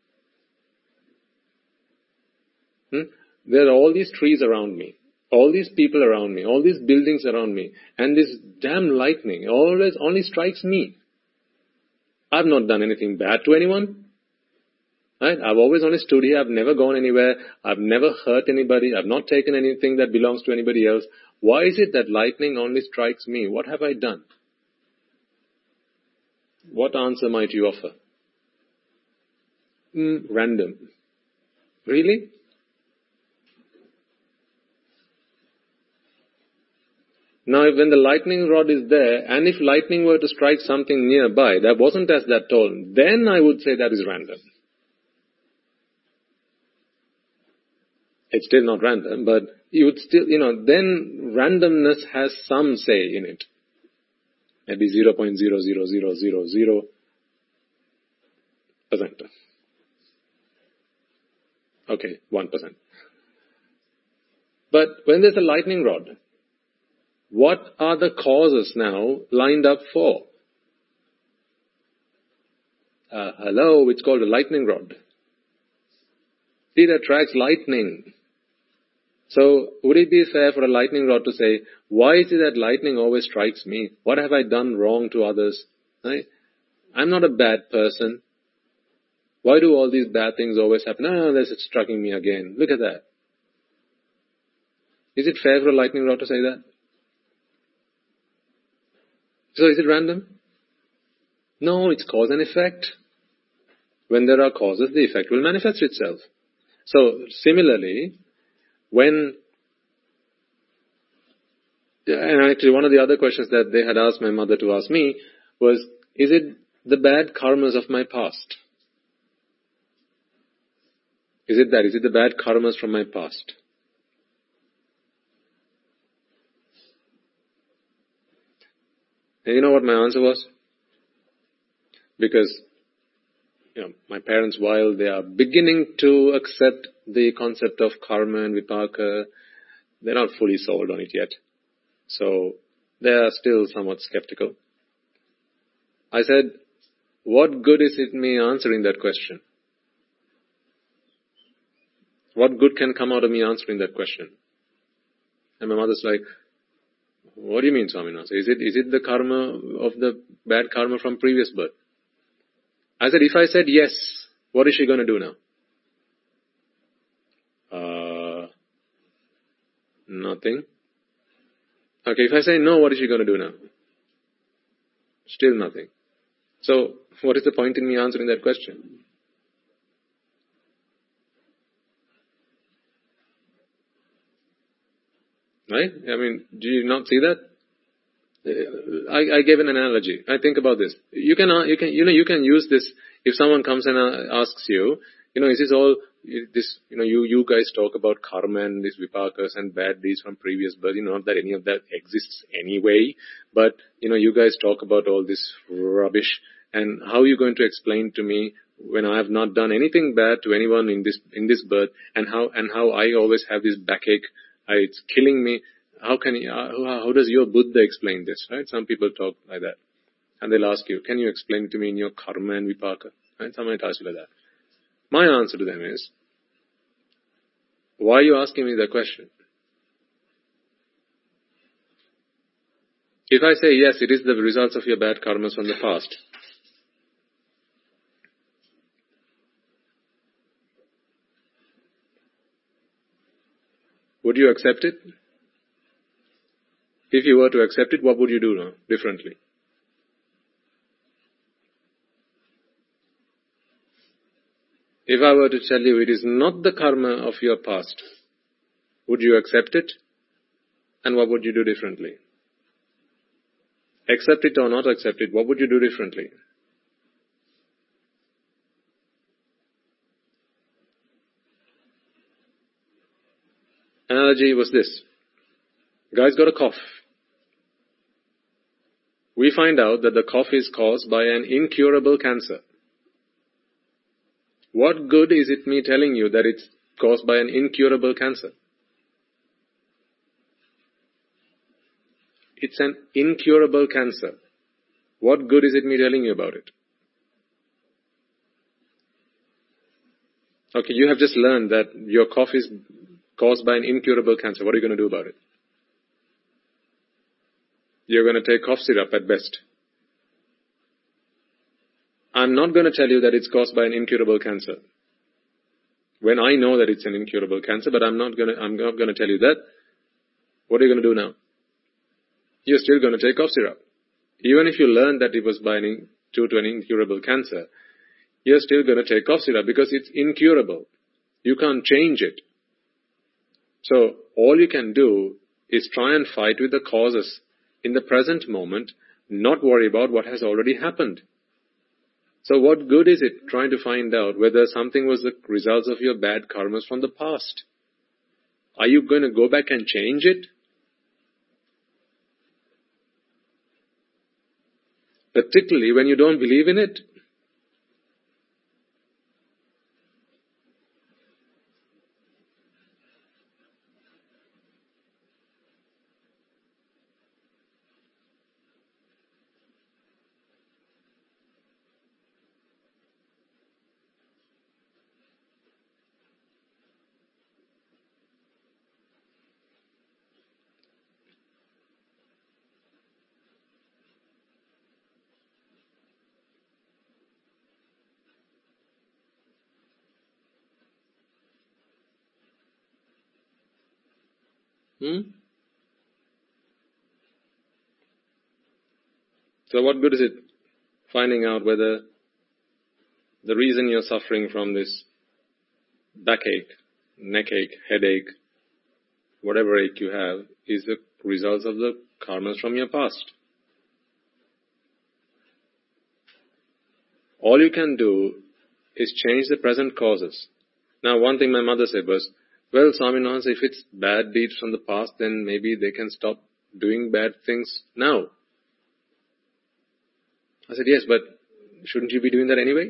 Hmm? There are all these trees around me, all these people around me, all these buildings around me, and this damn lightning always only strikes me. I've not done anything bad to anyone. Right? I've always only stood here. I've never gone anywhere. I've never hurt anybody. I've not taken anything that belongs to anybody else. Why is it that lightning only strikes me? What have I done? What answer might you offer? Mm, random. Really? Now, when the lightning rod is there, and if lightning were to strike something nearby that wasn't as that tall, then I would say that is random. It's still not random, but you would still, you know, then randomness has some say in it. Maybe zero point zero zero zero zero zero percent. Okay, one percent. But when there's a lightning rod, what are the causes now lined up for? Uh, hello, it's called a lightning rod. It attracts lightning. So, would it be fair for a lightning rod to say, why is it that lightning always strikes me? What have I done wrong to others? Right? I'm not a bad person. Why do all these bad things always happen? Ah, this is striking me again. Look at that. Is it fair for a lightning rod to say that? So, is it random? No, it's cause and effect. When there are causes, the effect will manifest itself. So, similarly, when, and actually one of the other questions that they had asked my mother to ask me was, is it the bad karmas of my past? Is it that? Is it the bad karmas from my past? And you know what my answer was? Because, you know, my parents, while they are beginning to accept the concept of karma and vipaka, they're not fully sold on it yet. So, they are still somewhat skeptical. I said, what good is it me answering that question? What good can come out of me answering that question? And my mother's like, what do you mean, Swaminathan? Is it, is it the karma of the bad karma from previous birth? I said, if I said yes, what is she going to do now? Uh, nothing. Okay, if I say no, what is she going to do now? Still nothing. So, what is the point in me answering that question? Right? I mean, do you not see that? I, I gave an analogy. I think about this. You can, you can, you know, you can use this if someone comes and asks you, you know, is this all this? You know, you you guys talk about karma and these vipakas and bad deeds from previous birth. You know, not that any of that exists anyway, but you know, you guys talk about all this rubbish. And how are you going to explain to me when I have not done anything bad to anyone in this in this birth, and how and how I always have this backache? I, it's killing me. How can you, how, how does your Buddha explain this, right? Some people talk like that. And they'll ask you, can you explain it to me in your karma and vipaka? Right? Some might ask you like that. My answer to them is, why are you asking me that question? If I say yes, it is the results of your bad karmas from the past. Would you accept it? If you were to accept it, what would you do now, differently? If I were to tell you it is not the karma of your past, would you accept it? And what would you do differently? Accept it or not accept it, what would you do differently? Analogy was this. Guy's got a cough. We find out that the cough is caused by an incurable cancer. What good is it me telling you that it's caused by an incurable cancer? It's an incurable cancer. What good is it me telling you about it? Okay, you have just learned that your cough is caused by an incurable cancer. What are you going to do about it? You're going to take cough syrup at best. I'm not going to tell you that it's caused by an incurable cancer. When I know that it's an incurable cancer, but I'm not going to, I'm not going to tell you that. What are you going to do now? You're still going to take cough syrup. Even if you learn that it was by an, due to an incurable cancer, you're still going to take cough syrup because it's incurable. You can't change it. So, all you can do is try and fight with the causes in the present moment, not worry about what has already happened. So what good is it trying to find out whether something was the results of your bad karmas from the past? Are you going to go back and change it? Particularly when you don't believe in it. Hmm? So what good is it finding out whether the reason you're suffering from this backache, neckache, headache, whatever ache you have, is the results of the karmas from your past? All you can do is change the present causes. Now, one thing my mother said was, well, Swaminathan, if it's bad deeds from the past, then maybe they can stop doing bad things now. I said, yes, but shouldn't you be doing that anyway?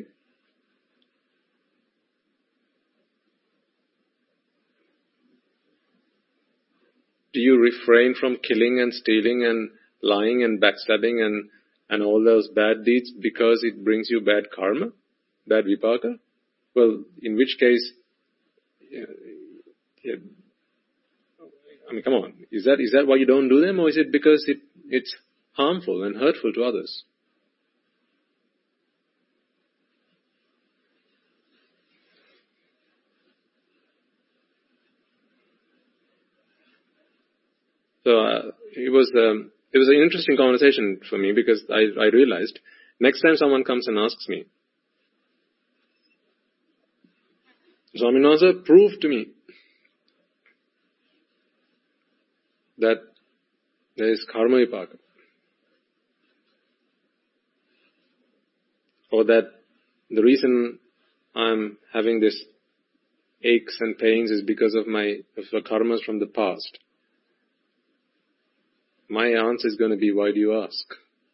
Do you refrain from killing and stealing and lying and backstabbing and, and all those bad deeds because it brings you bad karma, bad vipaka? Well, in which case, yeah, yeah, I mean, come on, is that is that why you don't do them, or is it because it it's harmful and hurtful to others? So uh, it was um, it was an interesting conversation for me, because I, I realized next time someone comes and asks me, Swaminatha, prove to me that there is karma vipaka, or that the reason I'm having this aches and pains is because of my of the karmas from the past. My answer is going to be, why do you ask?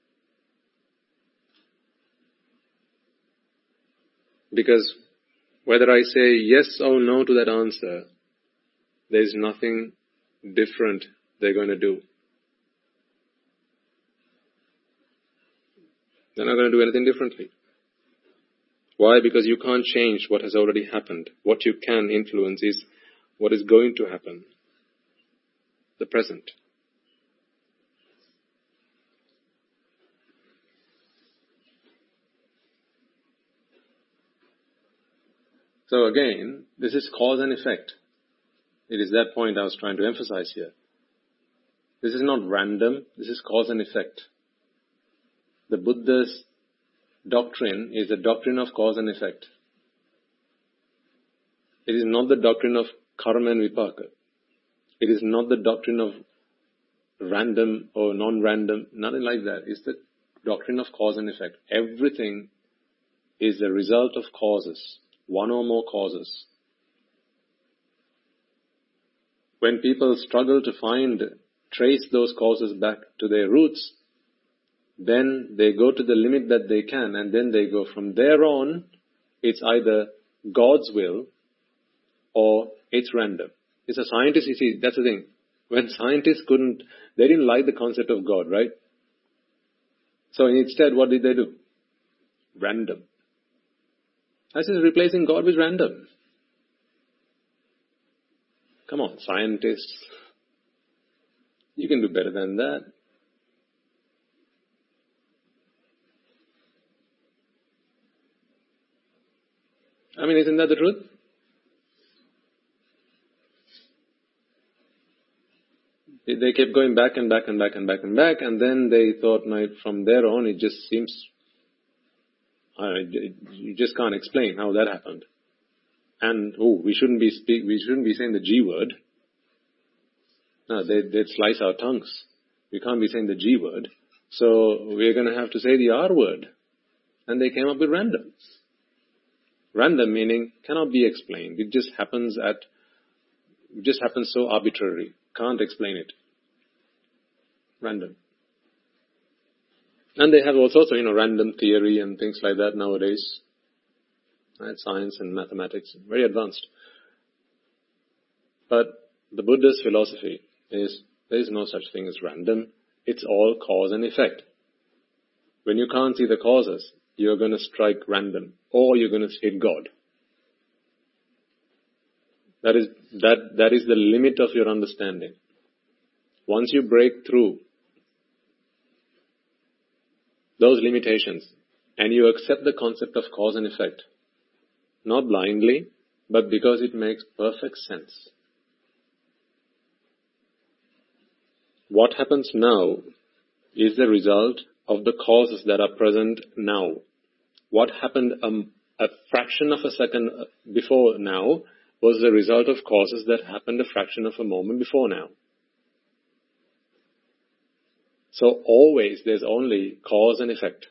Because whether I say yes or no to that answer, there is nothing different they're going to do. They're not going to do anything differently. Why? Because you can't change what has already happened. What you can influence is what is going to happen. The present. So again, this is cause and effect. It is that point I was trying to emphasize here. This is not random, this is cause and effect. The Buddha's doctrine is the doctrine of cause and effect. It is not the doctrine of karma and vipaka. It is not the doctrine of random or non-random, nothing like that. It's the doctrine of cause and effect. Everything is the result of causes. One or more causes. When people struggle to find, trace those causes back to their roots, then they go to the limit that they can, and then they go from there on, it's either God's will or it's random. It's a scientist, you see, that's the thing. When scientists couldn't, they didn't like the concept of God, right? So instead, what did they do? Random. This is replacing God with random. Come on, scientists. You can do better than that. I mean, isn't that the truth? They kept going back and back and back and back and back, and then they thought, no, from there on, it just seems... Uh, you just can't explain how that happened. And, oh, we shouldn't be speak, we shouldn't be saying the G word. No, they, they'd slice our tongues. We can't be saying the G word. So we're going to have to say the R word. And they came up with random. Random meaning cannot be explained. It just happens at, it just happens so arbitrary. Can't explain it. Random. And they have all sorts of, you know, random theory and things like that nowadays. Right? Science and mathematics, very advanced. But the Buddha's philosophy is, there is no such thing as random. It's all cause and effect. When you can't see the causes, you're going to strike random, or you're going to hit God. That is, that, that is the limit of your understanding. Once you break through those limitations, and you accept the concept of cause and effect, not blindly, but because it makes perfect sense. What happens now is the result of the causes that are present now. What happened um, a fraction of a second before now was the result of causes that happened a fraction of a moment before now. So always there's only cause and effect.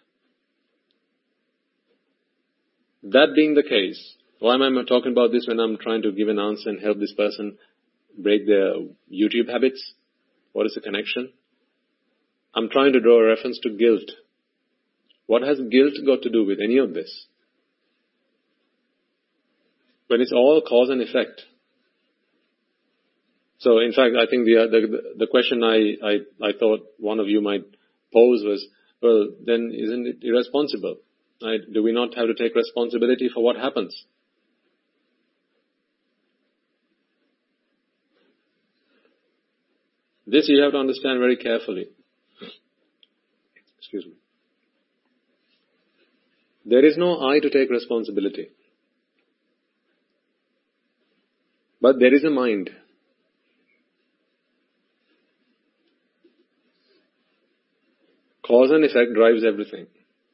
That being the case, why am I talking about this when I'm trying to give an answer and help this person break their YouTube habits? What is the connection? I'm trying to draw a reference to guilt. What has guilt got to do with any of this? When it's all cause and effect. So, in fact, I think the the, the question I, I, I thought one of you might pose was, well, then isn't it irresponsible? Right? Do we not have to take responsibility for what happens? This you have to understand very carefully. Excuse me. There is no I to take responsibility. But there is a mind. Cause and effect drives everything.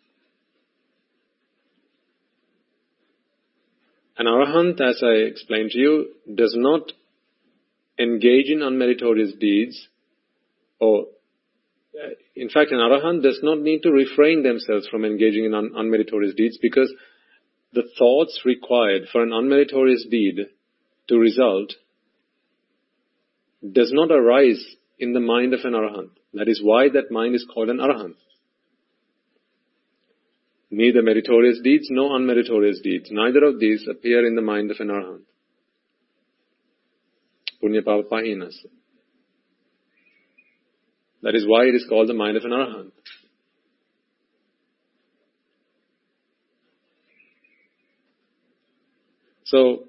An arahant, as I explained to you, does not engage in unmeritorious deeds, or in fact an arahant does not need to refrain themselves from engaging in un- unmeritorious deeds, because the thoughts required for an unmeritorious deed to result does not arise in the mind of an arahant. That is why that mind is called an arahant. Neither meritorious deeds nor unmeritorious deeds, neither of these appear in the mind of an arahant. Punya pava pahinas. That is why it is called the mind of an arahant. So,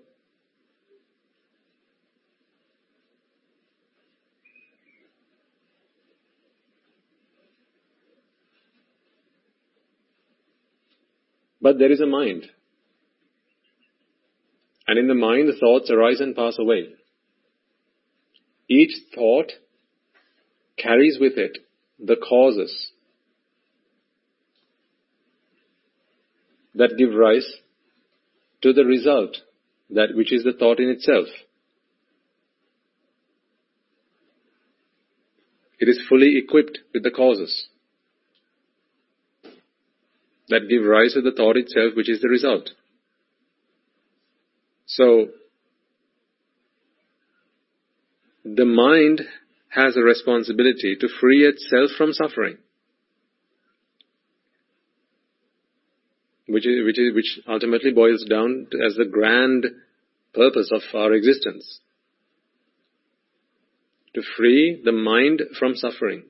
but there is a mind. And in the mind, the thoughts arise and pass away. Each thought carries with it the causes that give rise to the result, that which is the thought in itself. It is fully equipped with the causes that give rise to the thought itself, which is the result. So, the mind has a responsibility to free itself from suffering, which is, which is, which ultimately boils down to, as the grand purpose of our existence, to free the mind from suffering.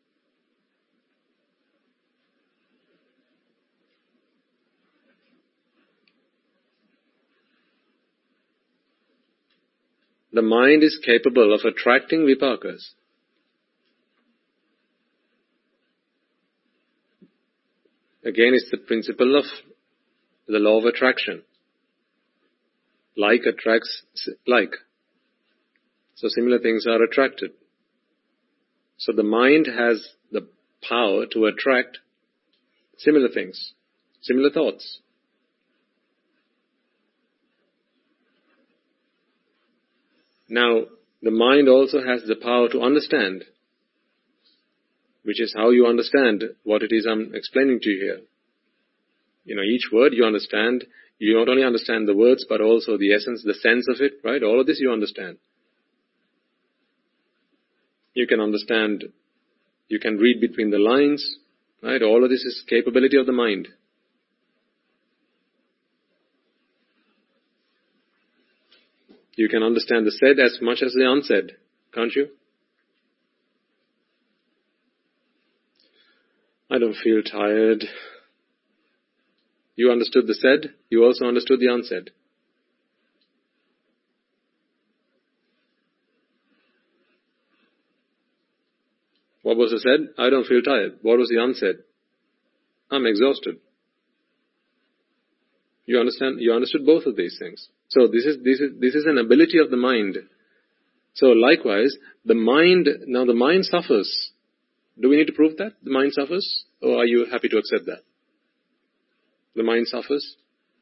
The mind is capable of attracting vipakas. Again, it's the principle of the law of attraction. Like attracts like. So similar things are attracted. So the mind has the power to attract similar things, similar thoughts. Now, the mind also has the power to understand, which is how you understand what it is I'm explaining to you here. You know, each word you understand, you not only understand the words, but also the essence, the sense of it, right? All of this you understand. You can understand, you can read between the lines, right? All of this is capability of the mind. You can understand the said as much as the unsaid, can't you? I don't feel tired. You understood the said, you also understood the unsaid. What was the said? I don't feel tired. What was the unsaid? I'm exhausted. You understand? You understood both of these things. So this is this is this is an ability of the mind. So likewise, the mind now the mind suffers. Do we need to prove that the mind suffers, or are you happy to accept that the mind suffers?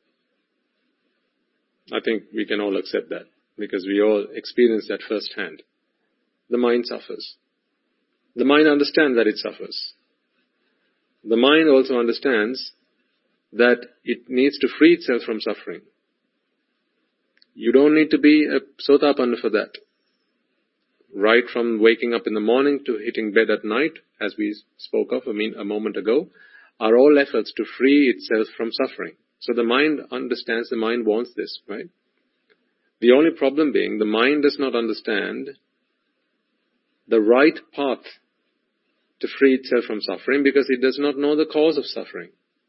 I think we can all accept that because we all experience that firsthand. The mind suffers. The mind understands that it suffers. The mind also understands that it needs to free itself from suffering. You don't need to be a sotapanna for that. Right from waking up in the morning to hitting bed at night, as we spoke of a, mean, a moment ago, are all efforts to free itself from suffering. So the mind understands, the mind wants this, right? The only problem being, the mind does not understand the right path to free itself from suffering because it does not know the cause of suffering.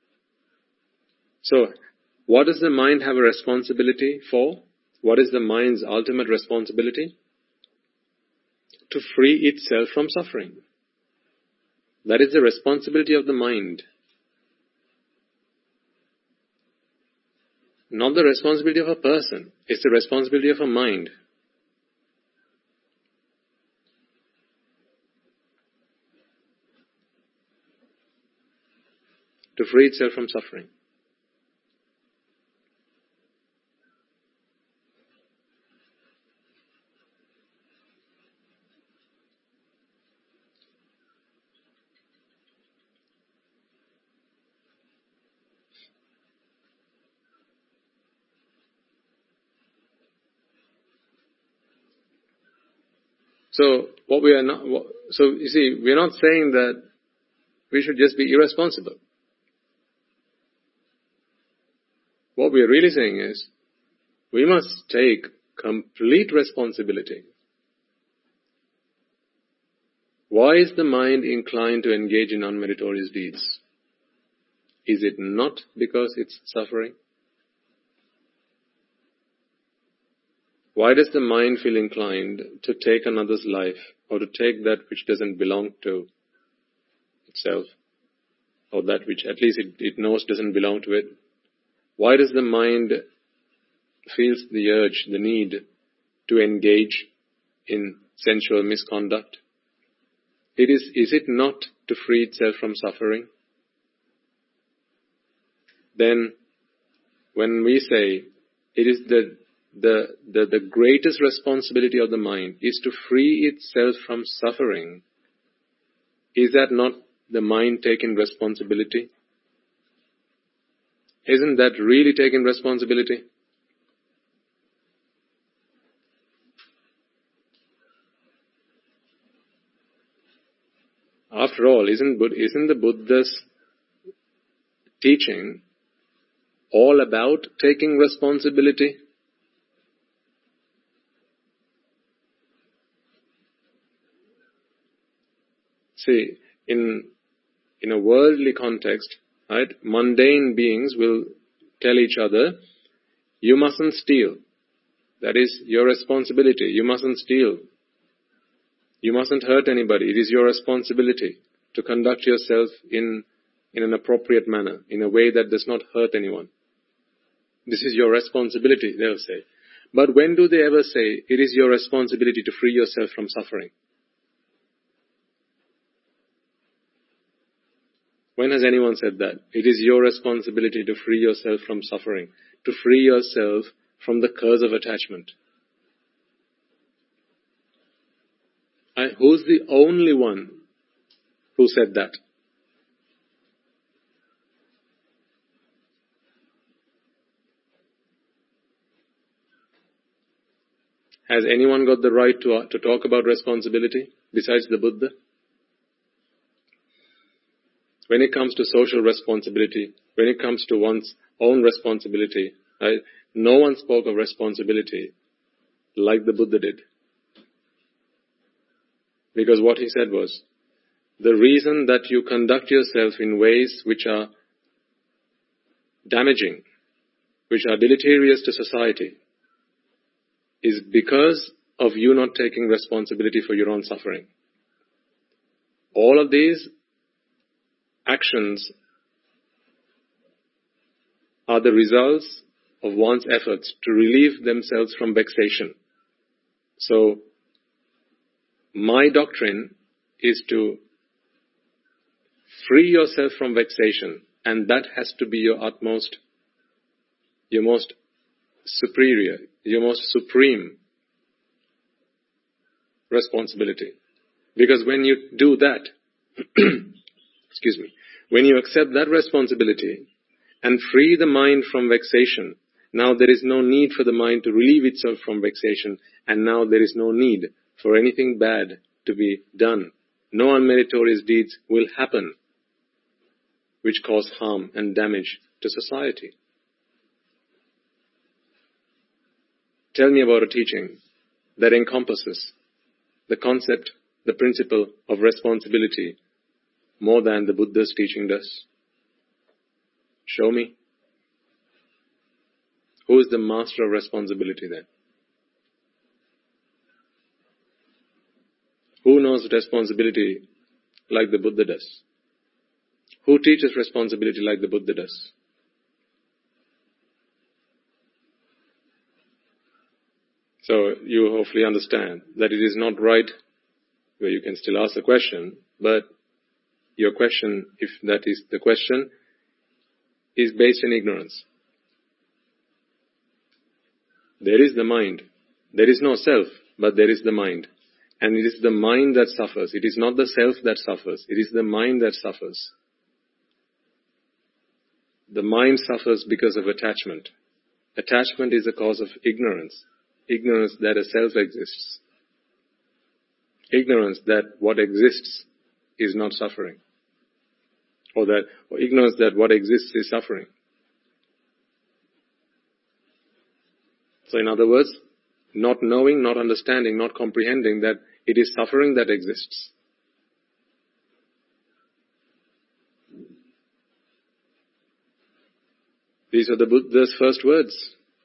So, what does the mind have a responsibility for? What is the mind's ultimate responsibility? To free itself from suffering. That is the responsibility of the mind. Not the responsibility of a person. It's the responsibility of a mind. To free itself from suffering. So, what we are not, what, so you see, we are not saying that we should just be irresponsible. What we are really saying is, we must take complete responsibility. Why is the mind inclined to engage in unmeritorious deeds? Is it not because it's suffering? Why does the mind feel inclined to take another's life or to take that which doesn't belong to itself, or that which at least it, it knows doesn't belong to it? Why does the mind feel the urge, the need to engage in sensual misconduct? It is, is it not to free itself from suffering? Then, when we say it is the The, the, the greatest responsibility of the mind is to free itself from suffering, is that not the mind taking responsibility? Isn't that really taking responsibility? After all, isn't, isn't the Buddha's teaching all about taking responsibility? See, in in a worldly context, right, mundane beings will tell each other, you mustn't steal. That is your responsibility. You mustn't steal. You mustn't hurt anybody. It is your responsibility to conduct yourself in, in an appropriate manner, in a way that does not hurt anyone. This is your responsibility, they'll say. But when do they ever say, it is your responsibility to free yourself from suffering? When has anyone said that? It is your responsibility to free yourself from suffering, to free yourself from the curse of attachment. And who's the only one who said that? Has anyone got the right to, uh, to talk about responsibility besides the Buddha? When it comes to social responsibility, when it comes to one's own responsibility, right, no one spoke of responsibility like the Buddha did. Because what he said was, the reason that you conduct yourself in ways which are damaging, which are deleterious to society, is because of you not taking responsibility for your own suffering. All of these actions are the results of one's efforts to relieve themselves from vexation. So, my doctrine is to free yourself from vexation, and that has to be your utmost, your most superior, your most supreme responsibility. Because when you do that, excuse me, when you accept that responsibility and free the mind from vexation, now there is no need for the mind to relieve itself from vexation, and now there is no need for anything bad to be done. No unmeritorious deeds will happen. which cause harm and damage to society. Tell me about a teaching that encompasses the concept, the principle of responsibility more than the Buddha's teaching does. Show me. Who is the master of responsibility then? Who knows responsibility like the Buddha does? Who teaches responsibility like the Buddha does? So you hopefully understand that it is not right, where you can still ask a question, but your question, if that is the question, is based in ignorance. There is the mind. There is no self, but there is the mind. And it is the mind that suffers. It is not the self that suffers. It is the mind that suffers. The mind suffers because of attachment. Attachment is a cause of ignorance. Ignorance that a self exists. Ignorance that what exists is not suffering. Or that, or ignorance that what exists is suffering. So in other words, not knowing, not understanding, not comprehending that it is suffering that exists. These are the Buddha's first words.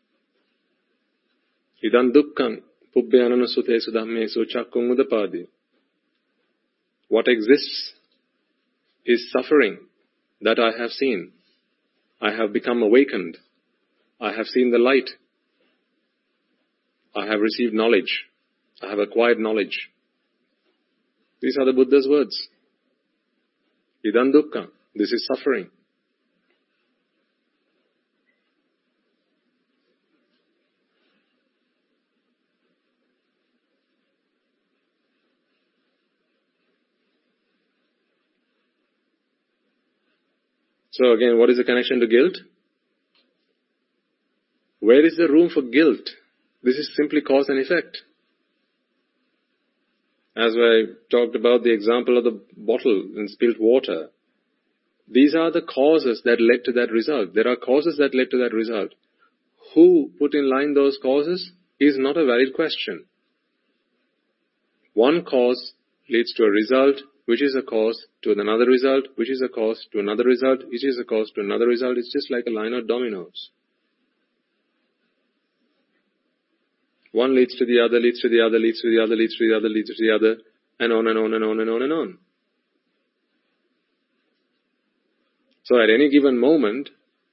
Idam dukkham pubbyanana sutesu dhammesu chakkung udapadi. What exists is suffering that I have seen. I have become awakened. I have seen the light. I have received knowledge. I have acquired knowledge. These are the Buddha's words. Idam dukkha. This is suffering. So again, what is the connection to guilt? Where is the room for guilt? This is simply cause and effect. As I talked about the example of the bottle and spilt water, these are the causes that led to that result. There are causes that led to that result. Who put in line those causes is not a valid question. One cause leads to a result, which is a cause to another result, which is a cause to another result, which is a cause to another result. It's just like a line of dominoes. One leads to the other, leads to the other, leads to the other, leads to the other, leads to the other, and on and on and on and on and on. So at any given moment,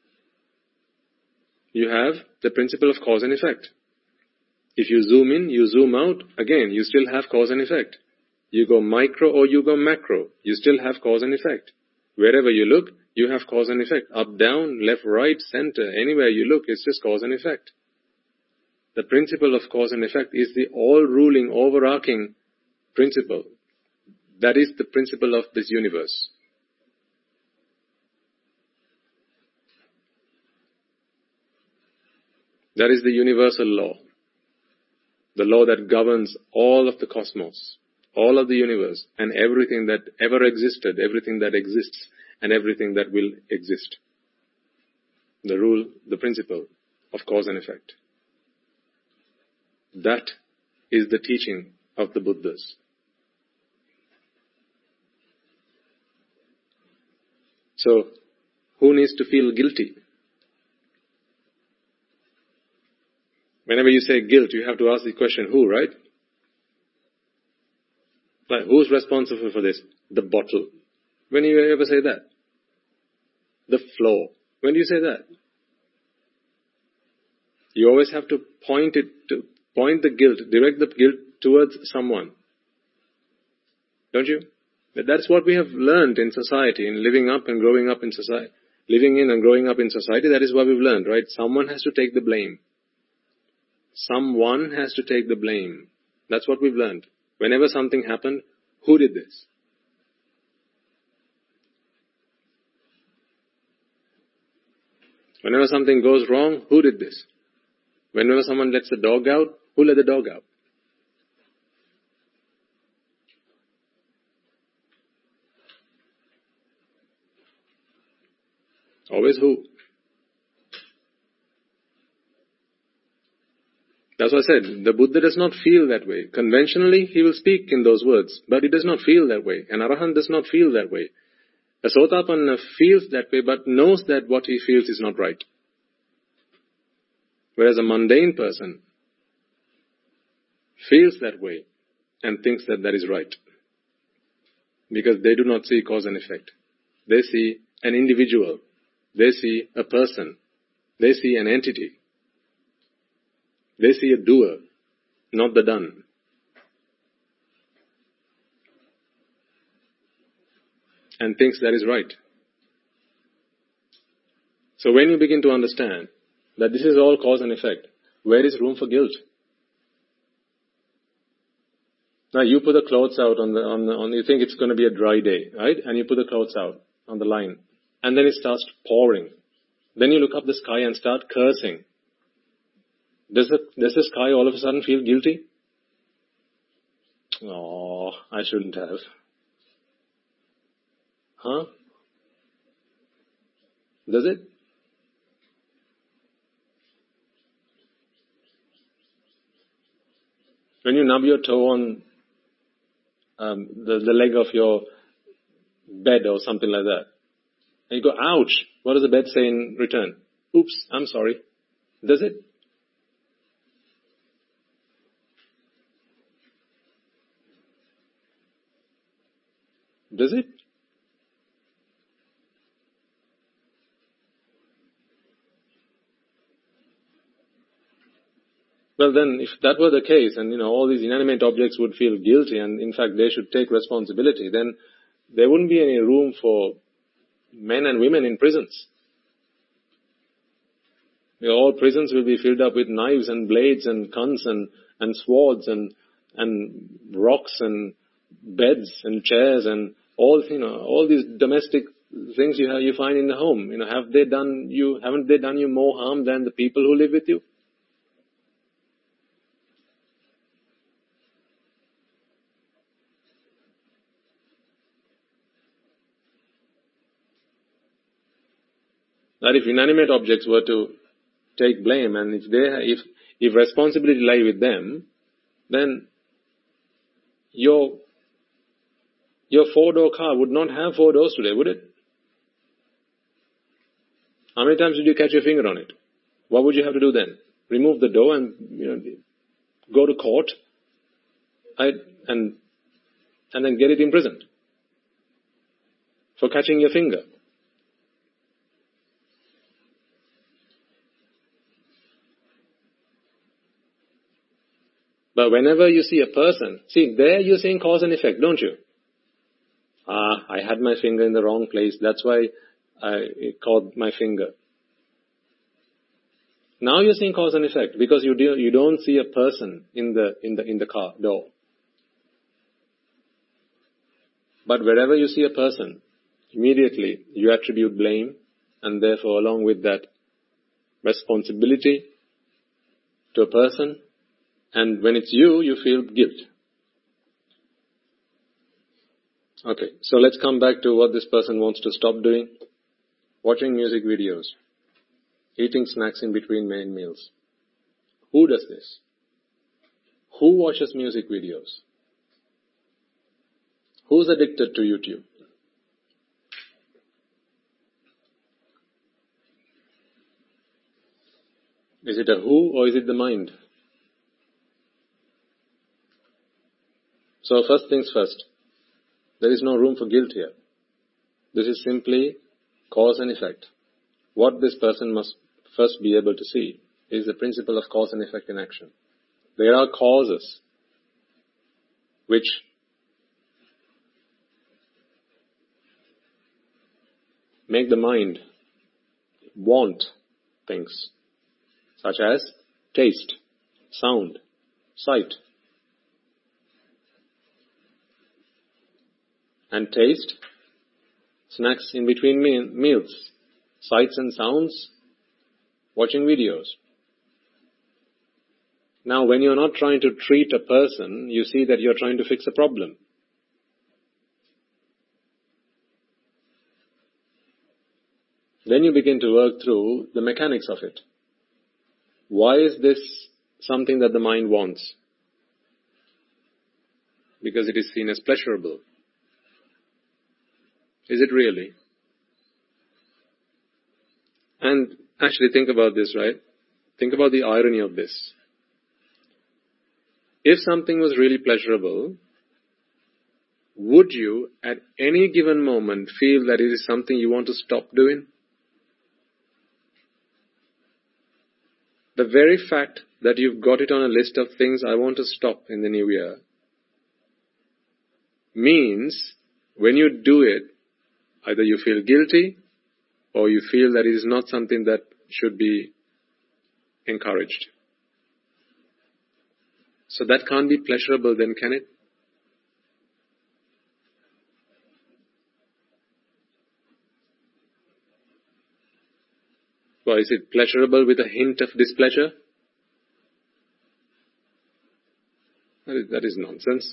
you have the principle of cause and effect. If you zoom in, you zoom out, again, you still have cause and effect. You go micro or you go macro, you still have cause and effect. Wherever you look, you have cause and effect. Up, down, left, right, center, anywhere you look, it's just cause and effect. The principle of cause and effect is the all-ruling, overarching principle. That is the principle of this universe. That is the universal law. The law that governs all of the cosmos, all of the universe, and everything that ever existed, everything that exists, and everything that will exist. The rule, the principle of cause and effect. That is the teaching of the Buddhas. So, who needs to feel guilty? Whenever you say guilt, you have to ask the question, who, right? Like, who's responsible for this? The bottle. When do you ever say that? The floor. When do you say that? You always have to point it to, point the guilt, direct the guilt towards someone. Don't you? That's what we have learned in society, in living up and growing up in society. Living in and growing up in society, that is what we've learned, right? Someone has to take the blame. Someone has to take the blame. That's what we've learned. Whenever something happened, who did this? Whenever something goes wrong, who did this? Whenever someone lets the dog out, who let the dog out? Always who. That's why I said, the Buddha does not feel that way. Conventionally, he will speak in those words, but he does not feel that way. An Arahant does not feel that way. A Sotapanna feels that way, but knows that what he feels is not right. Whereas a mundane person feels that way and thinks that that is right. Because they do not see cause and effect. They see an individual. They see a person. They see an entity. They see a doer, not the done. And thinks that is right. So when you begin to understand that this is all cause and effect, where is room for guilt? Now you put the clothes out on the, on the, on, you think it's going to be a dry day, right? And you put the clothes out on the line. And then it starts pouring. Then you look up the sky and start cursing. Does the, does the sky all of a sudden feel guilty? Oh, I shouldn't have. Huh? Does it? When you nub your toe on um, the, the leg of your bed or something like that, and you go, ouch, what does the bed say in return? Oops, I'm sorry. Does it? Does it? Well then, if that were the case, and you know, all these inanimate objects would feel guilty, and in fact they should take responsibility, then there wouldn't be any room for men and women in prisons. You know, all prisons will be filled up with knives and blades and guns and, and swords and, and rocks and beds and chairs and all, you know, all these domestic things you have, you find in the home. You know, have they done you, haven't they done you more harm than the people who live with you? That if inanimate objects were to take blame, and if they, if, if responsibility lay with them, then your, your four-door car would not have four doors today, would it? How many times did you catch your finger on it? What would you have to do then? Remove the door and, you know, go to court, right, and, and then get it imprisoned for catching your finger. But whenever you see a person, see, there you're seeing cause and effect, don't you? Ah, I had my finger in the wrong place, that's why I caught my finger. Now you're seeing cause and effect, because you do, you don't see a person in the, in the, in the car door. But wherever you see a person, immediately you attribute blame, and therefore along with that responsibility to a person. And when it's you, you feel guilt. Okay, so let's come back to what this person wants to stop doing. Watching music videos. Eating snacks in between main meals. Who does this? Who watches music videos? Who's addicted to YouTube? Is it a who or is it the mind? So first things first, there is no room for guilt here. This is simply cause and effect. What this person must first be able to see is the principle of cause and effect in action. There are causes which make the mind want things, such as taste, sound, sight. And taste, snacks in between me- meals, sights and sounds, watching videos. Now, when you're not trying to treat a person, you see that you're trying to fix a problem. Then you begin to work through the mechanics of it. Why is this something that the mind wants? Because it is seen as pleasurable. Is it really? And actually think about this, right? Think about the irony of this. If something was really pleasurable, would you at any given moment feel that it is something you want to stop doing? The very fact that you've got it on a list of things I want to stop in the new year means when you do it, either you feel guilty or you feel that it is not something that should be encouraged. So that can't be pleasurable then, can it? Well, is it pleasurable with a hint of displeasure? That is, that is nonsense.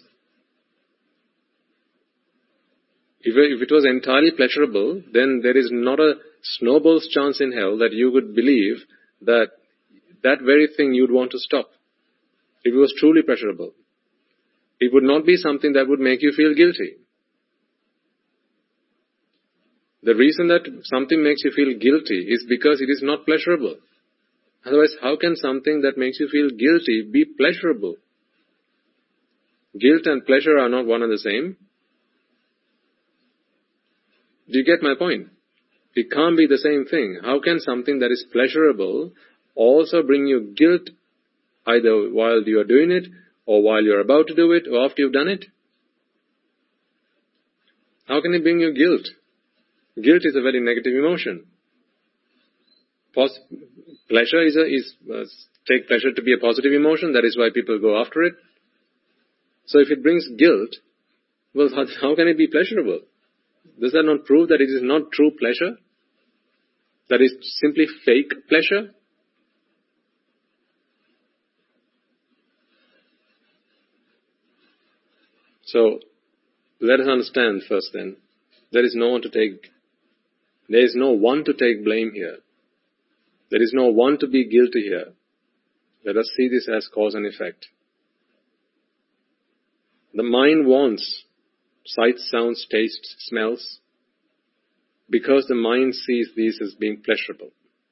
If it, if it was entirely pleasurable, then there is not a snowball's chance in hell that you would believe that that very thing you'd want to stop. If it was truly pleasurable, it would not be something that would make you feel guilty. The reason that something makes you feel guilty is because it is not pleasurable. Otherwise, how can something that makes you feel guilty be pleasurable? Guilt and pleasure are not one and the same. Do you get my point? It can't be the same thing. How can something that is pleasurable also bring you guilt either while you are doing it or while you are about to do it or after you've done it? How can it bring you guilt? Guilt is a very negative emotion. Pos- pleasure is, a, is uh, take pleasure to be a positive emotion. That is why people go after it. So if it brings guilt, well, how, how can it be pleasurable? Does that not prove that it is not true pleasure? That is simply fake pleasure? So, let us understand first then, there is no one to take, there is no one to take blame here. There is no one to be guilty here. Let us see this as cause and effect. The mind wants sights, sounds, tastes, smells, because the mind sees these as being pleasurable.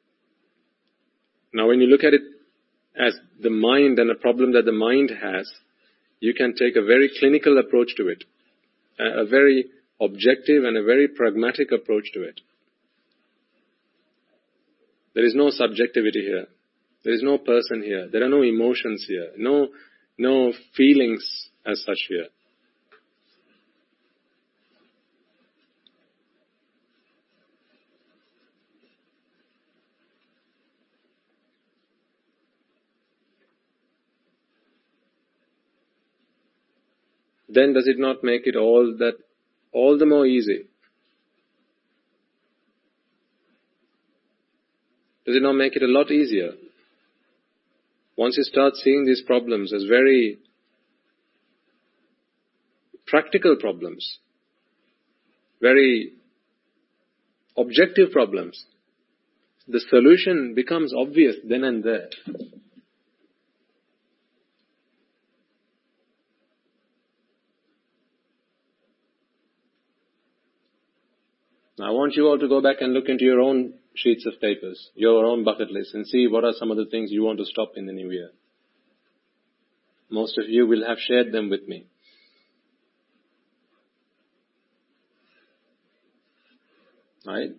Now when you look at it as the mind and a problem that the mind has, you can take a very clinical approach to it, a very objective and a very pragmatic approach to it. There is no subjectivity here. There is no person here. There are no emotions here. No, no feelings as such here. Then does it not make it all that all the more easy? Does it not make it a lot easier? Once you start seeing these problems as very practical problems, very objective problems, the solution becomes obvious then and there. Now, I want you all to go back and look into your own sheets of papers, your own bucket list, and see what are some of the things you want to stop in the new year. Most of you will have shared them with me. Right?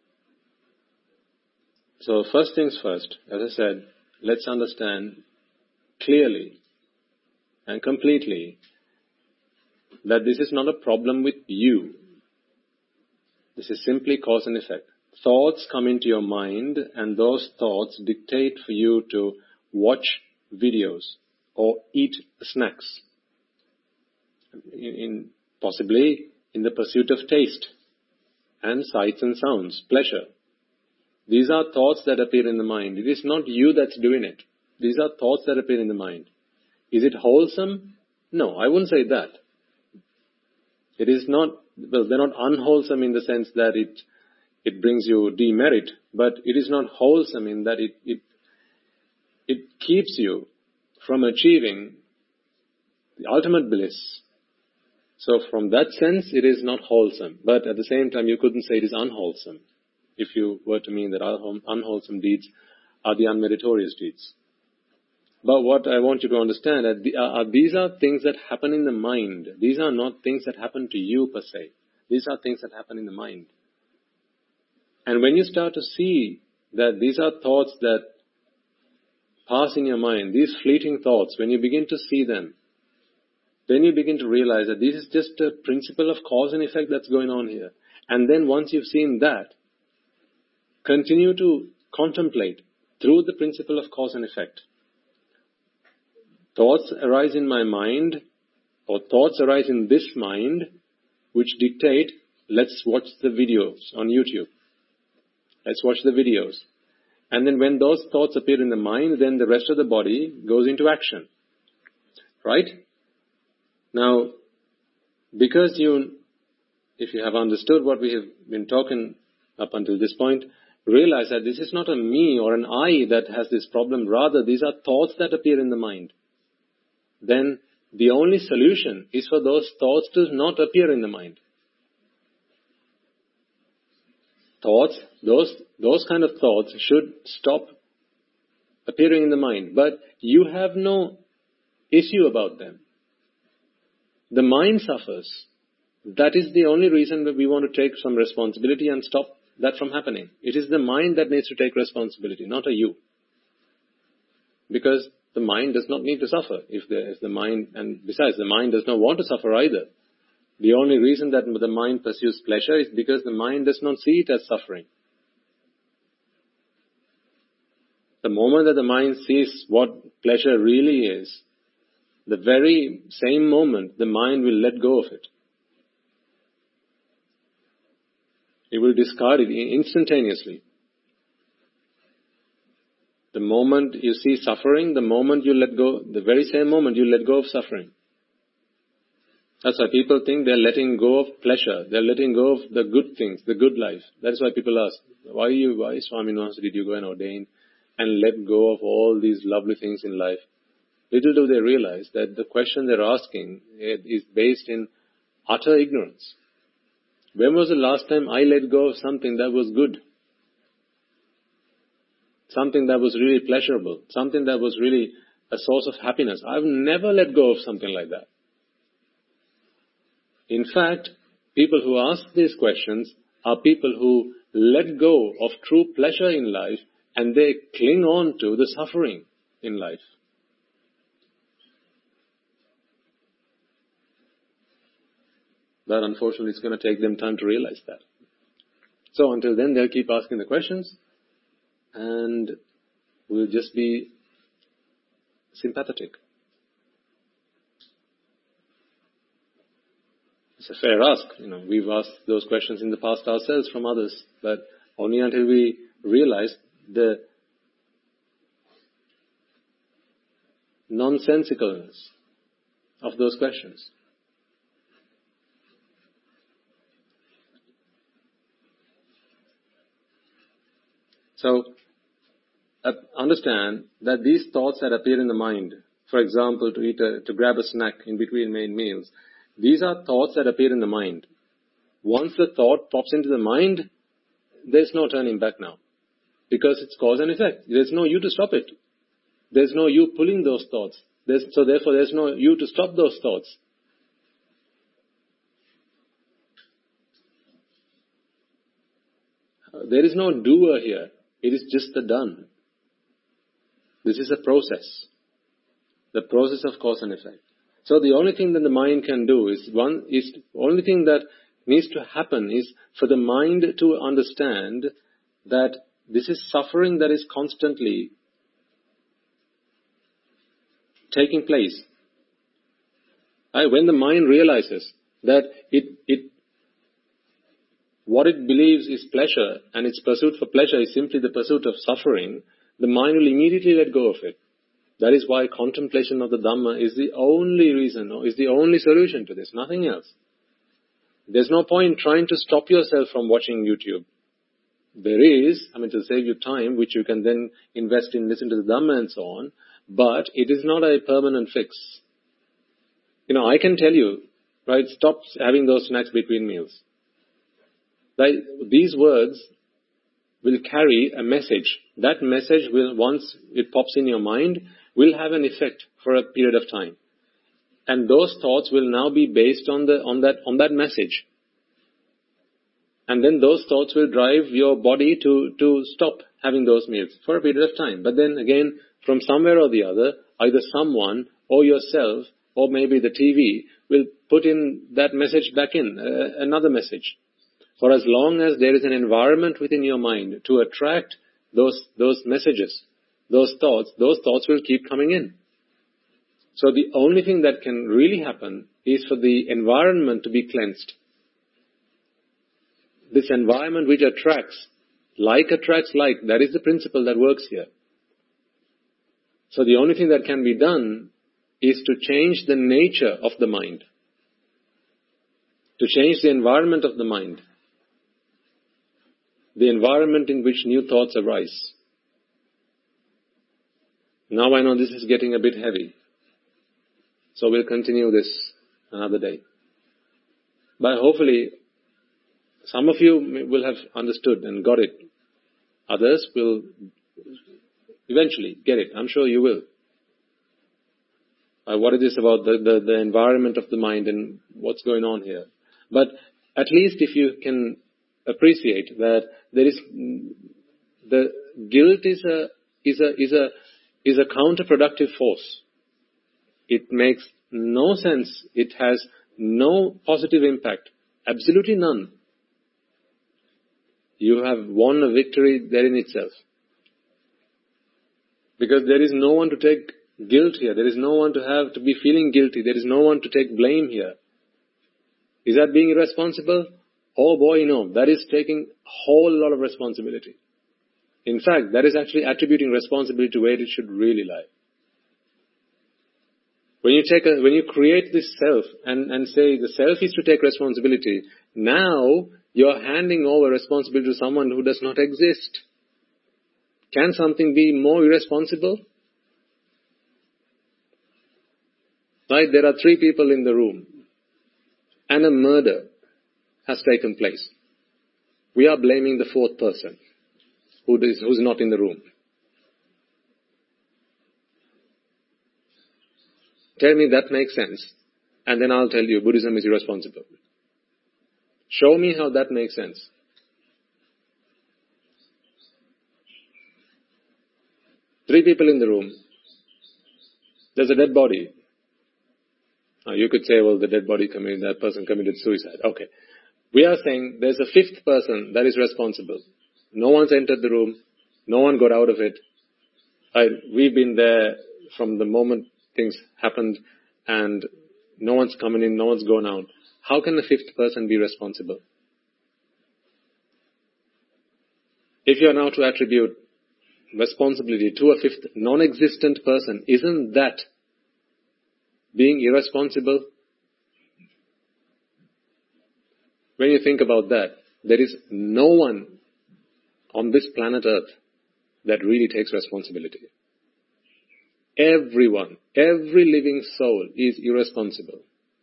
So first things first, as I said, let's understand clearly and completely that this is not a problem with you. This is simply cause and effect. Thoughts come into your mind and those thoughts dictate for you to watch videos or eat snacks. In, in possibly in the pursuit of taste and sights and sounds, pleasure. These are thoughts that appear in the mind. It is not you that's doing it. These are thoughts that appear in the mind. Is it wholesome? No, I wouldn't say that. It is not, well, they're not unwholesome in the sense that it it brings you demerit, but it is not wholesome in that it, it, it keeps you from achieving the ultimate bliss. So from that sense, it is not wholesome. But at the same time, you couldn't say it is unwholesome, if you were to mean that unwholesome deeds are the unmeritorious deeds. But what I want you to understand, that the, uh, these are things that happen in the mind. These are not things that happen to you per se. These are things that happen in the mind. And when you start to see that these are thoughts that pass in your mind, these fleeting thoughts, when you begin to see them, then you begin to realize that this is just a principle of cause and effect that's going on here. And then once you've seen that, continue to contemplate through the principle of cause and effect. Thoughts arise in my mind, or thoughts arise in this mind, which dictate, let's watch the videos on YouTube. Let's watch the videos. And then when those thoughts appear in the mind, then the rest of the body goes into action. Right? Now, because you, if you have understood what we have been talking up until this point, realize that this is not a me or an I that has this problem. Rather, these are thoughts that appear in the mind. Then the only solution is for those thoughts to not appear in the mind. Thoughts, those, those kind of thoughts should stop appearing in the mind. But you have no issue about them. The mind suffers. That is the only reason that we want to take some responsibility and stop that from happening. It is the mind that needs to take responsibility, not a you. Because the mind does not need to suffer. If the, if the mind, and besides, the mind does not want to suffer either. The only reason that the mind pursues pleasure is because the mind does not see it as suffering. The moment that the mind sees what pleasure really is, the very same moment the mind will let go of it. It will discard it instantaneously. The moment you see suffering, the moment you let go, the very same moment you let go of suffering. That's why people think they're letting go of pleasure. They're letting go of the good things, the good life. That's why people ask, why you, why Swami Nuwansi did you go and ordain and let go of all these lovely things in life? Little do they realize that the question they're asking is based in utter ignorance. When was the last time I let go of something that was good? Something that was really pleasurable. Something that was really a source of happiness. I've never let go of something like that. In fact, people who ask these questions are people who let go of true pleasure in life and they cling on to the suffering in life. But unfortunately, it's going to take them time to realize that. So until then, they'll keep asking the questions and we'll just be sympathetic. It's a fair ask. You know, we've asked those questions in the past ourselves from others, but only until we realize the nonsensicalness of those questions. So, uh, understand that these thoughts that appear in the mind, for example, to eat a, to grab a snack in between main meals, these are thoughts that appear in the mind. Once the thought pops into the mind, there's no turning back now. Because it's cause and effect. There's no you to stop it. There's no you pulling those thoughts. There's, so therefore there's no you to stop those thoughts. Uh, there is no doer here. It is just the done. This is a process. The process of cause and effect. So the only thing that the mind can do is one is the only thing that needs to happen is for the mind to understand that this is suffering that is constantly taking place. Right? When the mind realizes that it it what it believes is pleasure and its pursuit for pleasure is simply the pursuit of suffering, the mind will immediately let go of it. That is why contemplation of the Dhamma is the only reason, or is the only solution to this, nothing else. There's no point trying to stop yourself from watching YouTube. There is, I mean, to save you time, which you can then invest in, listen to the Dhamma and so on, but it is not a permanent fix. You know, I can tell you, right, stop having those snacks between meals. Right? These words will carry a message. That message will, once it pops in your mind, will have an effect for a period of time. And those thoughts will now be based on the, on that, on that message. And then those thoughts will drive your body to, to stop having those meals for a period of time. But then again, from somewhere or the other, either someone or yourself or maybe the T V will put in that message back in, uh, another message. For as long as there is an environment within your mind to attract those, those messages, those thoughts, those thoughts will keep coming in. So the only thing that can really happen is for the environment to be cleansed. This environment which attracts, like attracts like, that is the principle that works here. So the only thing that can be done is to change the nature of the mind, to change the environment of the mind, the environment in which new thoughts arise. Now I know this is getting a bit heavy, so we'll continue this another day. But hopefully, some of you will have understood and got it. Others will eventually get it. I'm sure you will. Uh, what is this about the, the, the environment of the mind and what's going on here? But at least if you can appreciate that there is, the guilt is a, is a, is a, is a counterproductive force. It makes no sense. It has no positive impact. Absolutely none. You have won a victory there in itself. Because there is no one to take guilt here. There is no one to have to be feeling guilty. There is no one to take blame here. Is that being irresponsible? Oh boy, no. That is taking a whole lot of responsibility. In fact, that is actually attributing responsibility to where it should really lie. When you take a, when you create this self and, and say the self is to take responsibility, now you're handing over responsibility to someone who does not exist. Can something be more irresponsible? Right? There are three people in the room and a murder has taken place. We are blaming the fourth person who is, who's not in the room. Tell me that makes sense, and then I'll tell you Buddhism is irresponsible. Show me how that makes sense. Three people in the room. There's a dead body. Now you could say, well, the dead body committed, that person committed suicide. Okay. We are saying there's a fifth person that is responsible. No one's entered the room. No one got out of it. I, we've been there from the moment things happened and no one's coming in, no one's gone out. How can the fifth person be responsible? If you are now to attribute responsibility to a fifth non-existent person, isn't that being irresponsible? When you think about that, there is no one on this planet Earth that really takes responsibility. Everyone, every living soul is irresponsible.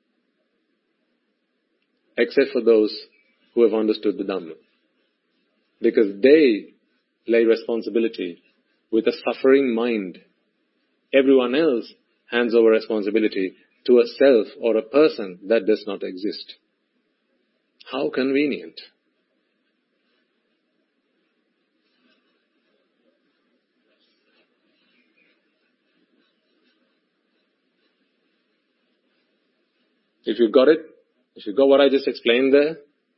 Except for those who have understood the Dhamma. Because they lay responsibility with a suffering mind. Everyone else hands over responsibility to a self or a person that does not exist. How convenient. If you got it, if you got what I just explained there,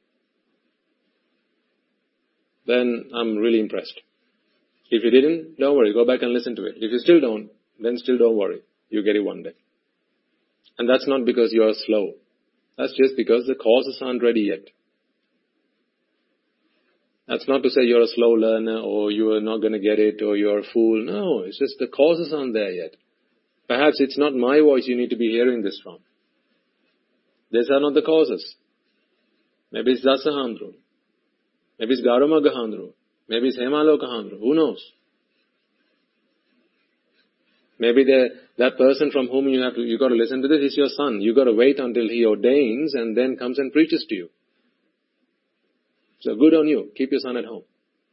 then I'm really impressed. If you didn't, don't worry, go back and listen to it. If you still don't, then still don't worry. You get it one day. And that's not because you are slow. That's just because the causes aren't ready yet. That's not to say you're a slow learner or you are not going to get it or you're a fool. No, it's just the causes aren't there yet. Perhaps it's not my voice you need to be hearing this from. These are not the causes. Maybe it's Dasahandru. Maybe it's Garumaga Handru. Maybe it's Hemalokahandra. Who knows? Maybe the, that person from whom you have to, you got to listen to this is your son. You got to wait until he ordains and then comes and preaches to you. So good on you. Keep your son at home.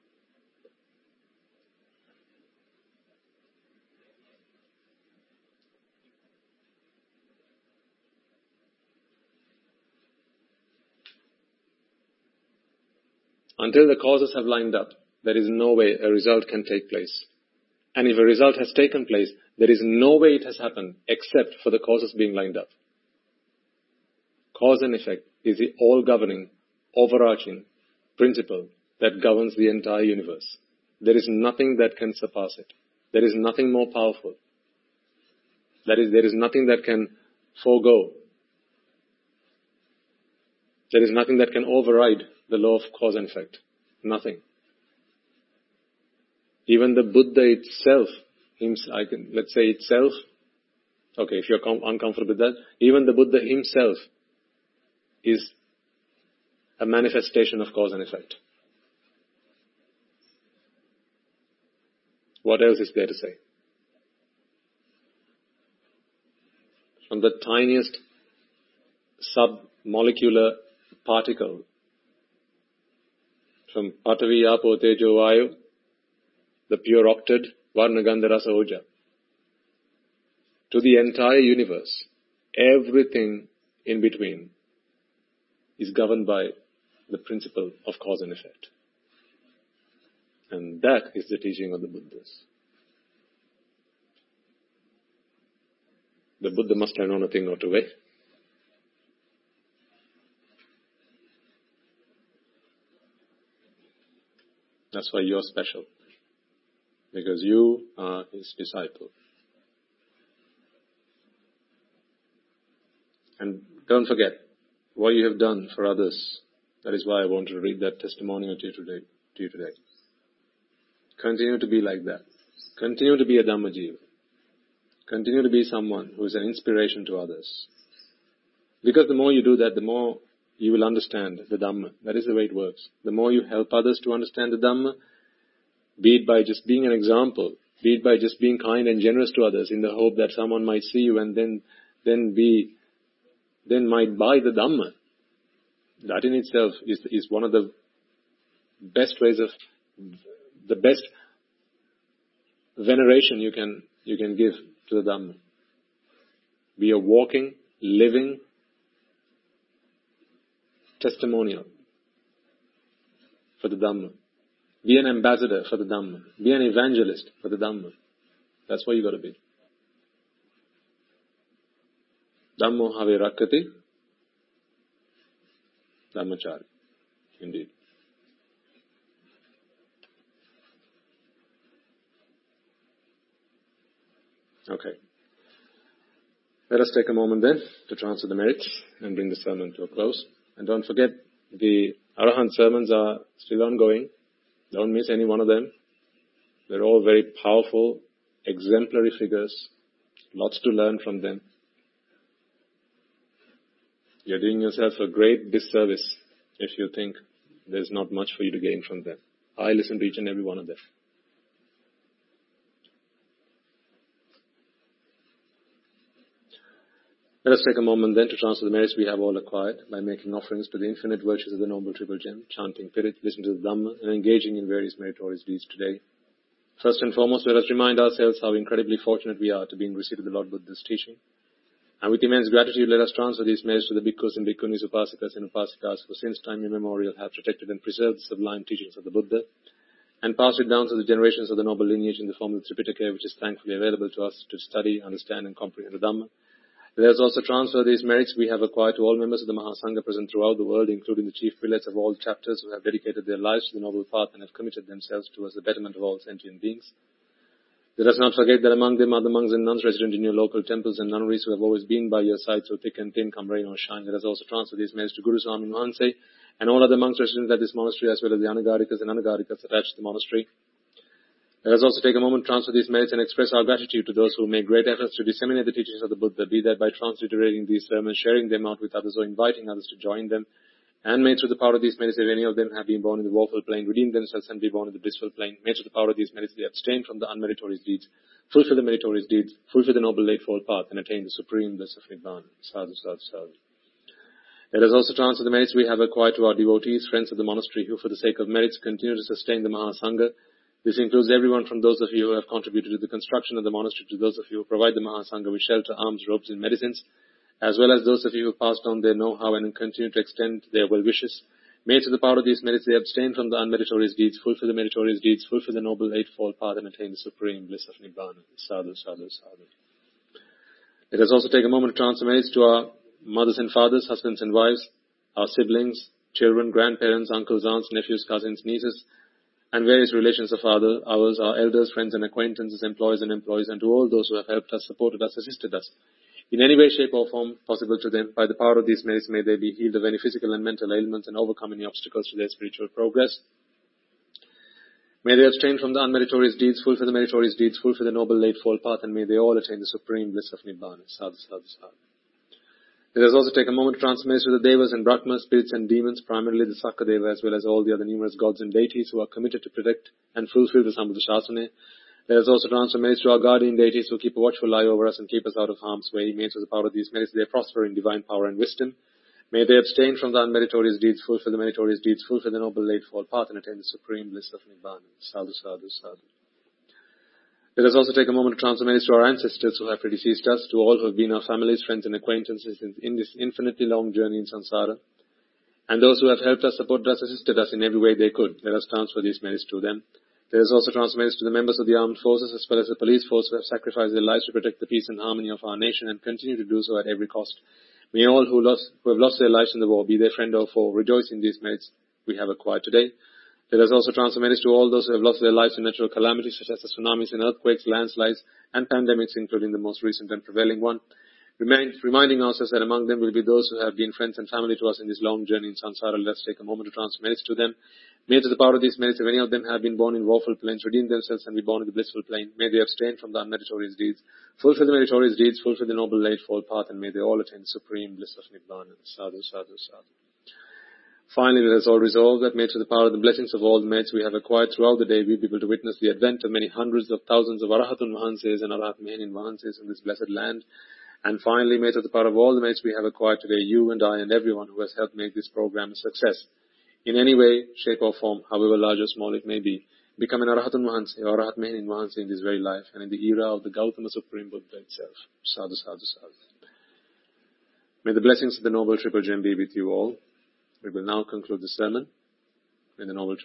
Until the causes have lined up, there is no way a result can take place. And if a result has taken place, there is no way it has happened except for the causes being lined up. Cause and effect is the all-governing, overarching principle that governs the entire universe. There is nothing that can surpass it. There is nothing more powerful. That is, there is nothing that can forego. There is nothing that can override the law of cause and effect. Nothing. Even the Buddha itself, I can, let's say itself, okay, if you're com- uncomfortable with that, even the Buddha himself is a manifestation of cause and effect. What else is there to say? From the tiniest sub-molecular particle, from Patavi, Apo, Tejo, Vayu, the pure octad, Varna, Gandha, Rasa, Oja, to the entire universe, everything in between is governed by the principle of cause and effect. And that is the teaching of the Buddhas. The Buddha must have known a thing or two, eh? That's why you're special. Because you are his disciple. And don't forget what you have done for others. That is why I want to read that testimonial to you today. To you today. Continue to be like that. Continue to be a Dhammajiva. Continue to be someone who is an inspiration to others. Because the more you do that, the more you will understand the Dhamma. That is the way it works. The more you help others to understand the Dhamma, be it by just being an example, be it by just being kind and generous to others in the hope that someone might see you and then, then be, then might buy the Dhamma. That in itself is, is one of the best ways of, the best veneration you can, you can give to the Dhamma. Be a walking, living testimonial for the Dhamma. Be an ambassador for the Dhamma. Be an evangelist for the Dhamma. That's what you got to be. Dhammo have rakkati Dhammachari. Indeed. Okay. Let us take a moment then to transfer the merits and bring the sermon to a close. And don't forget, the Arahant sermons are still ongoing. Don't miss any one of them. They're all very powerful, exemplary figures. Lots to learn from them. You're doing yourself a great disservice if you think there's not much for you to gain from them. I listen to each and every one of them. Let us take a moment then to transfer the merits we have all acquired by making offerings to the infinite virtues of the Noble Triple Gem, chanting Pirit, listening to the Dhamma, and engaging in various meritorious deeds today. First and foremost, let us remind ourselves how incredibly fortunate we are to be in receipt of the Lord Buddha's teaching. And with immense gratitude, let us transfer these merits to the bhikkhus and bhikkhunis, upasikas and upasikas who since time immemorial have protected and preserved the sublime teachings of the Buddha, and passed it down to the generations of the noble lineage in the form of the Tripitaka, which is thankfully available to us to study, understand, and comprehend the Dhamma. Let us also transfer these merits we have acquired to all members of the Mahasangha present throughout the world, including the chief prelates of all chapters who have dedicated their lives to the noble path and have committed themselves towards the betterment of all sentient beings. Let us not forget that among them are the monks and nuns resident in your local temples and nunneries who have always been by your side through thick and thin, come rain or shine. Let us also transfer these merits to Guru Swami Mahanse and all other monks resident at this monastery, as well as the Anagarikas and Anagarikas attached to the monastery. Let us also take a moment to transfer these merits and express our gratitude to those who make great efforts to disseminate the teachings of the Buddha, be that by transliterating these sermons, sharing them out with others, or inviting others to join them, And may through the power of these merits, if any of them have been born in the woeful plane, redeem themselves and be born in the blissful plane. May through the power of these merits, they abstain from the unmeritorious deeds, fulfill the meritorious deeds, fulfill the noble eightfold path, and attain the supreme bliss of Nibbana. Sadhu, sadhu, sadhu. Let us also transfer the merits we have acquired to our devotees, friends of the monastery, who for the sake of merits continue to sustain the Mahasangha. This includes everyone from those of you who have contributed to the construction of the monastery to those of you who provide the Mahasangha with shelter, arms, robes, and medicines, as well as those of you who passed on their know-how and continue to extend their well wishes. May to the power of these merits they abstain from the unmeritorious deeds, fulfill the meritorious deeds, fulfill the noble eightfold path, and attain the supreme bliss of Nibbana. Sadhu, sadhu, sadhu. Let us also take a moment to transfer merits to our mothers and fathers, husbands and wives, our siblings, children, grandparents, uncles, aunts, nephews, cousins, nieces, and various relations of other, ours, our elders, friends and acquaintances, employees and employees, and to all those who have helped us, supported us, assisted us, in any way, shape or form possible to them. By the power of these merits, may they be healed of any physical and mental ailments and overcome any obstacles to their spiritual progress. May they abstain from the unmeritorious deeds, fulfill the meritorious deeds, fulfill the noble eightfold path, and may they all attain the supreme bliss of Nibbana. Sadhu, sadhu, sadhu. Let us also take a moment to transfer merits to the Devas and Brahmas, spirits and demons, primarily the Sakadeva, as well as all the other numerous gods and deities who are committed to protect and fulfill the Sambuddha Shasana. Let us also transfer merits to our guardian deities who keep a watchful eye over us and keep us out of harm's way. May through the power of these merits they prosper in divine power and wisdom. May they abstain from the unmeritorious deeds, fulfill the meritorious deeds, fulfill the noble eightfold path, and attain the supreme bliss of Nibbana. Sadhu, sadhu, sadhu. Let us also take a moment to transfer merits to our ancestors who have predeceased us, to all who have been our families, friends and acquaintances in, in this infinitely long journey in samsara, and those who have helped us, supported us, assisted us in every way they could. Let us transfer these merits to them. Let us also transfer merits to the members of the armed forces as well as the police force who have sacrificed their lives to protect the peace and harmony of our nation and continue to do so at every cost. May all who, lost, who have lost their lives in the war, be their friend or foe, rejoice in these merits we have acquired today. Let us also transfer merits to all those who have lost their lives in natural calamities such as the tsunamis and earthquakes, landslides, and pandemics, including the most recent and prevailing one. Remind, reminding ourselves that among them will be those who have been friends and family to us in this long journey in samsara. Let us take a moment to transfer merits to them. May to the power of these merits, if any of them have been born in woeful planes, redeem themselves and be born in the blissful plane. May they abstain from the unmeritorious deeds, fulfill the meritorious deeds, fulfill the noble eightfold path, and may they all attain the supreme bliss of Nibbana. Sadhu, sadhu, sadhu. Finally, let us all resolve that may through the power of the blessings of all the merits we have acquired throughout the day, we be able to witness the advent of many hundreds of thousands of Arahatun Mahanses and Arahat Mehenin Mahanses in this blessed land. And finally, may through the power of all the merits we have acquired today, you and I and everyone who has helped make this program a success, in any way, shape or form, however large or small it may be, become an Arahatun Mahanse or Arahat Mehenin Mahanse in this very life and in the era of the Gautama Supreme Buddha itself. Sadhu, sadhu, sadhu. May the blessings of the Noble Triple Gem be with you all. We will now conclude the sermon in the Noble